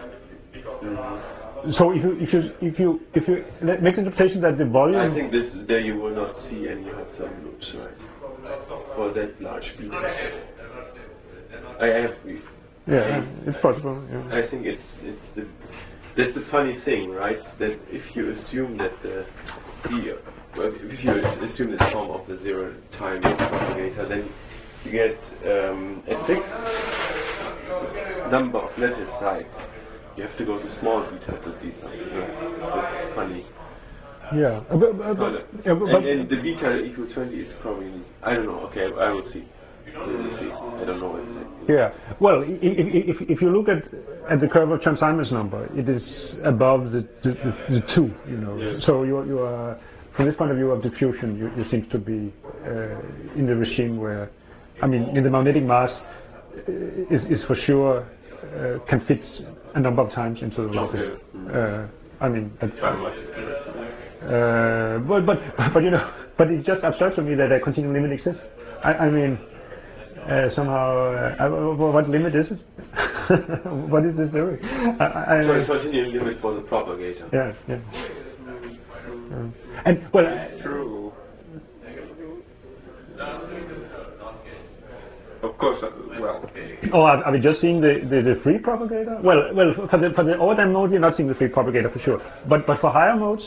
So if you make the interpretation that the volume. I think there you will not see any Hudson loops, right? For that large beta. I have. Yeah, it's possible. Yeah. I think that's the funny thing, right? That if you assume that if you assume the sum of the zero time propagator, then you get a fixed number of lattice sites. You have to go to small beta to see something. That's funny. Yeah, and the beta equal 20 is probably, I don't know. Okay, I will see. I don't know exactly. Yeah. Well, if you look at the curve of Chern-Simons number, it is above the 2. You know. Yeah. So you are from this point of view of diffusion, you seem to be in the regime where, I mean, in the magnetic mass is for sure can fit a number of times into the lattice. I mean, but you know, but it's just absurd to me that a continuum limit exists. I mean, somehow, what limit is it? What is this theory? So a continuum limit for the propagator. Yeah. And well, true. Of course, well. Oh, are we just seeing the free propagator? Well, for the overdamped mode, we're not seeing the free propagator for sure. But for higher modes,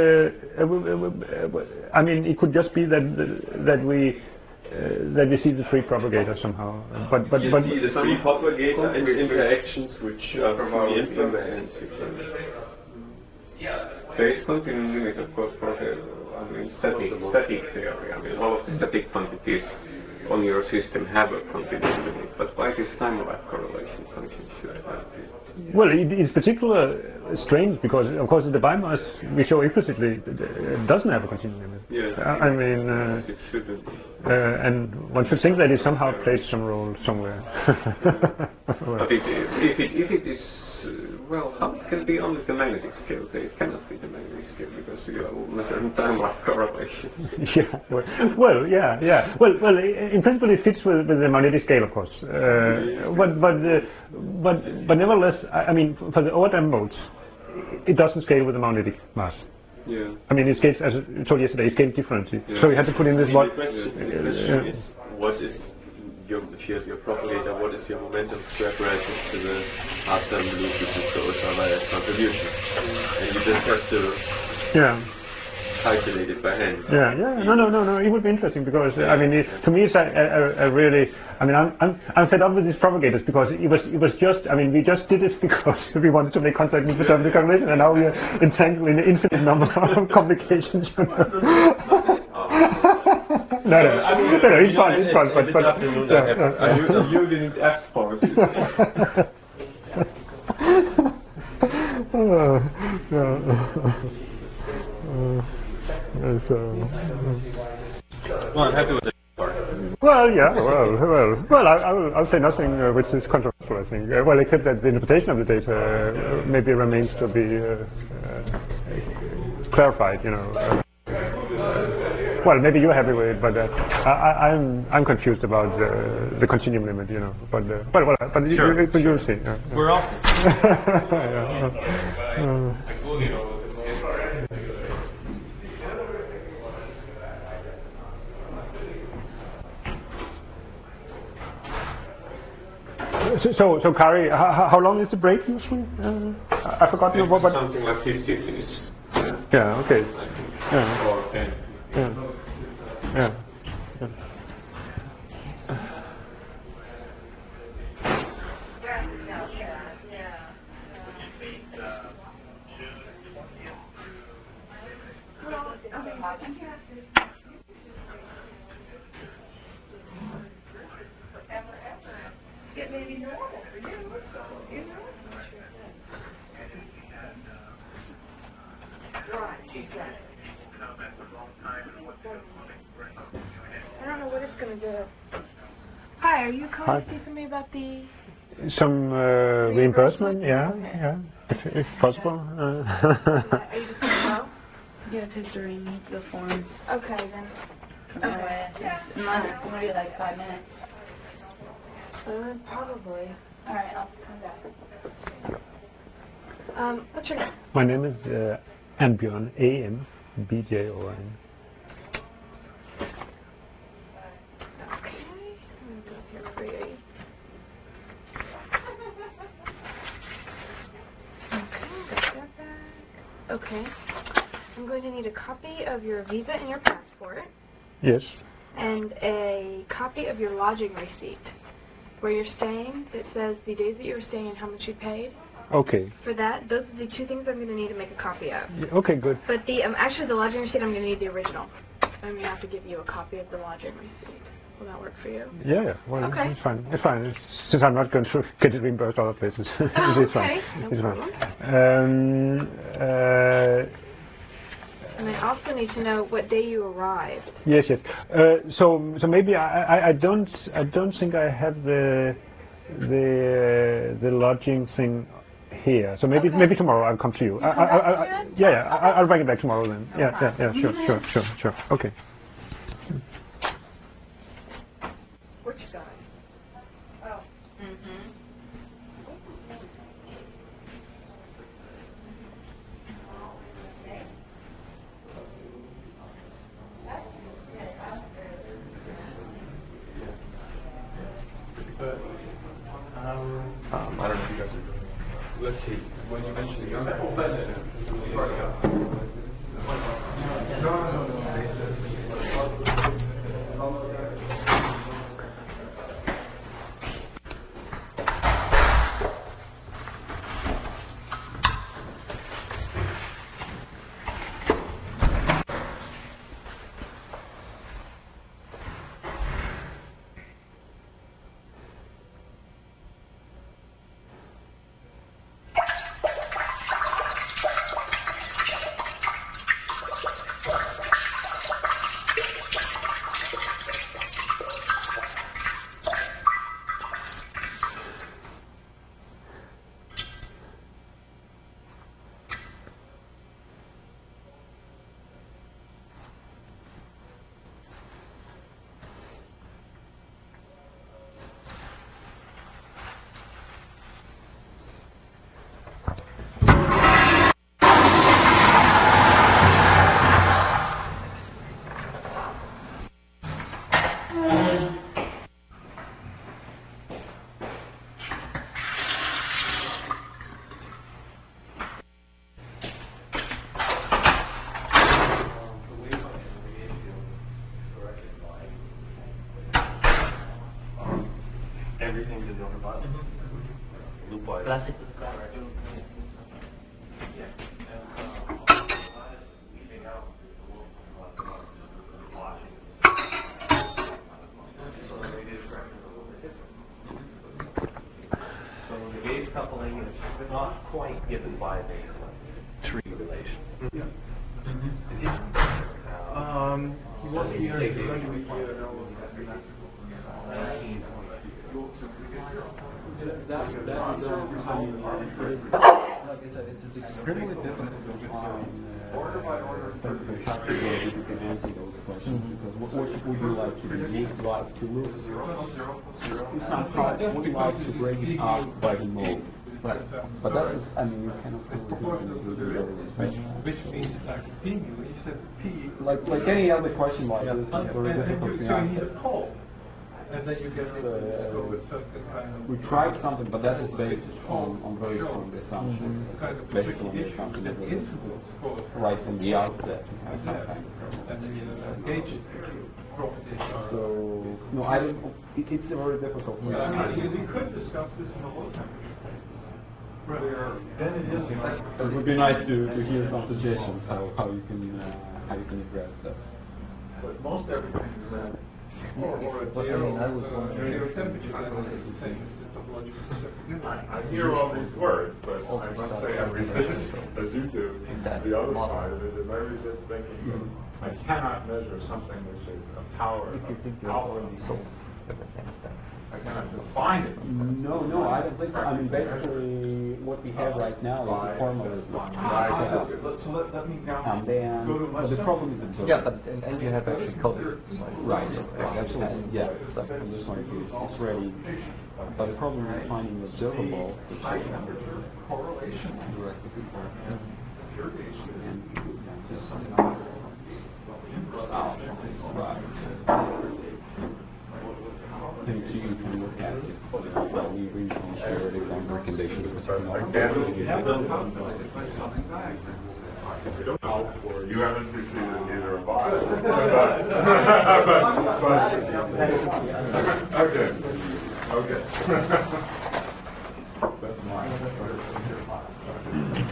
I mean, it could just be that we see the free propagator somehow. But see the free propagator and interactions which are from the influence. There is continuum limit, of course, for static theory. I mean, all of the static quantities on your system have a continuum limit, but why this time-of correlation function should have it? Well, it's particularly strange because, of course, the biomass we show implicitly doesn't have a continuum limit. Yeah. I mean, it shouldn't. And one should think that it somehow plays some role somewhere. But if it is, well, how it can be only the magnetic scale? It cannot be the magnetic scale because you have a certain time-of correlation. Yeah. Well, yeah. Well, in principle, it fits with the magnetic scale, of course. But nevertheless, I mean, for the overdamped modes, it doesn't scale with the magnetic mass. Yeah. I mean, it scales, as I told yesterday, it scales differently. Yeah. So you have to put in this The question is, what is if you have your propagator, what is your momentum squared relative to the R-term loop, which is the ultraviolet contribution? And you just have to calculate it by hand. Yeah. No. It would be interesting because I mean, to me, it's a really. I mean, I'm fed up with these propagators because it was just. I mean, we just did this because we wanted to make contact with the cognition, and now we are entangled in an infinite number of complications. No, it's fun. But you didn't ask for it. Well, I'm happy with the part. Well, yeah, well, I'll say nothing which is controversial, I think. Well, except that the interpretation of the data maybe remains to be clarified, you know. Well, maybe you're happy with it, but I'm confused about the continuum limit, you know. But Sure. you'll see. We're all. So Kari, how long is the break usually? I forgot what. Something like 15 minutes. Yeah. Okay. Yeah. Or 10. Yeah. Yeah. It may be normal for you, you know? Right, exactly. I don't know what it's going to do. Hi, are you calling to see something about the... Some reimbursement, yeah, if possible. Are you just going to go? Yeah, because Doreen needs the forms. Okay, then. Okay. Unless it's going to be like 5 minutes. Probably. All right, I'll come back. What's your name? My name is Ambjørn, A-M-B-J-O-N. Okay. I'm going to need a copy of your visa and your passport. Yes. And a copy of your lodging receipt. Where you're staying, that says the days that you were staying and how much you paid. Okay. For that, those are the 2 things I'm going to need to make a copy of. Okay, good. But the actually the lodging receipt, I'm going to need the original. I'm going to have to give you a copy of the lodging receipt. Will that work for you? Yeah, well, okay. It's fine. It's fine. Since I'm not going to get it reimbursed other places. It's fine. No it's problem. fine. And I also need to know what day you arrived. Yes. So maybe I don't think I have the lodging thing here. So maybe tomorrow I'll come to you. I'll bring it back tomorrow then. Yeah. Sure. Okay. Which guy? Oh. I don't know if you guys are doing it. Let's see. When you mentioned the Everything is on the bottom. Loop-wise. Classic. So the gauge coupling is not quite given by the tree relation. He was here evaluating. It's extremely difficult to find the practical way that you can answer those questions, because what would you like to do? Would you like to lose? It's not hard. Would you like to break it up by the mode? But that is, I mean, you cannot do which means like P, when you said P. Like any other question like this, it's very difficult to answer. So you need answer. a call. And then you get we tried something, but that is based on very strong assumptions. Based on the assumption that it was right from the outset. So, no, I don't, it's a very difficult thing. I mean, we could discuss this in the whole time. Then it is. It would be nice to hear some suggestions how you can address that. But most everything is that. I hear all these words, but I must say I resist, as you do, the other side of it, is I resist thinking I cannot measure something which is a power of I cannot define it. No, I don't think so. I mean, basically, what we have right now is a formalism. So let me now and then, go to my the problem is the yeah, but and you have actually coded. Right. Yeah. So from this point of view, it's ready. But the problem is finding the observable, which is correlation directly proportional. And you can look at it. Well, we recently shared a boundary conditions with You haven't succeeded either of us. Okay. That's mine.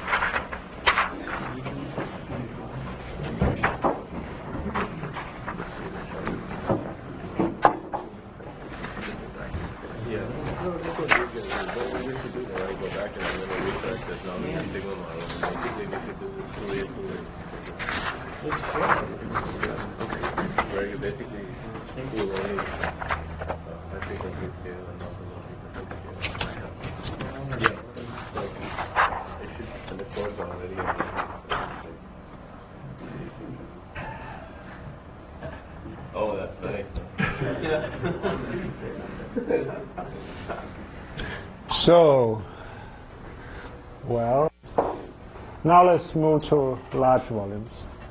Where you basically cool only particle scale and not the yeah. Like I should send a course already. Oh, that's nice. So, well, now let's move to large volumes.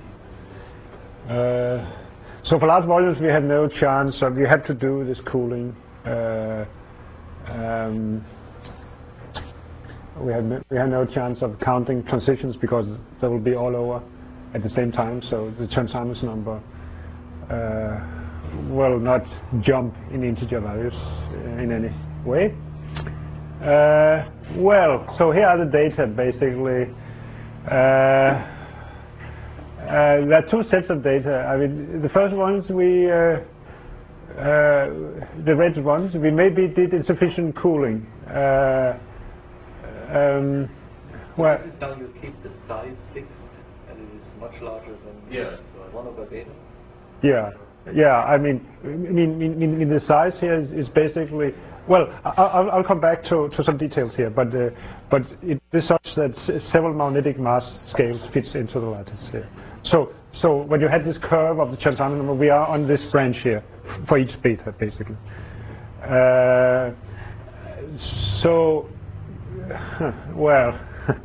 So for large volumes we have no chance of, we have to do this cooling. We have no chance of counting transitions because they will be all over at the same time, so the Chern-Simons number will not jump in integer values in any way. Well, so here are the data basically. There are two sets of data. I mean, the first ones the red ones, we maybe did insufficient cooling. Well, now you keep the size fixed, and it is much larger than 1 over beta. Yeah. I mean, the size here is basically. Well, I'll come back to some details here, but it is such that several magnetic mass scales fits into the lattice here. So when you had this curve of the Chern-Simons number, we are on this branch here for each beta, basically. So, well,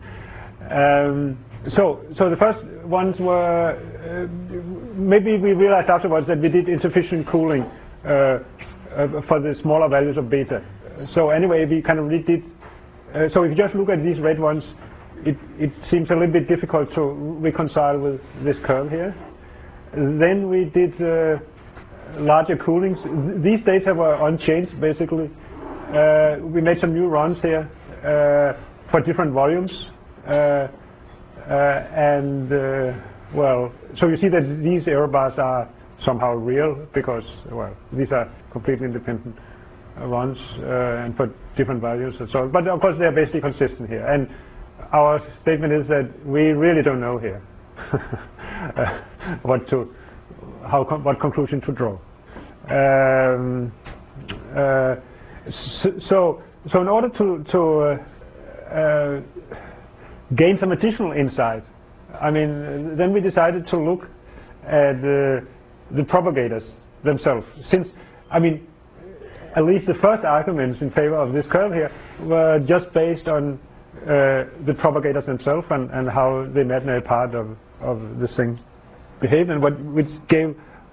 so the first ones were maybe we realized afterwards that we did insufficient cooling for the smaller values of beta. So anyway, we kind of redid. So if you just look at these red ones, it seems a little bit difficult to reconcile with this curve here. Then we did larger coolings. These data were unchanged basically. We made some new runs here for different volumes, well, so you see that these error bars are somehow real because, well, these are completely independent runs and for different values and so on. But of course they're basically consistent here. And our statement is that we really don't know here. what conclusion to draw. So in order to gain some additional insight, I mean, then we decided to look at the propagators themselves. Since, I mean, at least the first arguments in favor of this curve here were just based on the propagators themselves and how the imaginary part of this thing behaved, and which gave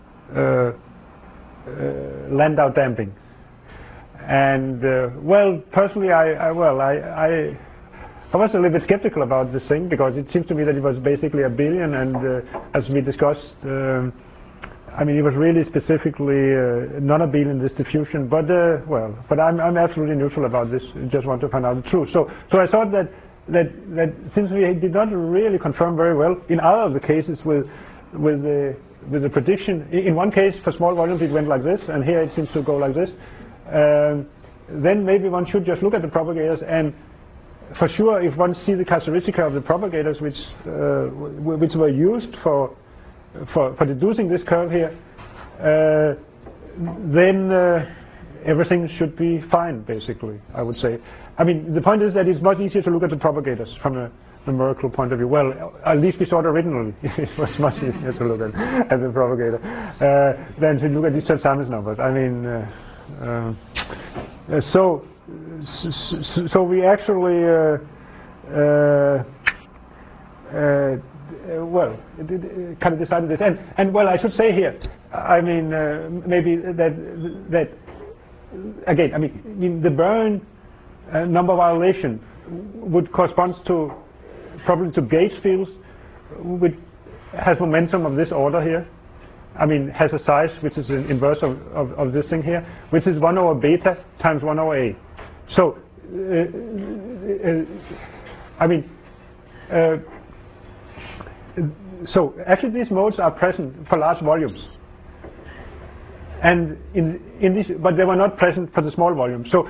Landau damping. And well, personally, I was a little bit skeptical about this thing, because it seems to me that it was basically abelian, and as we discussed, I mean, it was really specifically non-abelian distribution. But well, but I'm absolutely neutral about this. I just want to find out the truth. So I thought that since we did not really confirm very well in other of the cases with the prediction, in one case for small volumes it went like this, and here it seems to go like this. Then maybe one should just look at the propagators, and for sure, if one sees the characteristic of the propagators which were used for deducing this curve here, then everything should be fine, basically, I would say. I mean, the point is that it's much easier to look at the propagators from a numerical point of view. Well, at least we saw it originally. It was much easier to look at the propagator than to look at these Chern-Simons numbers. I mean, so we actually well, it kind of decided this, and well, I should say here, I mean, maybe that again, I mean the Bern number violation would correspond to probably to gauge fields which has momentum of this order here. I mean, has a size which is the inverse of this thing here, which is 1 over beta times 1 over a. So, I mean, so actually these modes are present for large volumes, and in this, but they were not present for the small volumes. So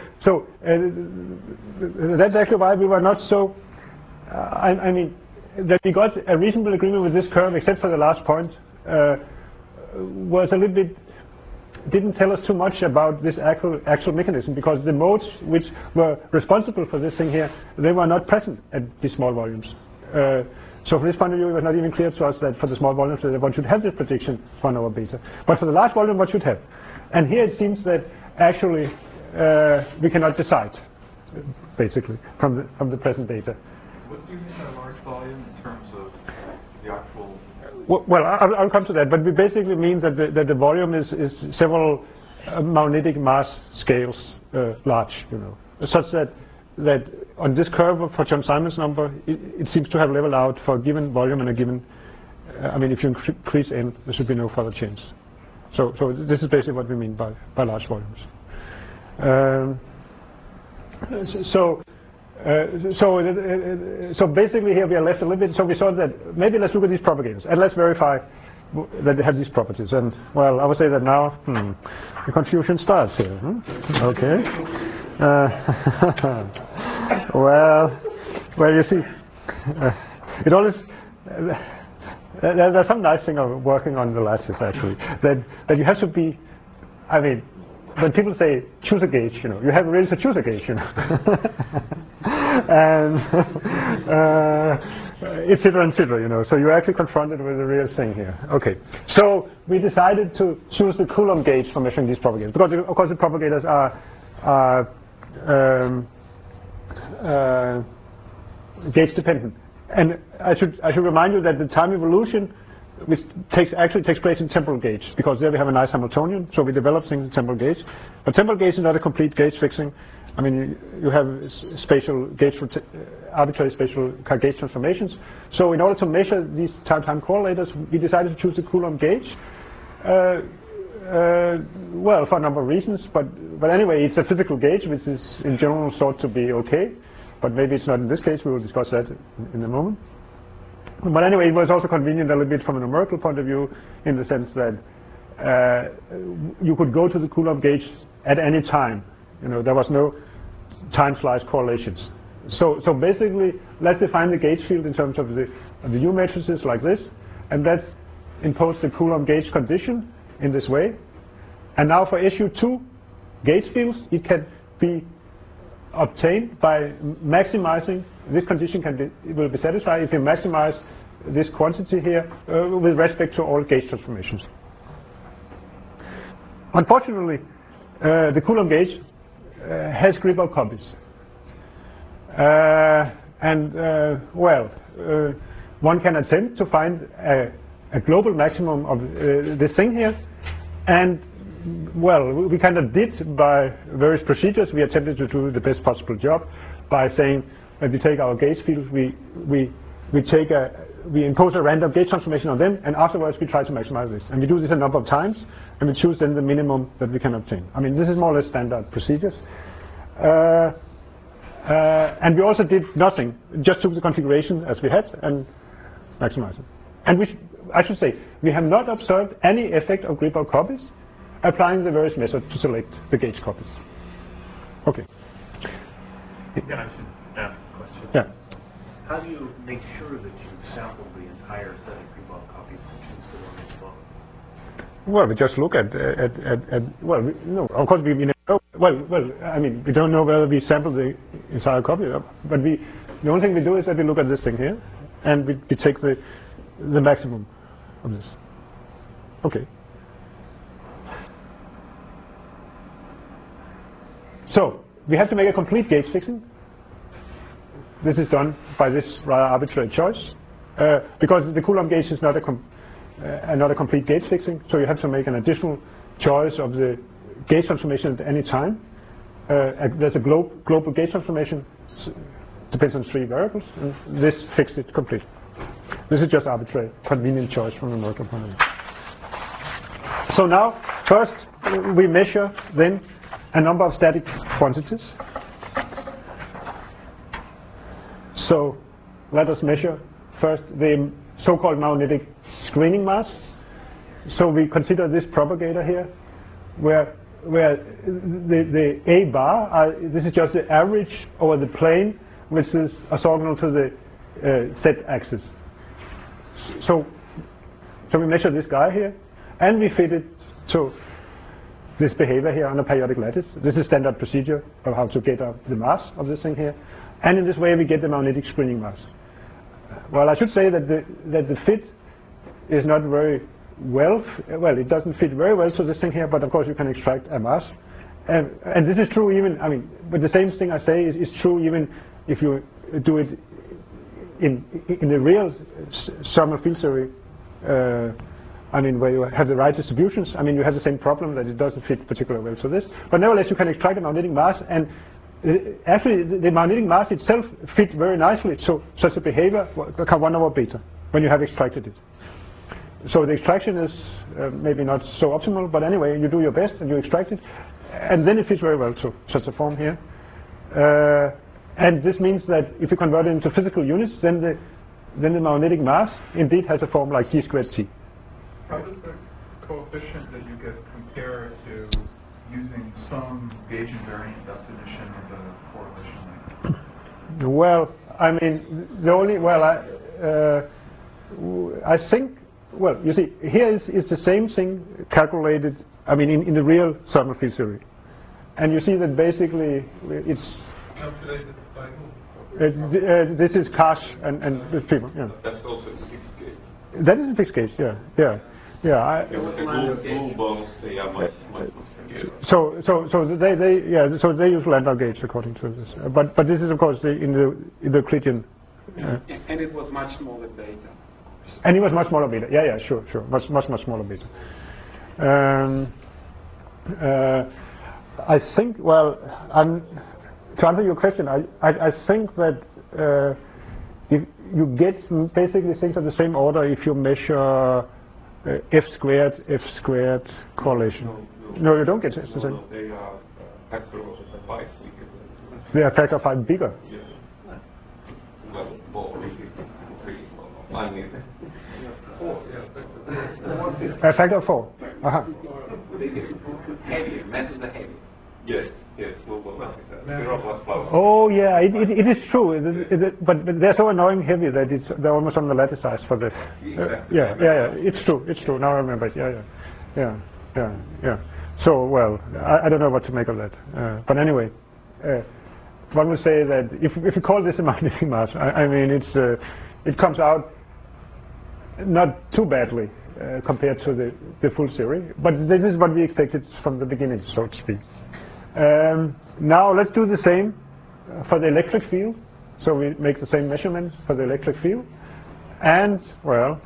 that's actually why we were not so. I mean, that we got a reasonable agreement with this curve, except for the last point, was a little bit, didn't tell us too much about this actual mechanism, because the modes which were responsible for this thing here, they were not present at these small volumes. So from this point of view, it was not even clear to us that for the small volumes that one should have this prediction 1 over beta. But for the large volume, one should have. And here it seems that actually we cannot decide, basically, from the present data. What do you mean by large volume in terms of the actual? Well, I'll come to that, but we basically mean that the volume is several magnetic mass scales large, you know, such that on this curve for Chern-Simons number, it seems to have leveled out for a given volume and a given. I mean, if you increase n, there should be no further change. So this is basically what we mean by large volumes. So basically here we are left a little bit, so we thought that maybe let's look at these propagators and let's verify that they have these properties. And well, I would say that now the confusion starts here. Okay. Well, you see, it always there's some nice thing of working on the lattice actually, that you have to be, I mean, when people say choose a gauge, you know, you have really to choose a gauge, you know. And etc., etc., you know, so you're actually confronted with the real thing here. Okay, so we decided to choose the Coulomb gauge for measuring these propagators, because of course the propagators are gauge dependent. And I should remind you that the time evolution, which actually takes place in temporal gauge, because there we have a nice Hamiltonian, so we develop things in temporal gauge. But temporal gauge is not a complete gauge fixing. I mean, you have spatial gauge, arbitrary spatial gauge transformations. So in order to measure these time correlators, we decided to choose the Coulomb gauge. Well, for a number of reasons, but anyway, it's a physical gauge, which is in general thought to be okay. But maybe it's not in this case. We will discuss that in a moment. But anyway, it was also convenient a little bit from a numerical point of view, in the sense that you could go to the Coulomb gauge at any time. You know, there was no time slice correlations. So basically, let's define the gauge field in terms of the U matrices like this, and that's impose the Coulomb gauge condition in this way. And now for SU2 gauge fields, it can be obtained by maximizing, this condition will be satisfied if you maximize this quantity here with respect to all gauge transformations. Unfortunately, the Coulomb gauge has Gribov copies. One can attempt to find a global maximum of this thing here, and well, we kind of did by various procedures. We attempted to do the best possible job by saying that we take our gauge fields, we impose a random gauge transformation on them, and afterwards we try to maximize this. And we do this a number of times, and we choose then the minimum that we can obtain. I mean, this is more or less standard procedures. And we also did nothing, just took the configuration as we had and maximized it. And I should say, we have not observed any effect of Gribov copies applying the various methods to select the gauge copies. Okay. Yeah, I should ask a question. Yeah. How do you make sure that you sample the entire set of Gribov copies and choose the one that's lowest? Well, we just look at well, no, of course we know. Well, I mean, we don't know whether we sample the entire copy, but the only thing we do is that we look at this thing here, and we take the maximum of this. Okay. So we have to make a complete gauge fixing. This is done by this rather arbitrary choice, because the Coulomb gauge is not a complete gauge fixing, so you have to make an additional choice of the gauge transformation at any time. There's a global gauge transformation, depends on 3 variables, and this fixed it completely. This is just arbitrary, convenient choice from the Merkle point of view. So now, first we measure then a number of static quantities. So let us measure first the so-called magnetic screening mass. So we consider this propagator here, where the A bar, this is just the average over the plane, which is orthogonal to the Z axis. So we measure this guy here, and we fit it to this behavior here on a periodic lattice. This is standard procedure of how to get out the mass of this thing here. And in this way we get the magnetic screening mass. Well, I should say that the fit is not very well, it doesn't fit very well to this thing here, but of course you can extract a mass. And this is true even, I mean, but the same thing I say is true even if you do it in the real thermal field theory, I mean, where you have the right distributions. I mean, you have the same problem that it doesn't fit particularly well to this. But nevertheless, you can extract a magnetic mass, and actually the magnetic mass itself fits very nicely to such a behavior, 1 over beta, when you have extracted it. So the extraction is maybe not so optimal, but anyway, you do your best and you extract it, and then it fits very well to such a form here. And this means that if you convert it into physical units, then the magnetic mass indeed has a form like d squared t. How does the coefficient that you get compare to using some gauge invariant definition of the correlation length? Well, I mean, the only, I think, well, you see, here is the same thing calculated, I mean, in the real thermal field theory. And you see that basically it's calculated by who? This is Kash and the people. Yeah. That's also a fixed gauge. That is a fixed gauge. Yeah. With the rule bombs, they are much. So they use Landau gauge according to this. But this is of course in the Euclidean. And it was much smaller beta. And it was much smaller beta. Yeah, sure. Much smaller beta. I think. Well, to answer your question, I think that if you get basically things of the same order if you measure f squared correlation. No, you don't get the same. They are factor of 5. They are factor 5 bigger. Yes. Well, 4, 3, I mean. 4, A factor of 4. Heavier, metals are heavy. Yes. Yes, movable matrix. 0 plus plus. Oh yeah, it is true. But they're so annoying heavy that they're almost on the lattice size for the. Yeah. It's true. Now I remember it. Yeah. So well, I don't know what to make of that. But anyway, one would say that if we call this a magnetic mass, I mean it comes out not too badly compared to the full series. But this is what we expected from the beginning, so to speak. Now let's do the same for the electric field. So we make the same measurements for the electric field, and well,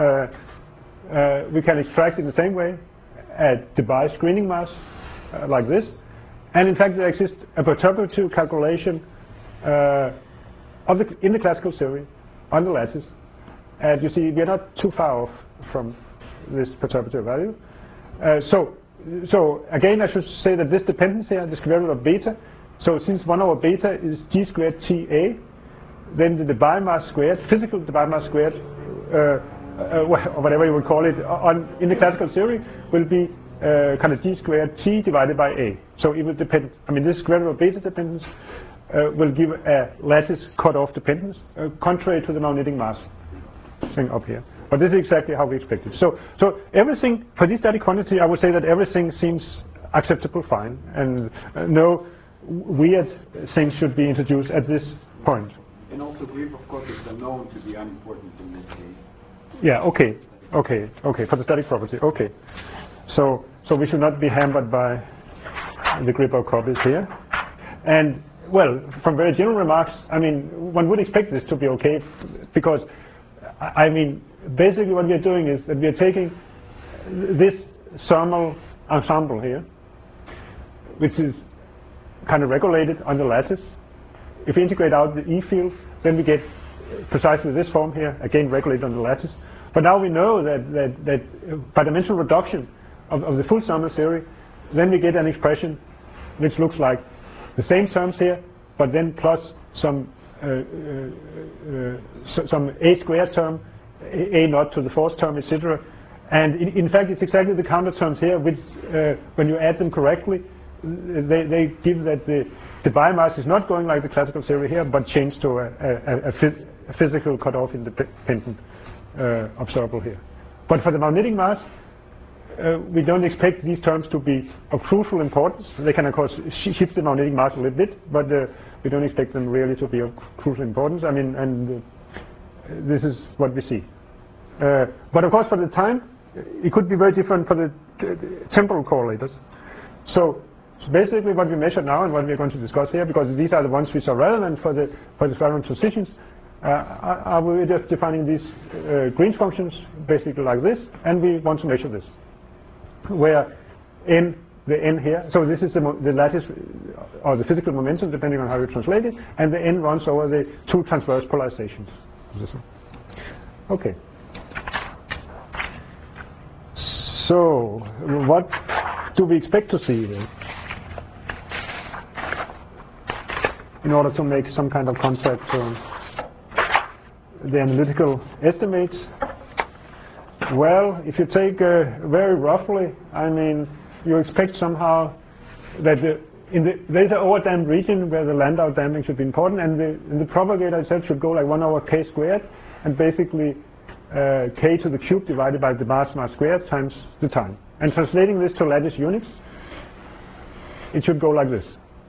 we can extract in the same way a Debye screening mass like this. And in fact, there exists a perturbative calculation in the classical series on the lattice. And you see, we are not too far off from this perturbative value. So again, I should say that this dependence here, the square root of beta. So since 1 over beta is g squared Ta, then the Debye mass squared, physical Debye mass squared, or whatever you would call it, in the classical series will be kind of g squared T divided by A. So it will depend. I mean, this square root of beta dependence will give a lattice cutoff dependence, contrary to the magnetic mass thing up here. But this is exactly how we expected. So everything for this static quantity, I would say that everything seems acceptable, fine, and no weird things should be introduced at this point. And also, Grip, of course, is known to be unimportant in this case. Yeah. Okay. For the static property. Okay. So we should not be hampered by the Grip-Bauer copies here. And well, from very general remarks, I mean, one would expect this to be okay because, I mean, basically what we are doing is that we are taking this thermal ensemble here, which is kind of regulated on the lattice. If we integrate out the E field, then we get precisely this form here, again regulated on the lattice. But now we know that by dimensional reduction of the full thermal series, then we get an expression which looks like the same terms here, but then plus some A squared term, A naught to the fourth term, etc. And in fact, it's exactly the counter terms here, which when you add them correctly, they give that the Debye mass is not going like the classical series here, but changed to a physical cutoff independent observable here. But for the magnetic mass, we don't expect these terms to be of crucial importance. They can, of course, shift the magnetic mass a little bit, but we don't expect them really to be of crucial importance. I mean, and this is what we see. But of course, for the time, it could be very different for the temporal correlators. So basically, what we measure now and what we're going to discuss here, because these are the ones which are relevant for the Flavian transitions, we're just defining these Green's functions basically like this, and we want to measure this, where the n here, so this is the lattice or the physical momentum, depending on how you translate it, and the n runs over the two transverse polarizations. Okay. So what do we expect to see then, in order to make some kind of contact the analytical estimates? Well, if you take very roughly, I mean, you expect somehow that there's an overdamped region where the Landau damping should be important, and the propagator itself should go like 1 over k squared, and basically k to the cube divided by the mass squared times the time. And translating this to lattice units, it should go like this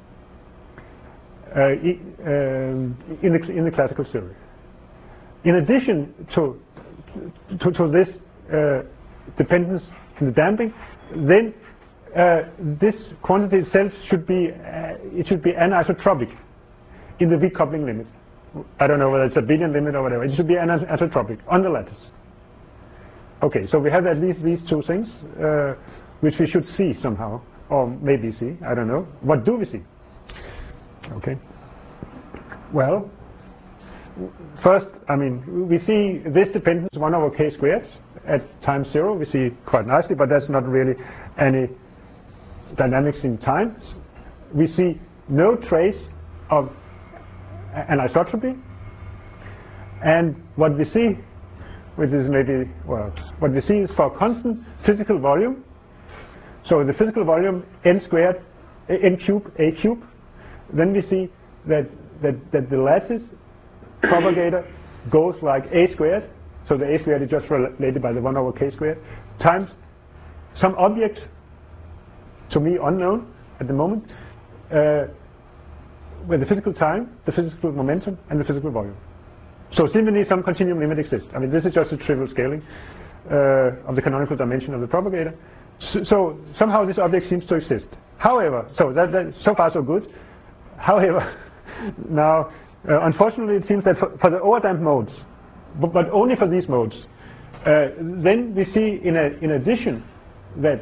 in the classical series. In addition to this dependence in the damping, then this quantity itself should be anisotropic in the weak coupling limit. I don't know whether it's a billion limit or whatever. It should be anisotropic on the lattice. Okay, so we have at least these two things which we should see somehow, or maybe see. I don't know. What do we see? Okay. Well, first, I mean, we see this dependence 1 over k squared at time 0. We see quite nicely, but that's not really any dynamics in time. We see no trace of anisotropy, and what we see, which is maybe, well, what we see is for constant physical volume. So the physical volume n squared n cube, a cube, then we see that the lattice propagator goes like a squared, so the a squared is just related by the 1 over k squared, times some object, to me unknown at the moment, with the physical time, the physical momentum, and the physical volume. So seemingly some continuum limit exists. I mean, this is just a trivial scaling of the canonical dimension of the propagator. So somehow this object seems to exist. However, so so far so good. However, now unfortunately it seems that for the overdamped modes, but only for these modes, then we see in addition that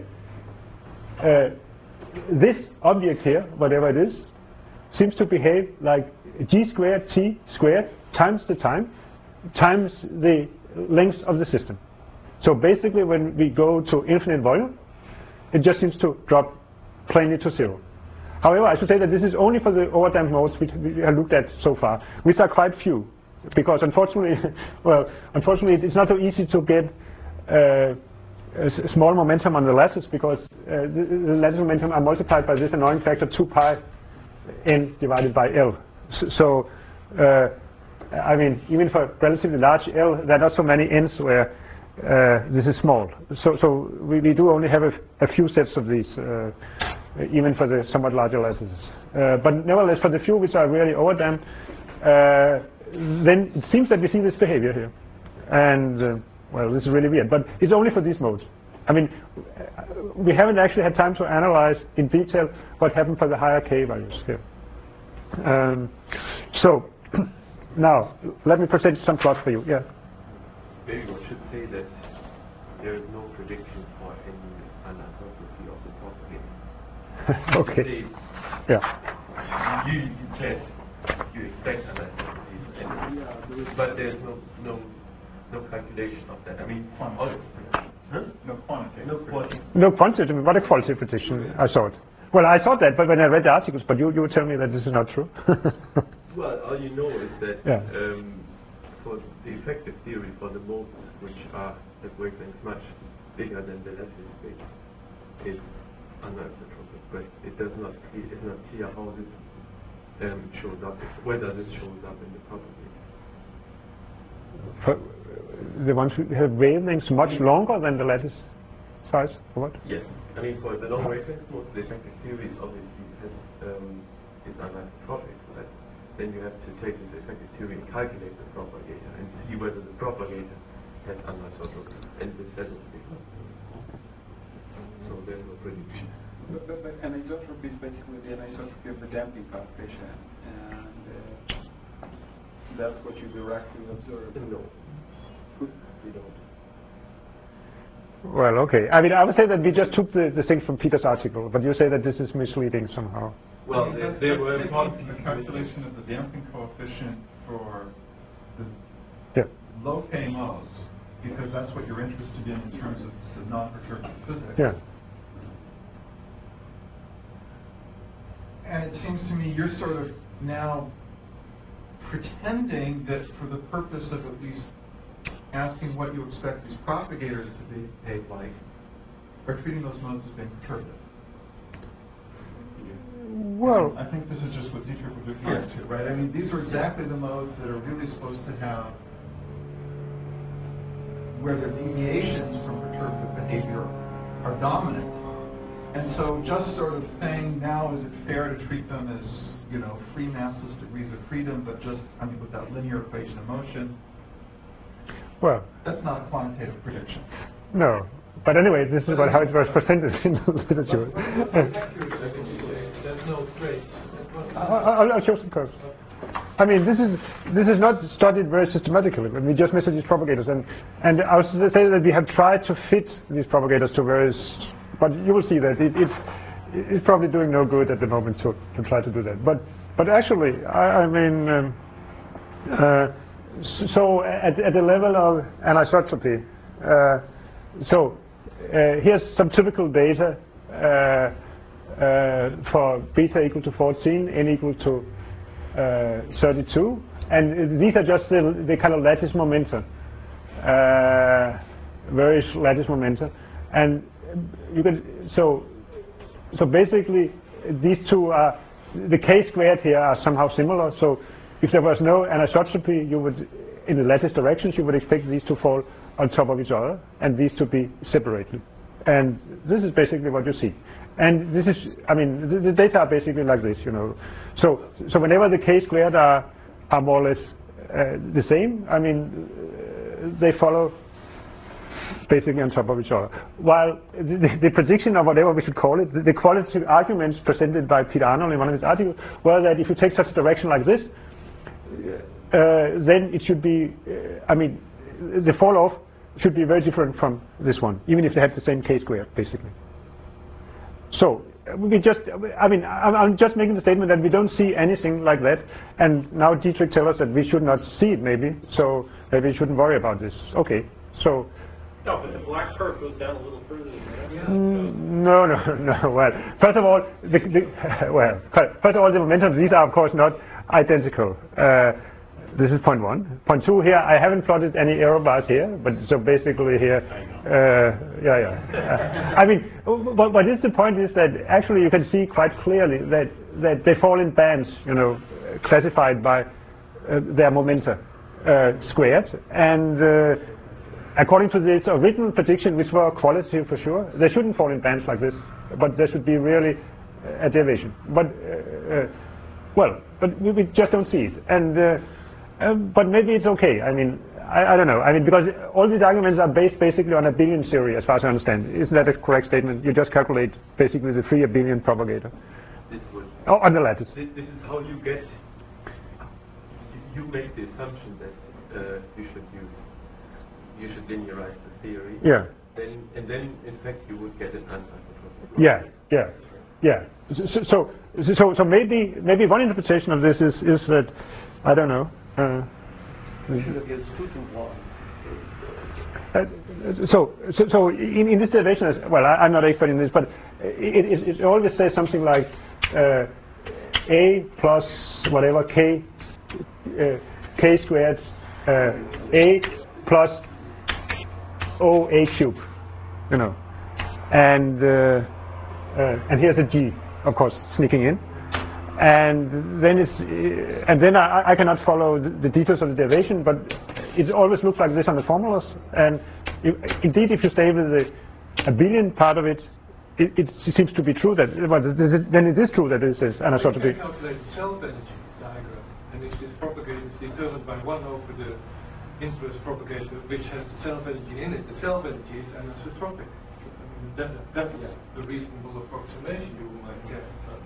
this object here, whatever it is, seems to behave like g squared t squared times the time times the length of the system. So basically when we go to infinite volume, it just seems to drop plainly to 0. However, I should say that this is only for the overdamped modes which we have looked at so far, which are quite few, because unfortunately, well, unfortunately it's not so easy to get a small momentum on the lattice, because the lattice momentum are multiplied by this annoying factor 2 pi n divided by L. So, I mean, even for relatively large L, there are not so many n's where this is small. So we do only have a few sets of these, even for the somewhat larger lattices. But nevertheless, for the few which are really overdamped, then it seems that we see this behavior here. And, well, this is really weird, but it's only for these modes. I mean, we haven't actually had time to analyze in detail what happened for the higher k values here. So, now, let me present some plots for you. Yeah. Maybe one should say that there is no prediction for any anisotropy of the propagator. Okay. Yeah. You said you expect anisotropy, but there's no calculation of that. I mean, no quantitative. No quantitative. What a qualitative prediction, I thought. Well, I thought that, but when I read the articles, but you would tell me that this is not true. Well, all you know is that for the effective theory for the modes which are at wavelengths much bigger than the lattice space is anisotropic, but it does not. It's not clear how this shows up, whether this shows up in the propagator. For the ones who have wavelengths much longer than the lattice size, or what? Yes. I mean, for the long wavelengths mode, the effective theory obviously is anisotropic, right? Then you have to take this effective theory and calculate the propagator and see whether the propagator has anisotropy, and this hasn't been. So there's no prediction. But anisotropy is basically the anisotropy of the damping coefficient, and that's what you directly observe. No. We don't. Well, okay. I mean, I would say that we just took the thing from Peter's article, but you say that this is misleading somehow. Well, they were taking the calculation of the damping coefficient for the low K modes, because that's what you're interested in terms of the non-perturbable physics. Yeah. And it seems to me you're sort of now pretending that for the purpose of at least asking what you expect these propagators to behave like, are treating those modes as being perturbative. Well, I think this is just what Dietrich was referring to, right? I mean, these are exactly the modes that are really supposed to have, where the deviations from perturbative behavior are dominant. And so just sort of saying now, is it fair to treat them as, you know, free massless degrees of freedom, but just, I mean, with that linear equation of motion? Well, that's not a quantitative prediction. No. But anyway, this is how it was presented in the literature. There's no trace. I'll show some curves. I mean, this is not studied very systematically. We just measure these propagators, and I was saying that we have tried to fit these propagators to various, but you will see that it's probably doing no good at the moment to try to do that. But actually, I mean, so at the level of anisotropy, here's some typical data for beta equal to 14, n equal to 32, and these are just the kind of lattice momenta, various lattice momenta, and you can so basically these two are, the k-squared here are somehow similar. So if there was no anisotropy, you would, in the lattice directions, you would expect these to fall on top of each other and these to be separated. And this is basically what you see. And this is, I mean, the data are basically like this, you know. So whenever the k-squared are more or less the same, I mean, they follow basically on top of each other. While the prediction of whatever we should call it, the qualitative arguments presented by Peter Arnold in one of his articles were that if you take such a direction like this, then it should be, I mean, the fall off should be very different from this one, even if they have the same k-squared, basically. So we just, I mean, I'm just making the statement that we don't see anything like that, and now Dietrich tells us that we should not see it, maybe, so maybe we shouldn't worry about this. Okay, so. No, but the black curve goes down a little further than that. No. Well, first of all, the momentum, these are of course not identical. This is point one. Point two here, I haven't plotted any error bars here, but so basically here, I mean, what is the point is that actually you can see quite clearly that they fall in bands, you know, classified by their momenta squared, and according to this original prediction, which were qualitative for sure, they shouldn't fall in bands like this, but there should be really a deviation. But but we just don't see it, and. But maybe it's okay. I mean, I don't know. I mean, because all these arguments are based basically on a billion theory, as far as I understand. Isn't that a correct statement? You just calculate basically the free abelian propagator. On the lattice. This is how you get. You make the assumption that you should linearize the theory. Yeah. And then in fact you would get an anisotropy. Yeah. So maybe one interpretation of this is that, I don't know. So in this derivation, well, I'm not expert in this, but it always says something like a plus whatever k squared a plus o a cube, you know, and here's a g, of course, sneaking in. And then I cannot follow the details of the derivation, but it always looks like this on the formulas. And indeed, if you stay with the abelian part of it, it seems to be true that, well, then it is true that this is anisotropy. You can calculate the self-energy diagram, and if this propagator is determined by 1 over the inverse propagator, which has the self-energy in it, the self-energy is anisotropic. I mean, that is the reasonable approximation you might get.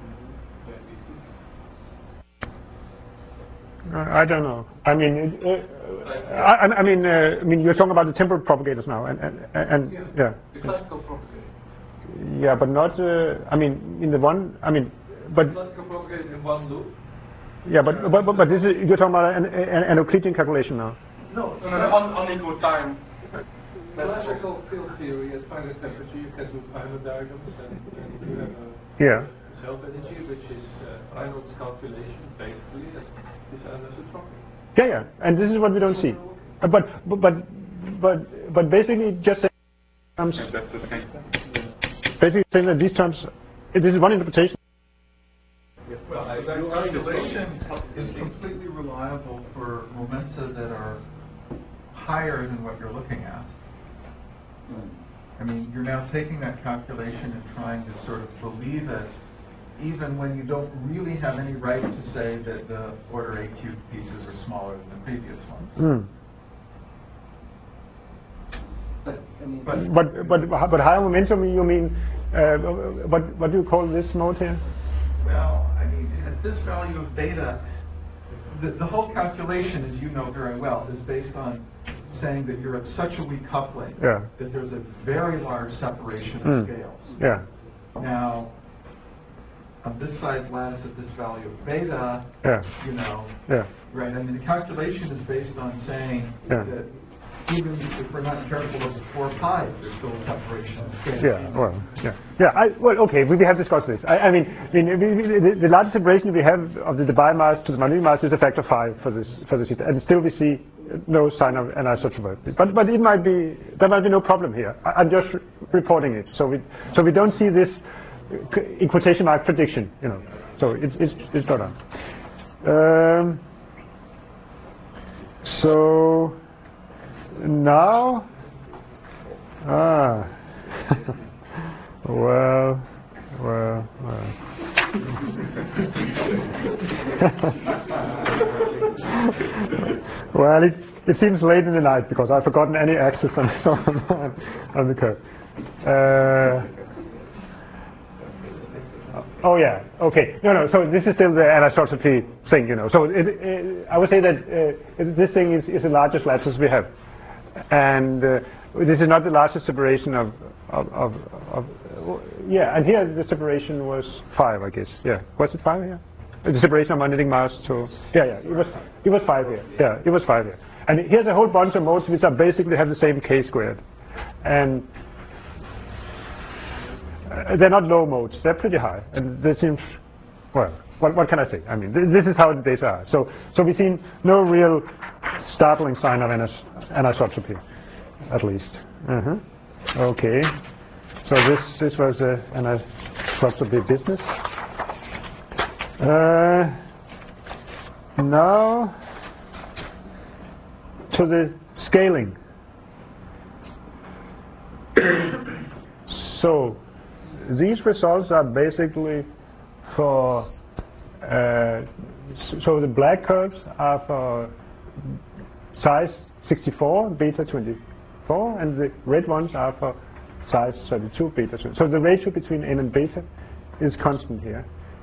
I don't know. I mean, I mean, you're talking about the temporal propagators now, and yeah. The classical propagator. Yeah, but not. I mean, in the one. I mean, but. Classical propagator in one loop. Yeah, but this is, you're talking about an Euclidean calculation now. No, on equal time. Classical field theory at finite temperature, you can do Feynman diagrams, and you have a self-energy, which is Arnold's calculation, basically. Yeah, and this is what we don't see. But basically, just terms. That's the same thing. Basically, saying that these terms. This is one interpretation. Well, that calculation is completely reliable for momenta that are higher than what you're looking at. I mean, you're now taking that calculation and trying to sort of believe it, even when you don't really have any right to say that the order A cubed pieces are smaller than the previous ones. But higher momentum, you mean, what do you call this mode here? Well, I mean, at this value of beta, the whole calculation, as you know very well, is based on saying that you're at such a weak coupling that there's a very large separation of scales. Yeah. Now, on this side's lattice at this value of beta, you know, right? I mean, the calculation is based on saying that even if we're not careful of the 4 pi, there's still a separation of scales. Well, okay, we have discussed this. I mean, the largest separation we have of the Debye mass to the Marinoud mass is a factor 5 for this, and still we see no sign of anisotropy. But it might be, there might be no problem here. I'm just reporting it. So we don't see this in quotation mark prediction, you know. So it's not on. So now, well. Well, it seems late in the night because I've forgotten any axis on the curve. Oh yeah, okay. No, so this is still the anisotropy thing, you know. So I would say that this thing is the largest lattice we have. And this is not the largest separation of yeah, and here the separation was 5, I guess. Yeah, was it 5 here? The separation of magnetic mass to it was 5 here. Yeah, it was 5 here. And here's a whole bunch of modes which are basically have the same k squared, and they're not low modes. They're pretty high, and they seem well. What can I say? I mean, this is how the data are. So we've seen no real startling sign of anisotropy, at least. Okay. So this was anisotropy business. Now to the scaling. So these results are basically for so the black curves are for size 64 beta 24, and the red ones are for size 32 beta 20. So the ratio between n and beta is constant here.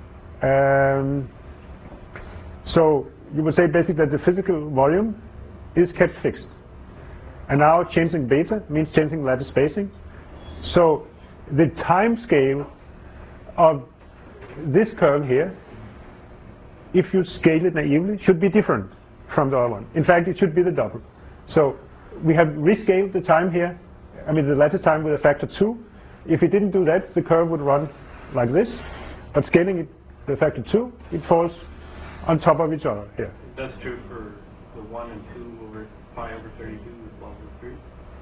So you would say basically that the physical volume is kept fixed, and now changing beta means changing lattice spacing. So the time scale of this curve here, if you scale it naively, should be different from the other one. In fact, it should be the double. So we have rescaled the time here, I mean the lattice time with a factor 2. If it didn't do that, the curve would run like this, but scaling it with a factor 2, it falls on top of each other here. That's true for the 1 and 2 over pi over 32 as well as 3?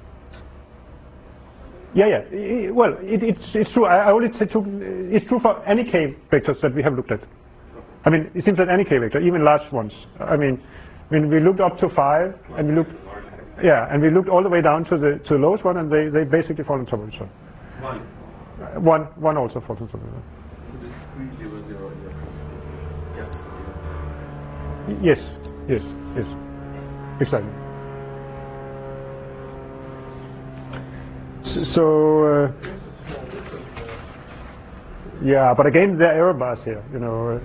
Yeah. Well, it's true. I only took it's true for any k vectors that we have looked at. I mean, it seems that any k vector, even large ones. I mean, when we looked up to 5, and we looked, and we looked all the way down to the lowest one, and they basically fall on top of each other. One also falls on top of each other. Yes, exactly. So yeah, but again, there are error bars here, you know.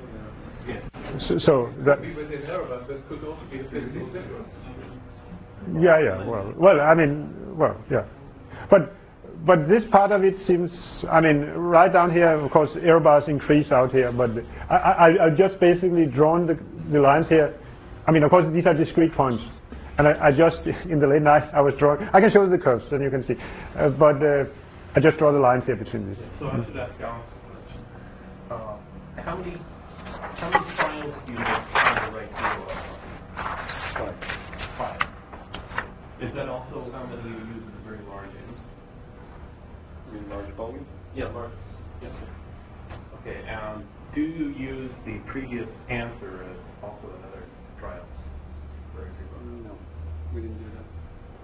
So that. Within error bars, that could also be a physical difference. Yeah. Well, I mean, yeah, but this part of it seems. I mean, right down here, of course, error bars increase out here, but I've just basically drawn the lines here. I mean, of course, these are discrete points. And I just, in the late night, I was drawing. I can show you the curves, then you can see. But I just draw the lines here between these. So I should ask Alex a question. How many files do you make on the right field? 5. Is that also how many you use at a very large end? You mean large volume? Yeah, large. Yes. Okay. Do you use the previous answer as also another trial? No, we didn't do that.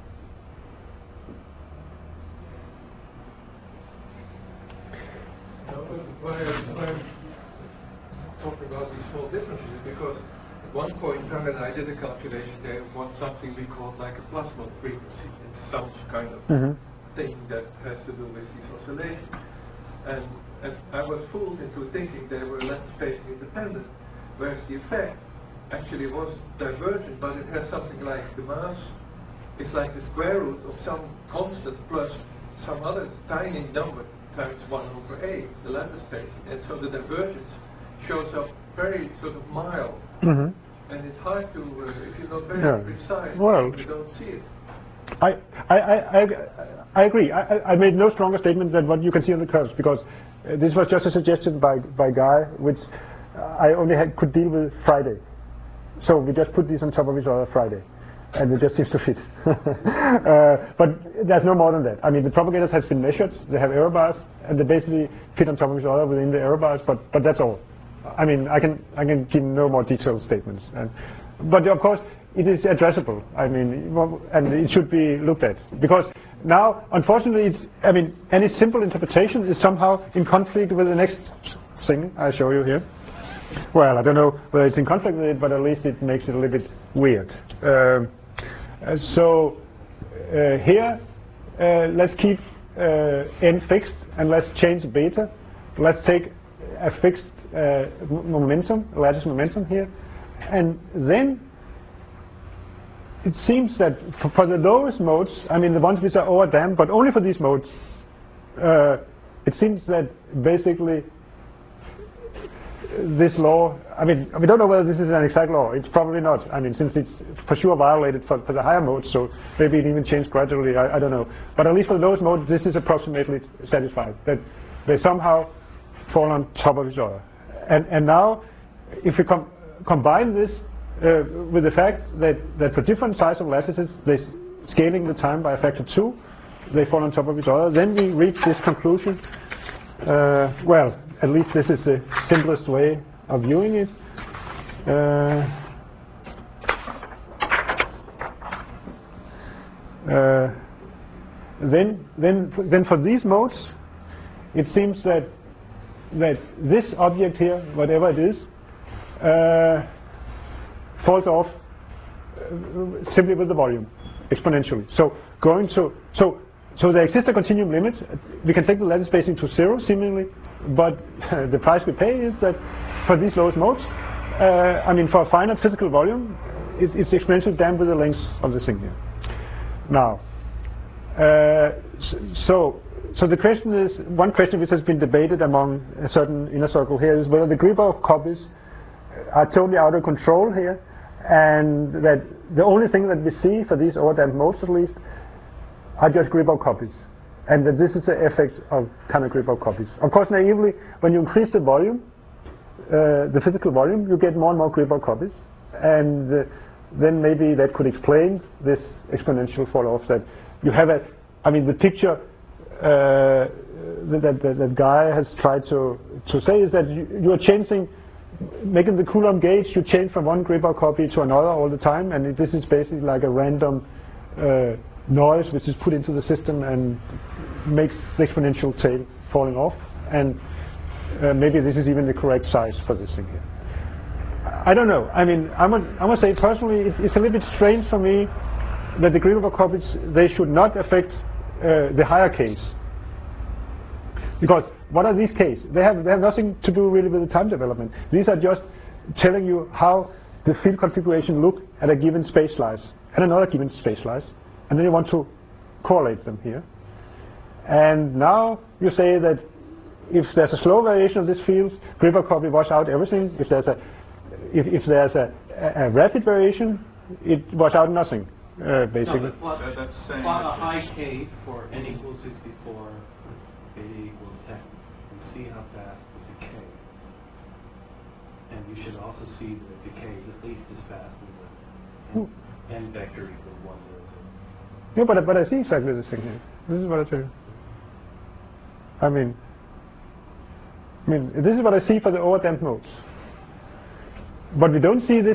Why I'm talking about these small differences is because at one point Tang and I did a calculation. There was something we called like a plasmon frequency. It's some kind of thing that has to do with these oscillations. And I was fooled into thinking they were lattice spacing independent, whereas the effect actually was divergent, but it has something like the mass. It's like the square root of some constant plus some other tiny number times 1 over a, the lattice spacing. And so the divergence shows up very sort of mild. And it's hard to, if you're not very precise, you don't see it. I agree. I made no stronger statement than what you can see on the curves, because this was just a suggestion by Guy, which I only could deal with Friday. So we just put these on top of each other Friday. and it just seems to fit. But there's no more than that. I mean, the propagators have been measured. They have error bars, and they basically fit on top of each other within the error bars. But that's all. I mean, I can give no more detailed statements. But of course, it is addressable. I mean, and it should be looked at because now, unfortunately, any simple interpretation is somehow in conflict with the next thing I show you here. Well, I don't know whether it's in conflict with it, but at least it makes it a little bit weird. Here, let's keep n fixed and let's change beta. Let's take a fixed momentum, lattice momentum here, and then it seems that for the lowest modes, I mean the ones which are overdamped, but only for these modes, it seems that basically this law, I mean, we don't know whether this is an exact law. It's probably not. I mean, since it's for sure violated for the higher modes, so maybe it even changed gradually. I don't know. But at least for the lowest modes, this is approximately satisfied, that they somehow fall on top of each other. And now, if we combine this with the fact that for different size of lattices, they're scaling the time by a factor 2, they fall on top of each other, then we reach this conclusion. Well, at least this is the simplest way of viewing it. Then for these modes, it seems that this object here, whatever it is, falls off simply with the volume, exponentially. So there exists a continuum limit. We can take the lattice spacing to 0, seemingly, but the price we pay is that for these lowest modes, I mean, for a finite physical volume, it's exponentially damped with the length of the thing here. Now, so the question is, one question which has been debated among a certain inner circle here is whether the Gribov copies are totally out of control here, and that the only thing that we see for these overdamped modes, at least, are just Gribov copies, and that this is the effect of kind of Gribov copies. Of course, naively, when you increase the volume, the physical volume, you get more and more Gribov copies, and then maybe that could explain this exponential fall off. That you have the picture that guy has tried to say is that you are changing, making the Coulomb gauge, you change from one Gribov copy to another all the time, and this is basically like a random noise which is put into the system and makes the exponential tail falling off, and maybe this is even the correct size for this thing here. I don't know. I mean, I must say personally, it's a little bit strange for me that the Gribov copies, they should not affect the higher case, because what are these cases? They have nothing to do really with the time development. These are just telling you how the field configuration look at a given space slice and another given space slice, and then you want to correlate them here. And now you say that if there's a slow variation of this field, Gribov copy wash out everything. If there's a rapid variation, it wash out nothing, basically. No, plot a high K for n equals 64, beta equals 10, and see how fast the decay. And you should also see that the decay is at least as fast as the n vector equals 1. Yeah, but I see exactly the thing here. This is what I tell you. I mean, this is what I see for the overdamped modes. But we don't see this.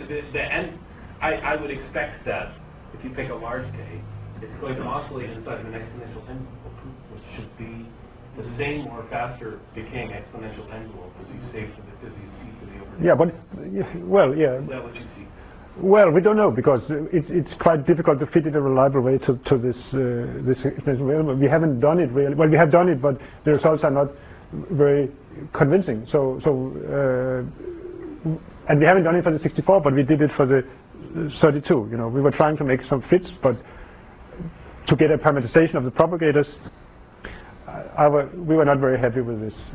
I would expect that if you pick a large K, it's going to oscillate inside of an exponential envelope, which should be the same or faster decaying exponential envelope as you see for the overdamped. Yeah, but well, yeah. Is that what you see? Well, we don't know, because it's quite difficult to fit in a reliable way to this exponential element. We haven't done it really. Well, we have done it, but the results are not very convincing. And we haven't done it for the 64, but we did it for the 32. You know, we were trying to make some fits, but to get a parameterization of the propagators, we were not very happy with this.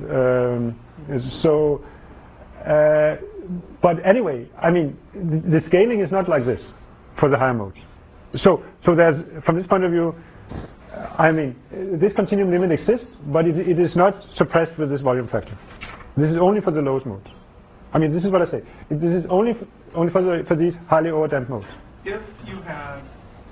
But anyway, I mean, the scaling is not like this for the higher modes. So there's, from this point of view, I mean, this continuum limit exists, but it is not suppressed with this volume factor. This is only for the lowest modes. I mean, this is what I say. This is only for these highly overdamped modes. if you had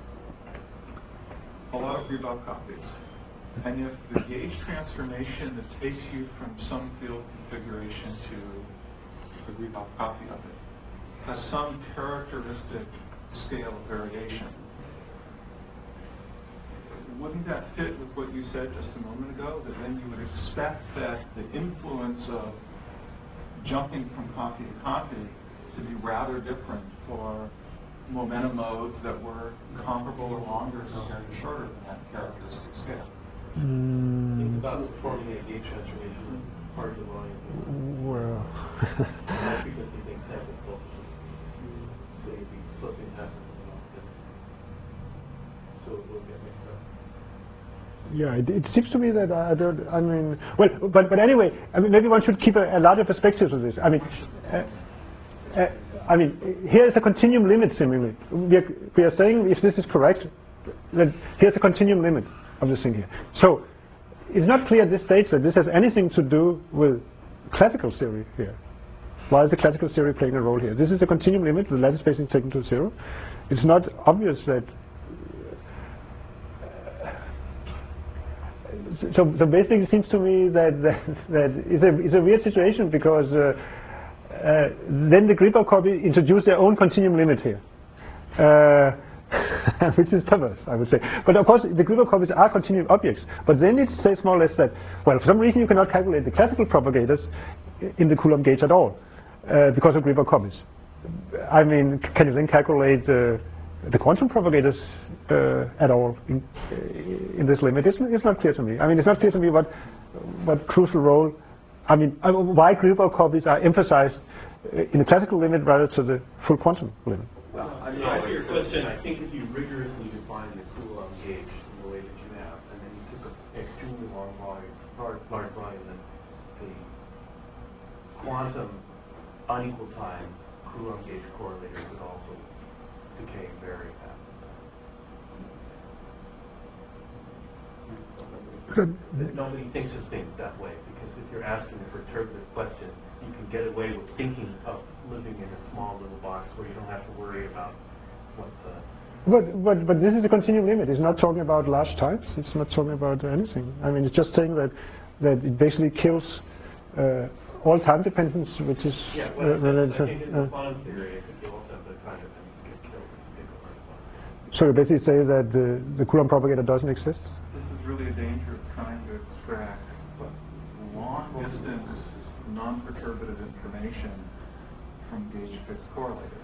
a lot of Gribov copies, and if the gauge transformation that takes you from some field configuration to a Gribov copy of it has some characteristic scale of variation, wouldn't that fit with what you said just a moment ago, that then you would expect that the influence of jumping from copy to copy to be rather different for momentum modes that were comparable or longer or shorter than that characteristic scale? Think about performing a gauge transformation part of the volume. Well. Not because you think that is possible. So you'd be flipping half of it. So it will get mixed up. Yeah, it seems to me that but anyway, maybe one should keep a larger perspective of this. Here is a continuum limit, seemingly. We are saying, if this is correct, that here's a continuum limit of this thing here. So, it's not clear at this stage that this has anything to do with classical theory here. Why is the classical theory playing a role here? This is a continuum limit, the lattice spacing is taken to 0. It's not obvious that... So basically it seems to me that it's a weird situation, because then the Gribov copy introduce their own continuum limit here, which is perverse, I would say. But of course the Gribov copies are continuum objects, but then it says more or less that, well, for some reason you cannot calculate the classical propagators in the Coulomb gauge at all, because of Gribov copies. Can you then calculate the quantum propagators at all in this limit? It's not clear to me. It's not clear to me what crucial role, why Gribov copies are emphasized in the classical limit rather to the full quantum limit. Well, to answer your question, I think if you rigorously define the Coulomb gauge in the way that you have, and then you took an extremely large volume, then the quantum unequal time Coulomb gauge correlators would also decay very fast. Nobody thinks of things that way, because if you're asking a perturbative question, you can get away with thinking of living in a small little box where you don't have to worry about what the... But this is a continuum limit. It's not talking about large types. It's not talking about anything. It's just saying that it basically kills all time dependence, which is related to... I think in the quantum theory, I think you also have the time dependence get killed if you take apart. So you basically say that the Coulomb propagator doesn't exist? This is really a danger of trying to extract long-distance, non-perturbative information from gauge-fixed correlators.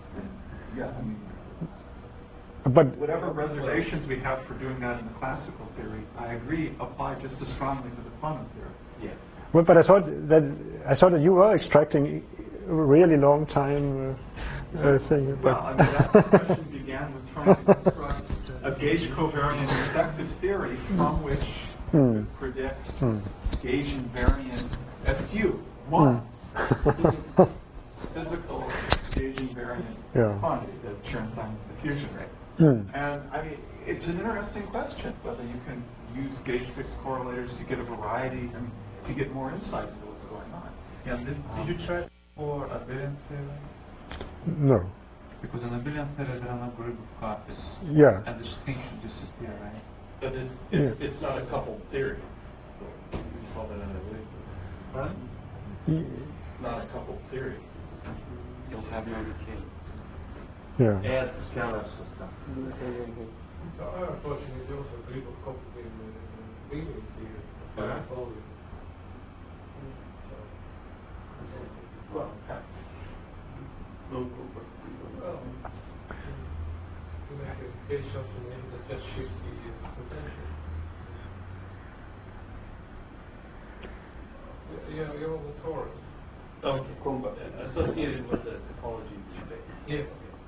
But whatever reservations we have for doing that in the classical theory, I agree, apply just as strongly to the quantum theory. Yeah. Well, but I thought that you were extracting a really long time thing. Well, that discussion began with trying to construct a gauge covariant effective theory from which we predict gauge invariant SU, one. Physical gauge invariant quantity, the Chern-Simons diffusion rate. And it's an interesting question whether you can use gauge-fixed correlators to get a variety, to get more insight into what's going on. Yeah, did you try for abelian theory? No. Because in abelian theory there are no Gribov copies. Yeah. And the distinction disappears, right? But it's not a coupled theory. So you call that an abelian theory. Right? It's not a coupled theory. You'll have no decay. Yeah. Add the scalar system. So unfortunately also Gribov copy in Gribov theory. Well, you make a gauge transformation that just shifts the potential. You're on the torus. Okay, associated with the topology of space. Yeah.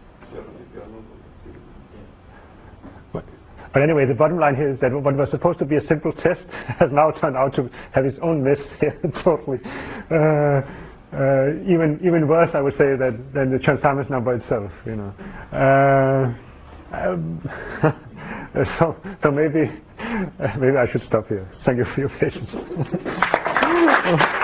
But anyway, the bottom line here is that what was supposed to be a simple test has now turned out to have its own mess here, totally. Even worse, I would say, than the Chern-Simons number itself. So maybe I should stop here. Thank you for your patience.